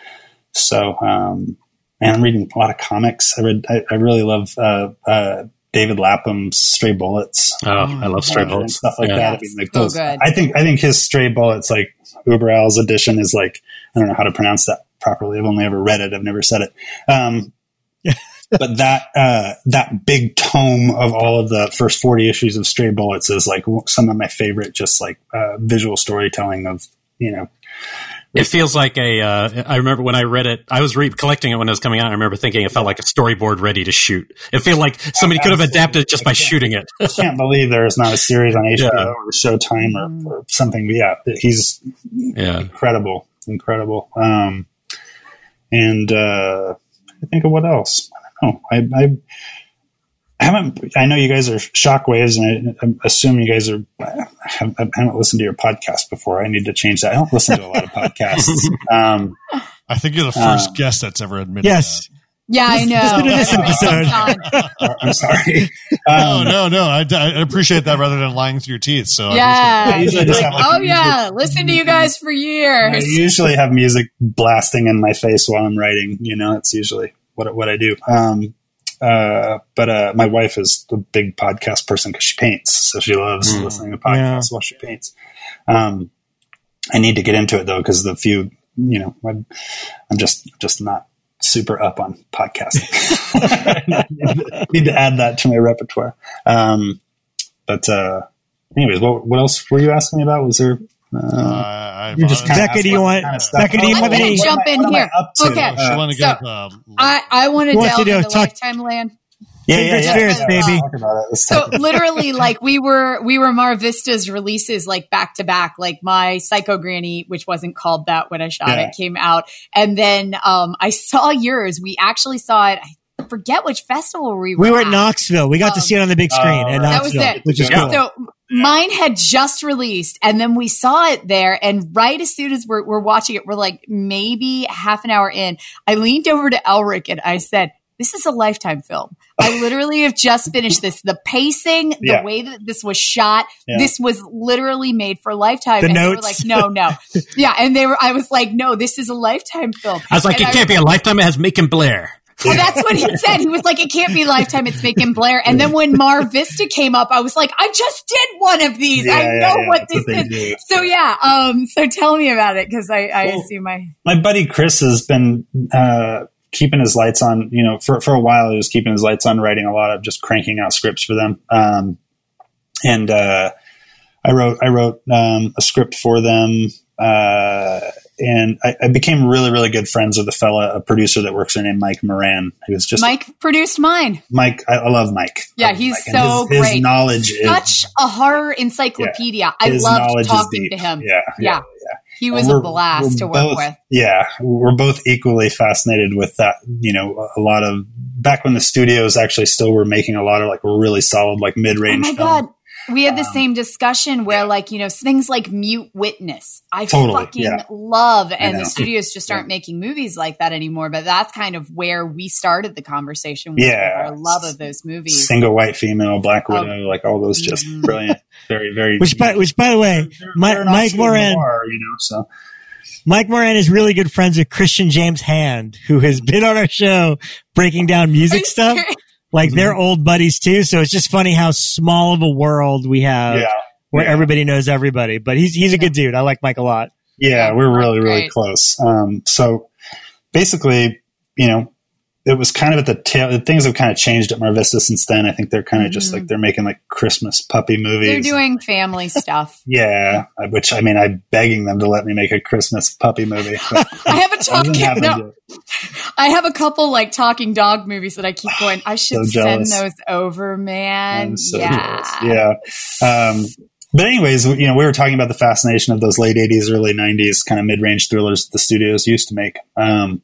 so, um, and I'm reading a lot of comics. I read, I, I really love, uh, uh, David Lapham's Stray Bullets. Oh, I love Stray uh, Bullets. And stuff like Yeah. that. I mean, like So those, good. I think, I think his Stray Bullets, like Uber Al's edition is like, I don't know how to pronounce that properly. I've only ever read it. I've never said it. Um, but that, uh, that big tome of all of the first forty issues of Stray Bullets is like some of my favorite, just like, uh, visual storytelling of, you know, It feels like a. Uh, I remember when I read it, I was re- collecting it when it was coming out. I remember thinking it felt like a storyboard ready to shoot. It felt like somebody could have adapted it just by shooting it. I can't believe there is not a series on H B O Yeah. or Showtime or, or something. But yeah, he's Yeah. incredible, incredible. Um, and uh, I think of what else. I don't know. I, I, I haven't. I know you guys are Shockwaves, and I, I assume you guys are. I haven't, I haven't listened to your podcast before. I need to change that. I don't listen to a lot of podcasts. Um, I think you're the first Um, guest that's ever admitted Yes. Yeah, I know. Listen to this episode. John. I'm sorry. that. No, Um, no, no. I, I appreciate that rather than lying through your teeth. So I Yeah. I usually just have, like, Oh yeah, listen to you guys for I years. usually have music blasting in my face while I'm writing. You know, it's usually what what I do. Um, uh, but uh, my wife is a big podcast person because she paints, so she loves Mm. listening to podcasts while she paints. Um, I need to get into it though because the few, you know, I'm, I'm just just not super up on podcasting. Need to add that to my repertoire. Um, but uh, anyways, what what else were you asking me about? Was there? Uh, Uh, I, you just kinda Becca, asked do you what want- kind of stuff- Becca, do you Oh, have what any- am I- Jump in what am I here. up to? Okay. she Uh, want to so- get. Um, I, I want to Who wants delve to do it? into Talk- Lifetime Land. Yeah, Kindred yeah, yeah. spirits, Yeah, baby. talk about it. Let's So talk about it. literally, like we were, we were Mar Vista's releases like back to back. Like my Psycho Granny, which wasn't called that when I shot Yeah. it, came out, and then um, I saw yours. We actually saw it. I forget which festival we were. We were at at. Knoxville. We got to Um, see it on the big screen oh, at right. That was Knoxville, it. which is Yeah. cool. So mine had just released, and then we saw it there. And right as soon as we're, we're watching it, we're like maybe half an hour in. I leaned over to Elric and I said, "This is a Lifetime film. I literally have just finished this. The pacing, the Yeah. way that this was shot, Yeah. this was literally made for Lifetime." The and notes. they were like, "No, no, yeah." And they were. I was like, "No, this is a Lifetime film." I was like, And it can't be a Lifetime. It has Macon Blair. Well, that's what he said. He was like, "It can't be Lifetime. It's Macon Blair." And then when Mar Vista came up, I was like, "I just did one of these. Yeah, I yeah, know yeah, what that's this what they is." do. So yeah, um, so tell me about it because I, I Well, assume I. My buddy Chris has been uh, keeping his lights on. You know, for for a while, he was keeping his lights on, writing a lot of just cranking out scripts for them. Um, and uh, I wrote I wrote um, a script for them. Uh, and I, I became really, really good friends with a fella, a producer that works there named Mike Moran, who's just Mike produced mine. Mike. I, I love Mike. I Yeah, love he's Mike. And so his, great. His knowledge is Such a horror encyclopedia. I his loved knowledge is talking deep. to him. Yeah, Yeah. yeah. He was And a we're- blast we're to work both- with. Yeah, we're both equally fascinated with that. You know, a lot of back when the studios actually still were making a lot of like really solid like mid Oh range. my film. god. We had the Um, same discussion where, like, you know, things like Mute Witness, I Totally, fucking yeah. love, and know. the studios just aren't Yeah. making movies like that anymore. But that's kind of where we started the conversation with, Yeah. with our love of those movies. Single white female, Black Oh. Widow, like all those, just Mhm. brilliant, very, very. Which, by, which, by the way, They're- Mi- they're an Mike offshoot Moran, noir, you know. So Mike Moran is really good friends with Christian James Hand, who has been on our show breaking down Are music you stuff. serious? Like they're Mm-hmm. old buddies too. So it's just funny how small of a world we have yeah, where yeah. everybody knows everybody. But he's he's a good dude. I like Mike a lot. yeah, Yeah, we're that's really, really great. close. Um, so basically, you know, it was kind of at the tail. Things have kind of changed at Mar Vista since then. I think they're kind of mm-hmm. just like they're making like Christmas puppy movies. They're doing family stuff. Yeah, which I mean, I'm begging them to let me make a Christmas puppy movie. I have a talking. No, I have a couple like talking dog movies that I keep going. I should so send those over, man. So yeah, jealous. yeah. Um, but anyways, you know, we were talking about the fascination of those late eighties, early nineties kind of mid-range thrillers the studios used to make, um,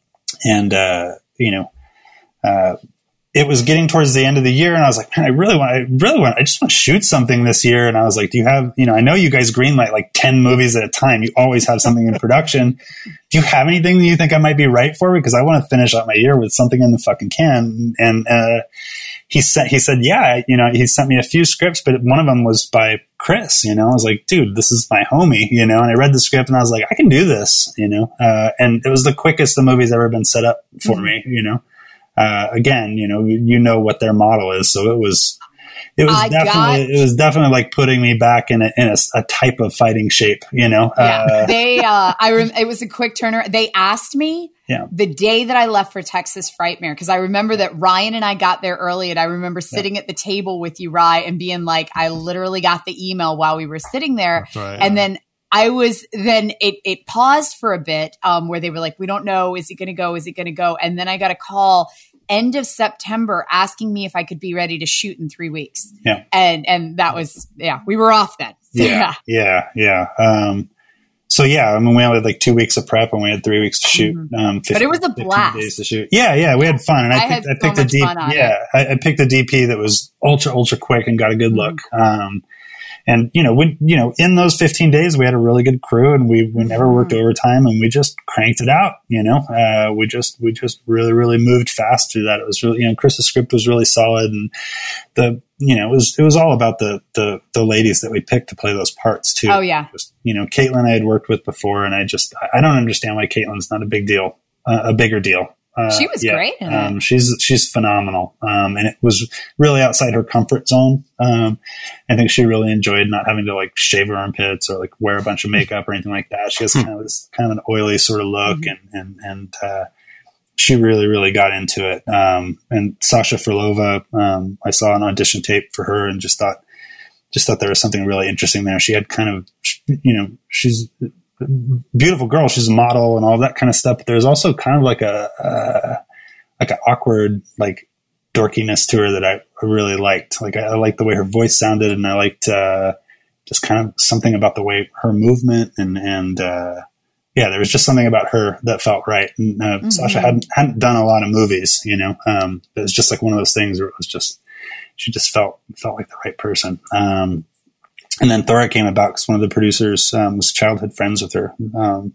and. Uh, you know, uh, it was getting towards the end of the year and I was like, man, I really want, I really want, I just want to shoot something this year. And I was like, do you have, you know, I know you guys greenlight like ten movies at a time. You always have something in production. Do you have anything that you think I might be right for? Because I want to finish out my year with something in the fucking can. And, uh, he said, he said, yeah, you know, he sent me a few scripts, but one of them was by Chris, you know, I was like, dude, this is my homie, you know, and I read the script and I was like, I can do this, you know, uh, and it was the quickest the movie's ever been set up for mm-hmm. me, you know, uh, again, you know, you know what their model is. So it was, it was I definitely, got, it was definitely like putting me back in a, in a, a type of fighting shape, you know, yeah, uh, they, uh, I, rem- it was a quick turner. They asked me, Yeah. the day that I left for Texas Frightmare, because I remember that Ryan and I got there early, and I remember sitting yeah. at the table with you, Rye, and being like, I literally got the email while we were sitting there. Right, and yeah. then I was, then it, it paused for a bit um, where they were like, we don't know. Is it going to go? Is it going to go? And then I got a call end of September asking me if I could be ready to shoot in three weeks. Yeah. And, and that was, yeah, we were off then. So, yeah. Yeah. Yeah. Um, So yeah, I mean, we only had like two weeks of prep and we had three weeks to shoot. Mm-hmm. Um, fifteen, but it was a blast. Days to shoot. Yeah, yeah, we had fun, and I, I picked, had I picked so a D P. Yeah, I, I picked a D P that was ultra, ultra quick and got a good look. Mm-hmm. Um, and you know, we, you know, in those fifteen days, we had a really good crew, and we we never worked mm-hmm. overtime, and we just cranked it out. You know, uh, we just we just really, really moved fast through that. It was really, you know, Chris's script was really solid, and the you know, it was it was all about the the the ladies that we picked to play those parts too. Oh yeah, just, you know, Caitlin I had worked with before, and I just I don't understand why Caitlin's not a big deal, uh, a bigger deal. Uh, she was yeah, great. In um, it. She's she's phenomenal, um, and it was really outside her comfort zone. Um, I think she really enjoyed not having to like shave her armpits or like wear a bunch of makeup or anything like that. She has kind of this kind of an oily sort of look, mm-hmm. and and and. Uh, She really, really got into it. Um, and Sasha Furlova, um, I saw an audition tape for her and just thought, just thought there was something really interesting there. She had kind of, you know, she's a beautiful girl. She's a model and all that kind of stuff. But there's also kind of like a, uh, like an awkward, like dorkiness to her that I really liked. Like I, I liked the way her voice sounded, and I liked, uh, just kind of something about the way her movement and, and, uh, yeah, there was just something about her that felt right. And, uh, mm-hmm. Sasha hadn't, hadn't done a lot of movies, you know, um, it was just like one of those things where it was just, she just felt, felt like the right person. Um, and then Thora came about because one of the producers, um, was childhood friends with her. Um,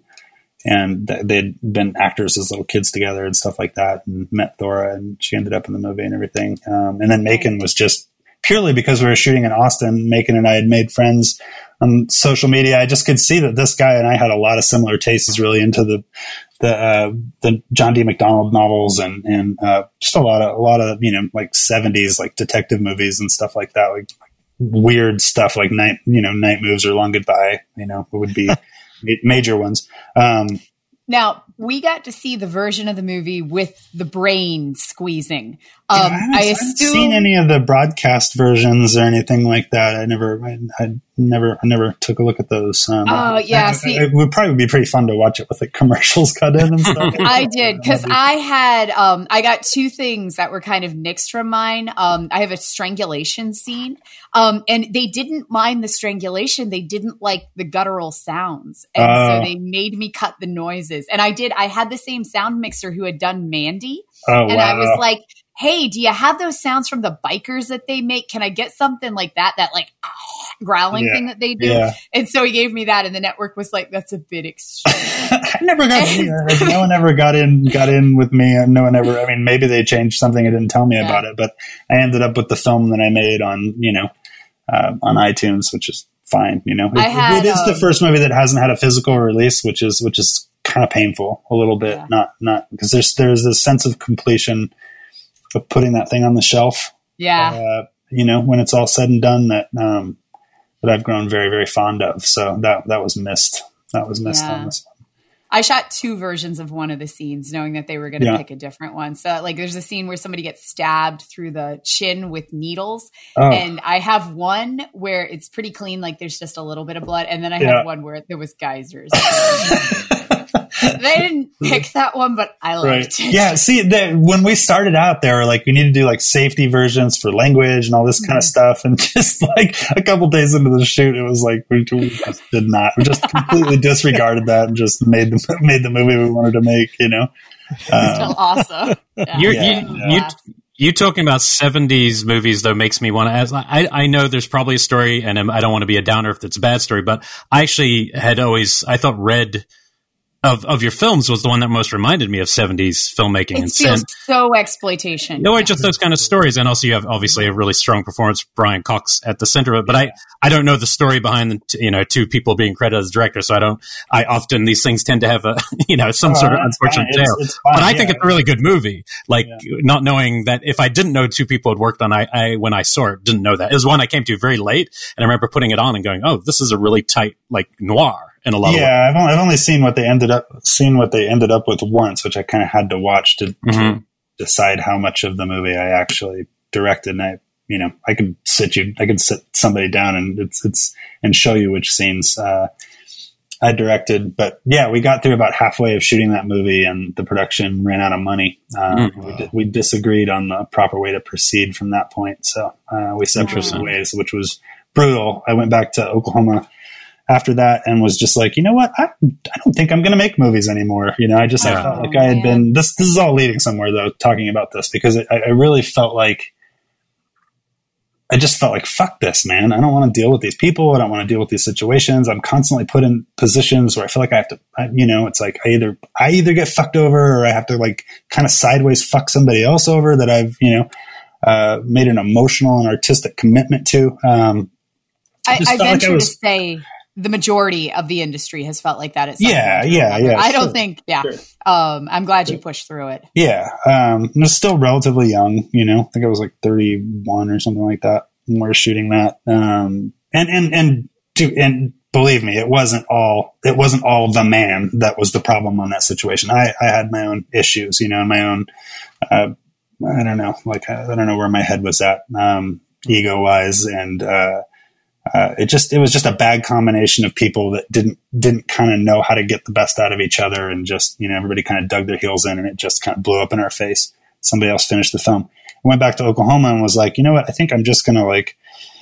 and th- they'd been actors as little kids together and stuff like that, and met Thora, and she ended up in the movie and everything. Um, and then Macon was just purely because we were shooting in Austin. Macon and I had made friends on social media. I just could see that this guy and I had a lot of similar tastes. He's really into the, the, uh, the John D. McDonald novels and, and, uh, just a lot of, a lot of, you know, like seventies, like detective movies and stuff like that. Like weird stuff like Night, you know, Night Moves or Long Goodbye, you know, it would be major ones. Um, Now, we got to see the version of the movie with the brain squeezing. Um, yeah, I, haven't, I I haven't assume seen any of the broadcast versions or anything like that. I never, I, I never, I never took a look at those. Um, oh yeah, I, see, I, it would probably be pretty fun to watch it with like commercials cut in and stuff. I did because I had, um, I got two things that were kind of nixed from mine. Um, I have a strangulation scene, um, and they didn't mind the strangulation. They didn't like the guttural sounds, and uh, so they made me cut the noises. And I did. I had the same sound mixer who had done Mandy, oh, and wow. I was like, hey, do you have those sounds from the bikers that they make? Can I get something like that, that like ah, growling yeah. thing that they do? Yeah. And so he gave me that, and the network was like, that's a bit extreme. I never got, no one ever got in, got in with me. No one ever, I mean, maybe they changed something and didn't tell me yeah. about it, but I ended up with the film that I made on, you know, uh, on iTunes, which is fine. You know, it, had, it is um, the first movie that hasn't had a physical release, which is, which is kind of painful a little bit. Yeah. Not, not because there's, there's this sense of completion of putting that thing on the shelf. Yeah. Uh, you know, when it's all said and done, that, um, that I've grown very, very fond of. So that, that was missed. That was missed yeah. on this one. I shot two versions of one of the scenes, knowing that they were going to Yeah. pick a different one. So, like, there's a scene where somebody gets stabbed through the chin with needles, Oh. and I have one where it's pretty clean, like there's just a little bit of blood, and then I Yeah. have one where there was geysers. They didn't pick that one, but I liked Right. it. Yeah. See, they, when we started out, they were like, we need to do like safety versions for language and all this kind of stuff. And just like a couple days into the shoot, it was like we, we just did not. We just completely disregarded that and just made the made the movie we wanted to make. You know. Um, Still awesome. Yeah. You're, Yeah, you, yeah. you, you talking about seventies movies though makes me want to ask. I, I know there's probably a story, and I don't want to be a downer if it's a bad story, but I actually had always I thought Red of of your films was the one that most reminded me of seventies filmmaking It and feels sin. so exploitation. No, just those kind of stories, and also you have obviously a really strong performance, Brian Cox at the center of it. But I, I don't know the story behind the t- you know two people being credited as director, so I don't. I often these things tend to have a you know some Oh, sort of that's unfortunate fine. tale. It's- it's fine, But I yeah. think it's a really good movie. Like Yeah. not knowing that if I didn't know two people had worked on, I, I when I saw it didn't know that. It was one I came to very late, and I remember putting it on and going, "Oh, this is a really tight like noir." In a lot of ways. yeah, I've only, I've only seen what they ended up seen what they ended up with once, which I kind of had to watch to, Mhm. to decide how much of the movie I actually directed. And I, you know, I could sit you, I could sit somebody down and it's it's and show you which scenes uh, I directed. But yeah, we got through about halfway of shooting that movie, and the production ran out of money. Um, Mm. we, di- we disagreed on the proper way to proceed from that point, so uh, we separated Interesting. ways, which was brutal. I went back to Oklahoma after that and was just like, you know what? I, I don't think I'm going to make movies anymore. You know, I just, I Yeah. felt like I had man. been, this, this is all leading somewhere though, talking about this, because it, I, I really felt like, I just felt like, fuck this, man. I don't want to deal with these people. I don't want to deal with these situations. I'm constantly put in positions where I feel like I have to, I, you know, it's like I either, I either get fucked over or I have to like kind of sideways fuck somebody else over that I've, you know, uh, made an emotional and artistic commitment to. Um, I, just I felt like I venture was- to say the majority of the industry has felt like that at some Yeah, point or yeah, another. yeah, I don't sure, think, yeah. sure. Um, I'm glad you pushed through it. Yeah. Um, I was still relatively young, you know, I think I was like thirty-one or something like that when we were shooting that. Um, and, and, and to, and believe me, it wasn't all, it wasn't all the man that was the problem on that situation. I, I had my own issues, you know, and my own, uh, I don't know, like, I, I don't know where my head was at, um, ego wise. And, uh, Uh, it just, it was just a bad combination of people that didn't, didn't kind of know how to get the best out of each other. And just, you know, everybody kind of dug their heels in and it just kind of blew up in our face. Somebody else finished the film. I went back to Oklahoma and was like, you know what? I think I'm just going to like,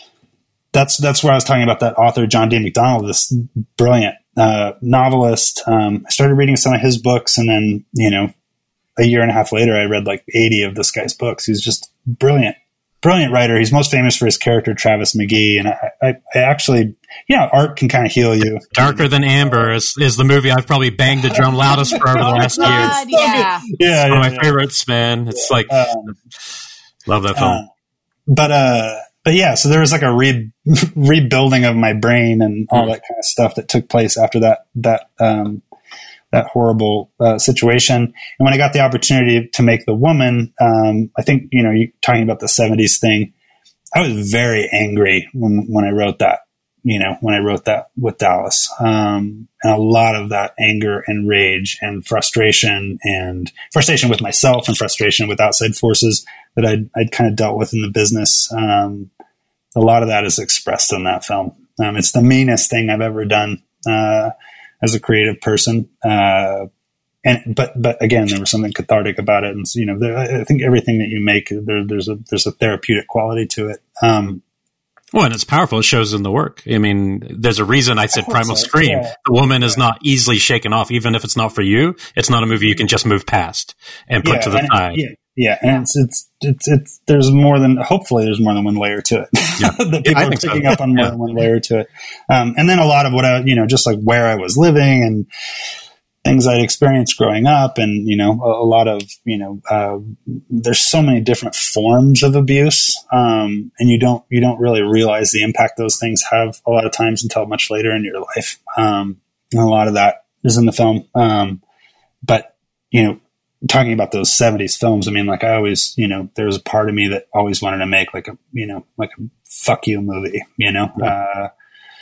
that's, that's where I was talking about that author, John D. McDonald, this brilliant, uh, novelist. Um, I started reading some of his books, and then, you know, a year and a half later, I read like eighty of this guy's books. He's just brilliant. Brilliant writer. He's most famous for his character, Travis McGee. And I, I, I actually, yeah, art can kind of heal you. Darker Than Amber is, is the movie I've probably banged the drum loudest for over the last year. God, yeah. Yeah. One of my yeah, yeah. favorites, man. It's like, Um, love that film. uh, but, uh, but yeah, so there was like a re- rebuilding of my brain and all Mm. that kind of stuff that took place after that, that, um, that horrible uh, situation. And when I got the opportunity to make The Woman, um, I think, you know, you talking about the seventies thing, I was very angry when, when I wrote that, you know, when I wrote that with Dallas. Um, and a lot of that anger and rage and frustration and frustration with myself and frustration with outside forces that I'd, I'd kind of dealt with in the business. Um, a lot of that is expressed in that film. Um, it's the meanest thing I've ever done, uh, as a creative person. Uh, and, but, but again, there was something cathartic about it. And, you know, there, I think everything that you make, there, there's a, there's a therapeutic quality to it. Um, Well, and it's powerful. It shows in the work. I mean, there's a reason I said I hope Primal so, Scream. yeah. The Woman is not easily shaken off, even if it's not for you. It's not a movie you can just move past and put yeah, to the and, side. yeah. Yeah. And it's, it's, it's, it's, there's more than, hopefully there's more than one layer to it. Yeah. that Yeah, people I are think so. picking up on more Yeah. than one layer to it. Um, and then a lot of what I, you know, just like where I was living and things I'd experienced growing up, and, you know, a, a lot of, you know, uh, there's so many different forms of abuse. Um, and you don't, you don't really realize the impact those things have a lot of times until much later in your life. Um, and a lot of that is in the film. Um, but, you know, talking about those seventies films, I mean, like I always, you know, there was a part of me that always wanted to make like a, you know, like a fuck you movie, you know, uh,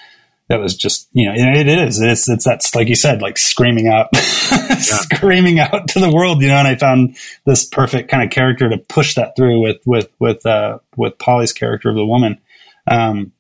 that was just, you know, it is, it's, it's, that's like you said, like screaming out, yeah. screaming out to the world, you know, and I found this perfect kind of character to push that through with, with, with, uh, with Polly's character of the woman. Um,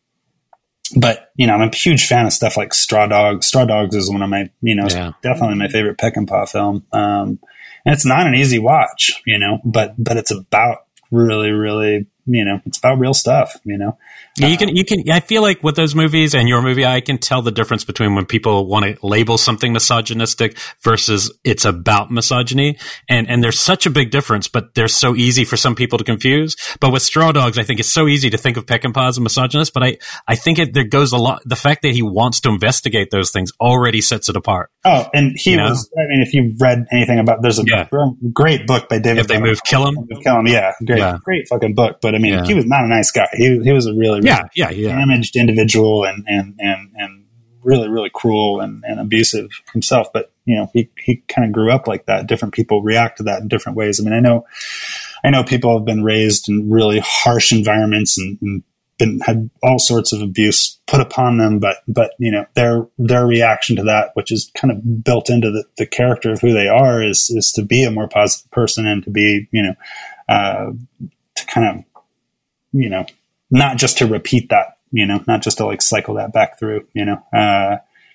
but you know, I'm a huge fan of stuff like Straw Dogs. Straw Dogs is one of my, you know, yeah. definitely my favorite Peckinpah film. Um, and it's not an easy watch, you know, but, but it's about really, really, you know, it's about real stuff, you know. Yeah, you can, you can, I feel like with those movies and your movie, I can tell the difference between when people want to label something misogynistic versus it's about misogyny. And, and there's such a big difference, but they're so easy for some people to confuse. But with Straw Dogs, I think it's so easy to think of Peckinpah as a misogynist, but I, I think it, there goes a lot, the fact that he wants to investigate those things already sets it apart. Oh, and he you was, know? I mean, if you've read anything about, there's a yeah. great book by David. If They Move, Kill Him. Kill Him, yeah. Great, yeah. great fucking book. But I mean, yeah. he was not a nice guy. He, he was a really, really yeah, yeah, yeah. damaged individual and, and, and, and really, really cruel and, and abusive himself. But, you know, he, he kind of grew up like that. Different people react to that in different ways. I mean, I know, I know people have been raised in really harsh environments and, and been, had all sorts of abuse put upon them, but, but, you know, their, their reaction to that, which is kind of built into the, the character of who they are, is, is to be a more positive person and to be, you know, uh, to kind of, you know, not just to repeat that, you know, not just to like cycle that back through, you know, uh,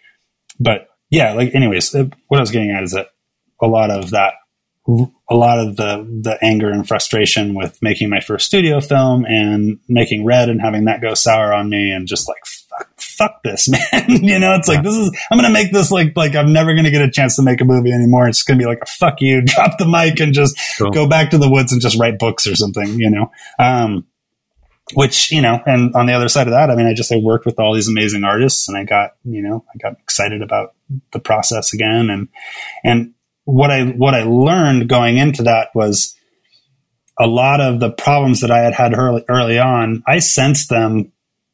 but yeah, like anyways, what I was getting at is that a lot of that, a lot of the, the anger and frustration with making my first studio film and making Red and having that go sour on me and just like, fuck, fuck this, man. You know, it's like, this is, I'm going to make this like, like I'm never going to get a chance to make a movie anymore. It's going to be like a fuck you, drop the mic and just cool. go back to the woods and just write books or something, you know? Um, Which, you know, and on the other side of that, I mean, I just, I worked with all these amazing artists and I got, you know, I got excited about the process again. And, and what I, what I learned going into that was a lot of the problems that I had had early, early on, I sensed them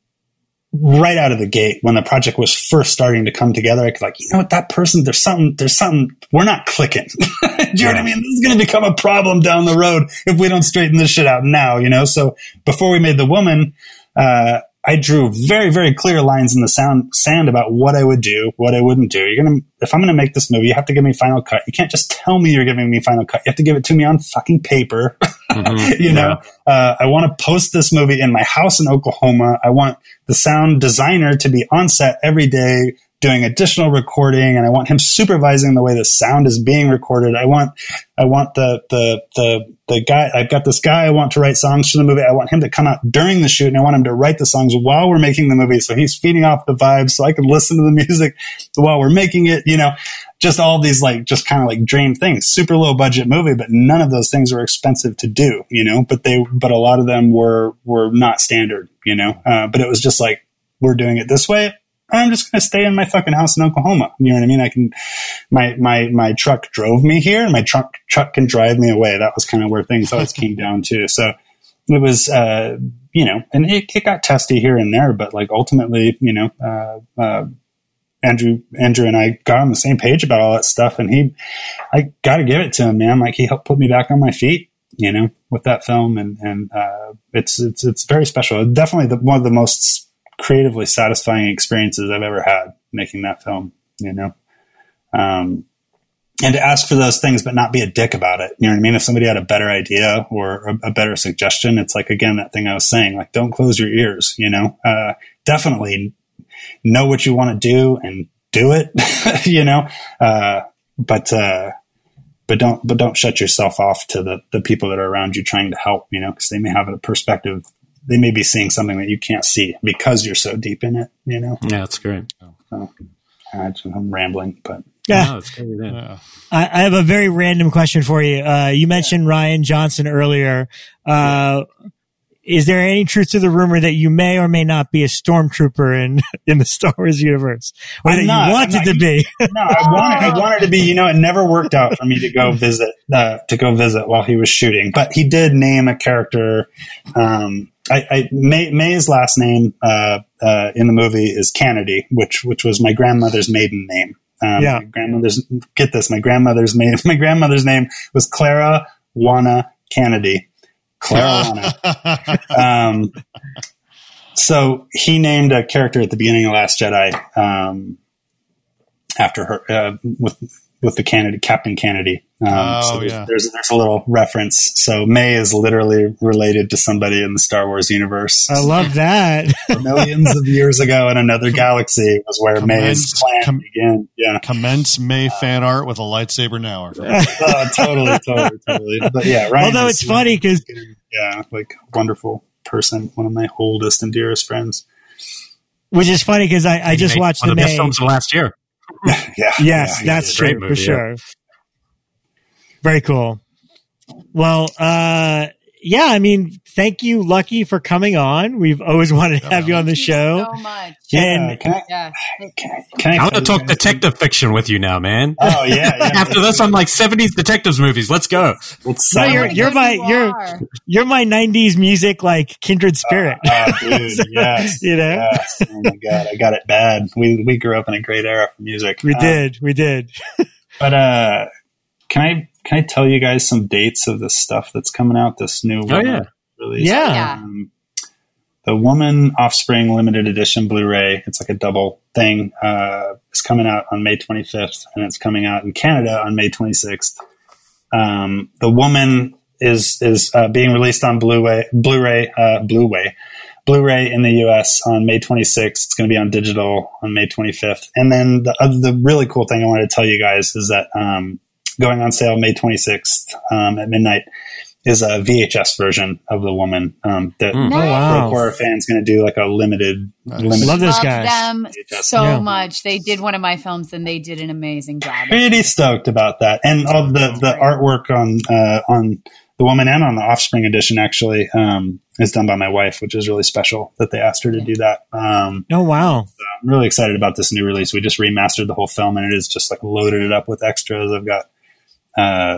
right out of the gate when the project was first starting to come together. I could like, you know what, that person, there's something, there's something, we're not clicking. Do you yeah. know what I mean? This is going to become a problem down the road if we don't straighten this shit out now, you know? So before we made The Woman, uh, I drew very, very clear lines in the sound, sand about what I would do, what I wouldn't do. You're going to, if I'm going to make this movie, you have to give me final cut. You can't just tell me you're giving me final cut. You have to give it to me on fucking paper. Mm-hmm. you know, yeah. uh, I want to post this movie in my house in Oklahoma. I want the sound designer to be on set every day doing additional recording, and I want him supervising the way the sound is being recorded. I want, I want the, the, the, the guy, I've got this guy I want to write songs for the movie. I want him to come out during the shoot and I want him to write the songs while we're making the movie. So he's feeding off the vibes so I can listen to the music while we're making it, you know, just all these like, just kind of like dream things, super low budget movie, but none of those things were expensive to do, you know, but they, but a lot of them were, were not standard, you know, uh, but it was just like, we're doing it this way. I'm just going to stay in my fucking house in Oklahoma. You know what I mean? I can, my, my, my truck drove me here and my truck, truck can drive me away. That was kind of where things always came down to. So it was, uh, you know, and it, it got testy here and there, but like ultimately, you know, uh, uh, Andrew, Andrew and I got on the same page about all that stuff. And he, I got to give it to him, man. Like he helped put me back on my feet, you know, with that film. And, and, uh, it's, it's, it's very special. Definitely the, one of the most creatively satisfying experiences I've ever had making that film, you know? Um, and to ask for those things, but not be a dick about it. You know what I mean? If somebody had a better idea or a, a better suggestion, it's like, again, that thing I was saying, like, don't close your ears, you know? Uh, definitely know what you want to do and do it, you know? Uh, but, uh, but don't, but don't shut yourself off to the, the people that are around you trying to help, you know, cause they may have a perspective. They may be seeing something that you can't see because you're so deep in it, you know? Yeah, that's great. So, I'm rambling, but yeah. No, it's great, yeah. I, I have a very random question for you. Uh, you mentioned Rian Johnson earlier. Uh, yeah. Is there any truth to the rumor that you may or may not be a stormtrooper in, in the Star Wars universe? Or I'm that not, you wanted to be? No, I wanted, I wanted to be, you know, it never worked out for me to go visit, uh, to go visit while he was shooting, but he did name a character. Um, I, I May, May's last name, uh, uh, in the movie is Kennedy, which, which was my grandmother's maiden name. Um, yeah. My grandmother's, get this, my grandmother's name, my grandmother's name was Clara Juana Kennedy. Clara Juana. um, so he named a character at the beginning of Last Jedi um, after her uh, with with the Kennedy, Captain Kennedy. Um, oh, so there's, yeah. there's there's a little reference. So May is literally related to somebody in the Star Wars universe. I love that. Millions of years ago in another galaxy was where Commence, May's plan com- began. Yeah. Commence May fan art with a lightsaber now. Or Oh, totally, totally, totally. But yeah, Ryan Although is, it's funny because yeah, like wonderful person, one of my oldest and dearest friends. which is funny because I, I just watched one the of the best May. films of last year. yeah, Yes, yeah, that's Great true movie, for yeah. sure. Very cool. Well, uh, yeah, I mean, thank you, Lucky, for coming on. We've always wanted to have you on the Thank you show. so much. Yeah, And- can I, Yeah. can I, can I I want to tell you talk guys- detective fiction with you now, man. Oh yeah, yeah. After this, I'm like seventies detectives movies. Let's go. Let's No, sign you're it. you're my You you're are. you're my nineties music like kindred spirit. Oh, dude, yes, You know? yes. Oh my god, I got it bad. We we grew up in a great era for music. we Um, did, we did. But uh, can I can I tell you guys some dates of this stuff that's coming out? This new Oh, yeah. release. Yeah. Yeah. Um, the Woman Offspring limited edition Blu-ray. It's like a double thing. Uh, it's coming out on May twenty-fifth, and it's coming out in Canada on May twenty-sixth. Um, the Woman is is uh, being released on Blu-ray, Blu-ray, uh, Blu-ray, Blu-ray in the U S on May twenty-sixth. It's going to be on digital on May twenty-fifth. And then the uh, the really cool thing I wanted to tell you guys is that um, going on sale May twenty-sixth um, at midnight is a V H S version of The Woman um, that Mm. Oh, wow. Rogue Horror Fan's going to do like a limited, Nice. limited. Love those Love guys. them so Yeah. much. They did one of my films, and they did an amazing job. Pretty stoked about that, and all the the artwork on uh, on The Woman and on the Offspring edition actually um, is done by my wife, which is really special that they asked her to do that. Um, Oh wow. I'm really excited about this new release. We just remastered the whole film, and it is just like loaded it up with extras. I've got uh,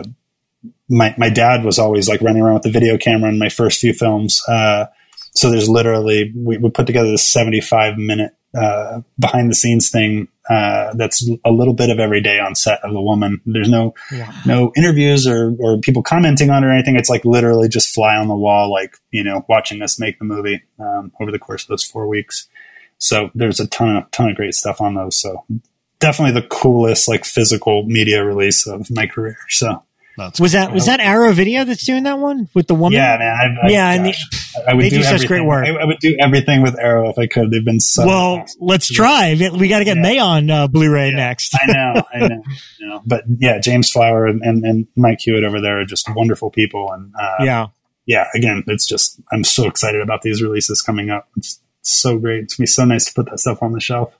my my dad was always like running around with the video camera in my first few films. Uh, so there's literally we, we put together this seventy-five minute uh, behind the scenes thing uh, that's a little bit of every day on set of The Woman. There's no no interviews or or people commenting on it or anything. It's like literally just fly on the wall, like you know, watching us make the movie um, over the course of those four weeks. So there's a ton of ton of great stuff on those. So definitely the coolest like physical media release of my career. So That's Was that was that Arrow Video that's doing that one with the woman? yeah, man. I, I, Yeah, and the- gosh, I would they do such everything. great work. I, I would do everything with Arrow if I could. They've been so Well, awesome. let's try. We got to get Yeah. May on uh, Blu-ray Yeah. next. I know, I know, you know. But yeah, James Flower and, and, and Mike Hewitt over there are just wonderful people. And uh, Yeah. yeah, again, it's just I'm so excited about these releases coming up. It's so great. It's gonna be so nice to put that stuff on the shelf.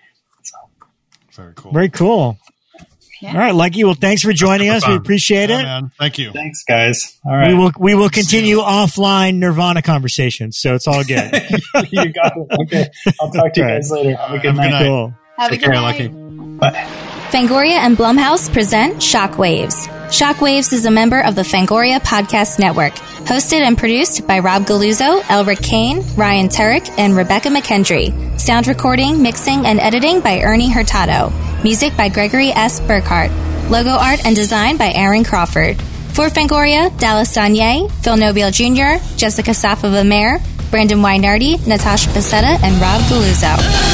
very cool. Very cool. Yeah. All right, Lucky. Well, thanks for joining us. We fun. appreciate Yeah, it. man. Thank you. Thanks, guys. All right, We will we will continue offline Nirvana conversations, so it's all good. you got it. Okay, I'll talk to you All right. guys later. Have a good Have a good night. night. Cool. Have a Take good care, night. Lucky. Bye. Fangoria and Blumhouse present Shockwaves. Shockwaves is a member of the Fangoria Podcast Network, hosted and produced by Rob Galuzzo, Elric Kane, Ryan Turek, and Rebecca McKendry. Sound recording, mixing, and editing by Ernie Hurtado. Music by Gregory S. Burkhart. Logo art and design by Aaron Crawford. For Fangoria, Dallas Danier, Phil Nobile Junior, Jessica Safa-Vamer, Brandon Wynardi, Natasha Passetta, and Rob Galuzzo.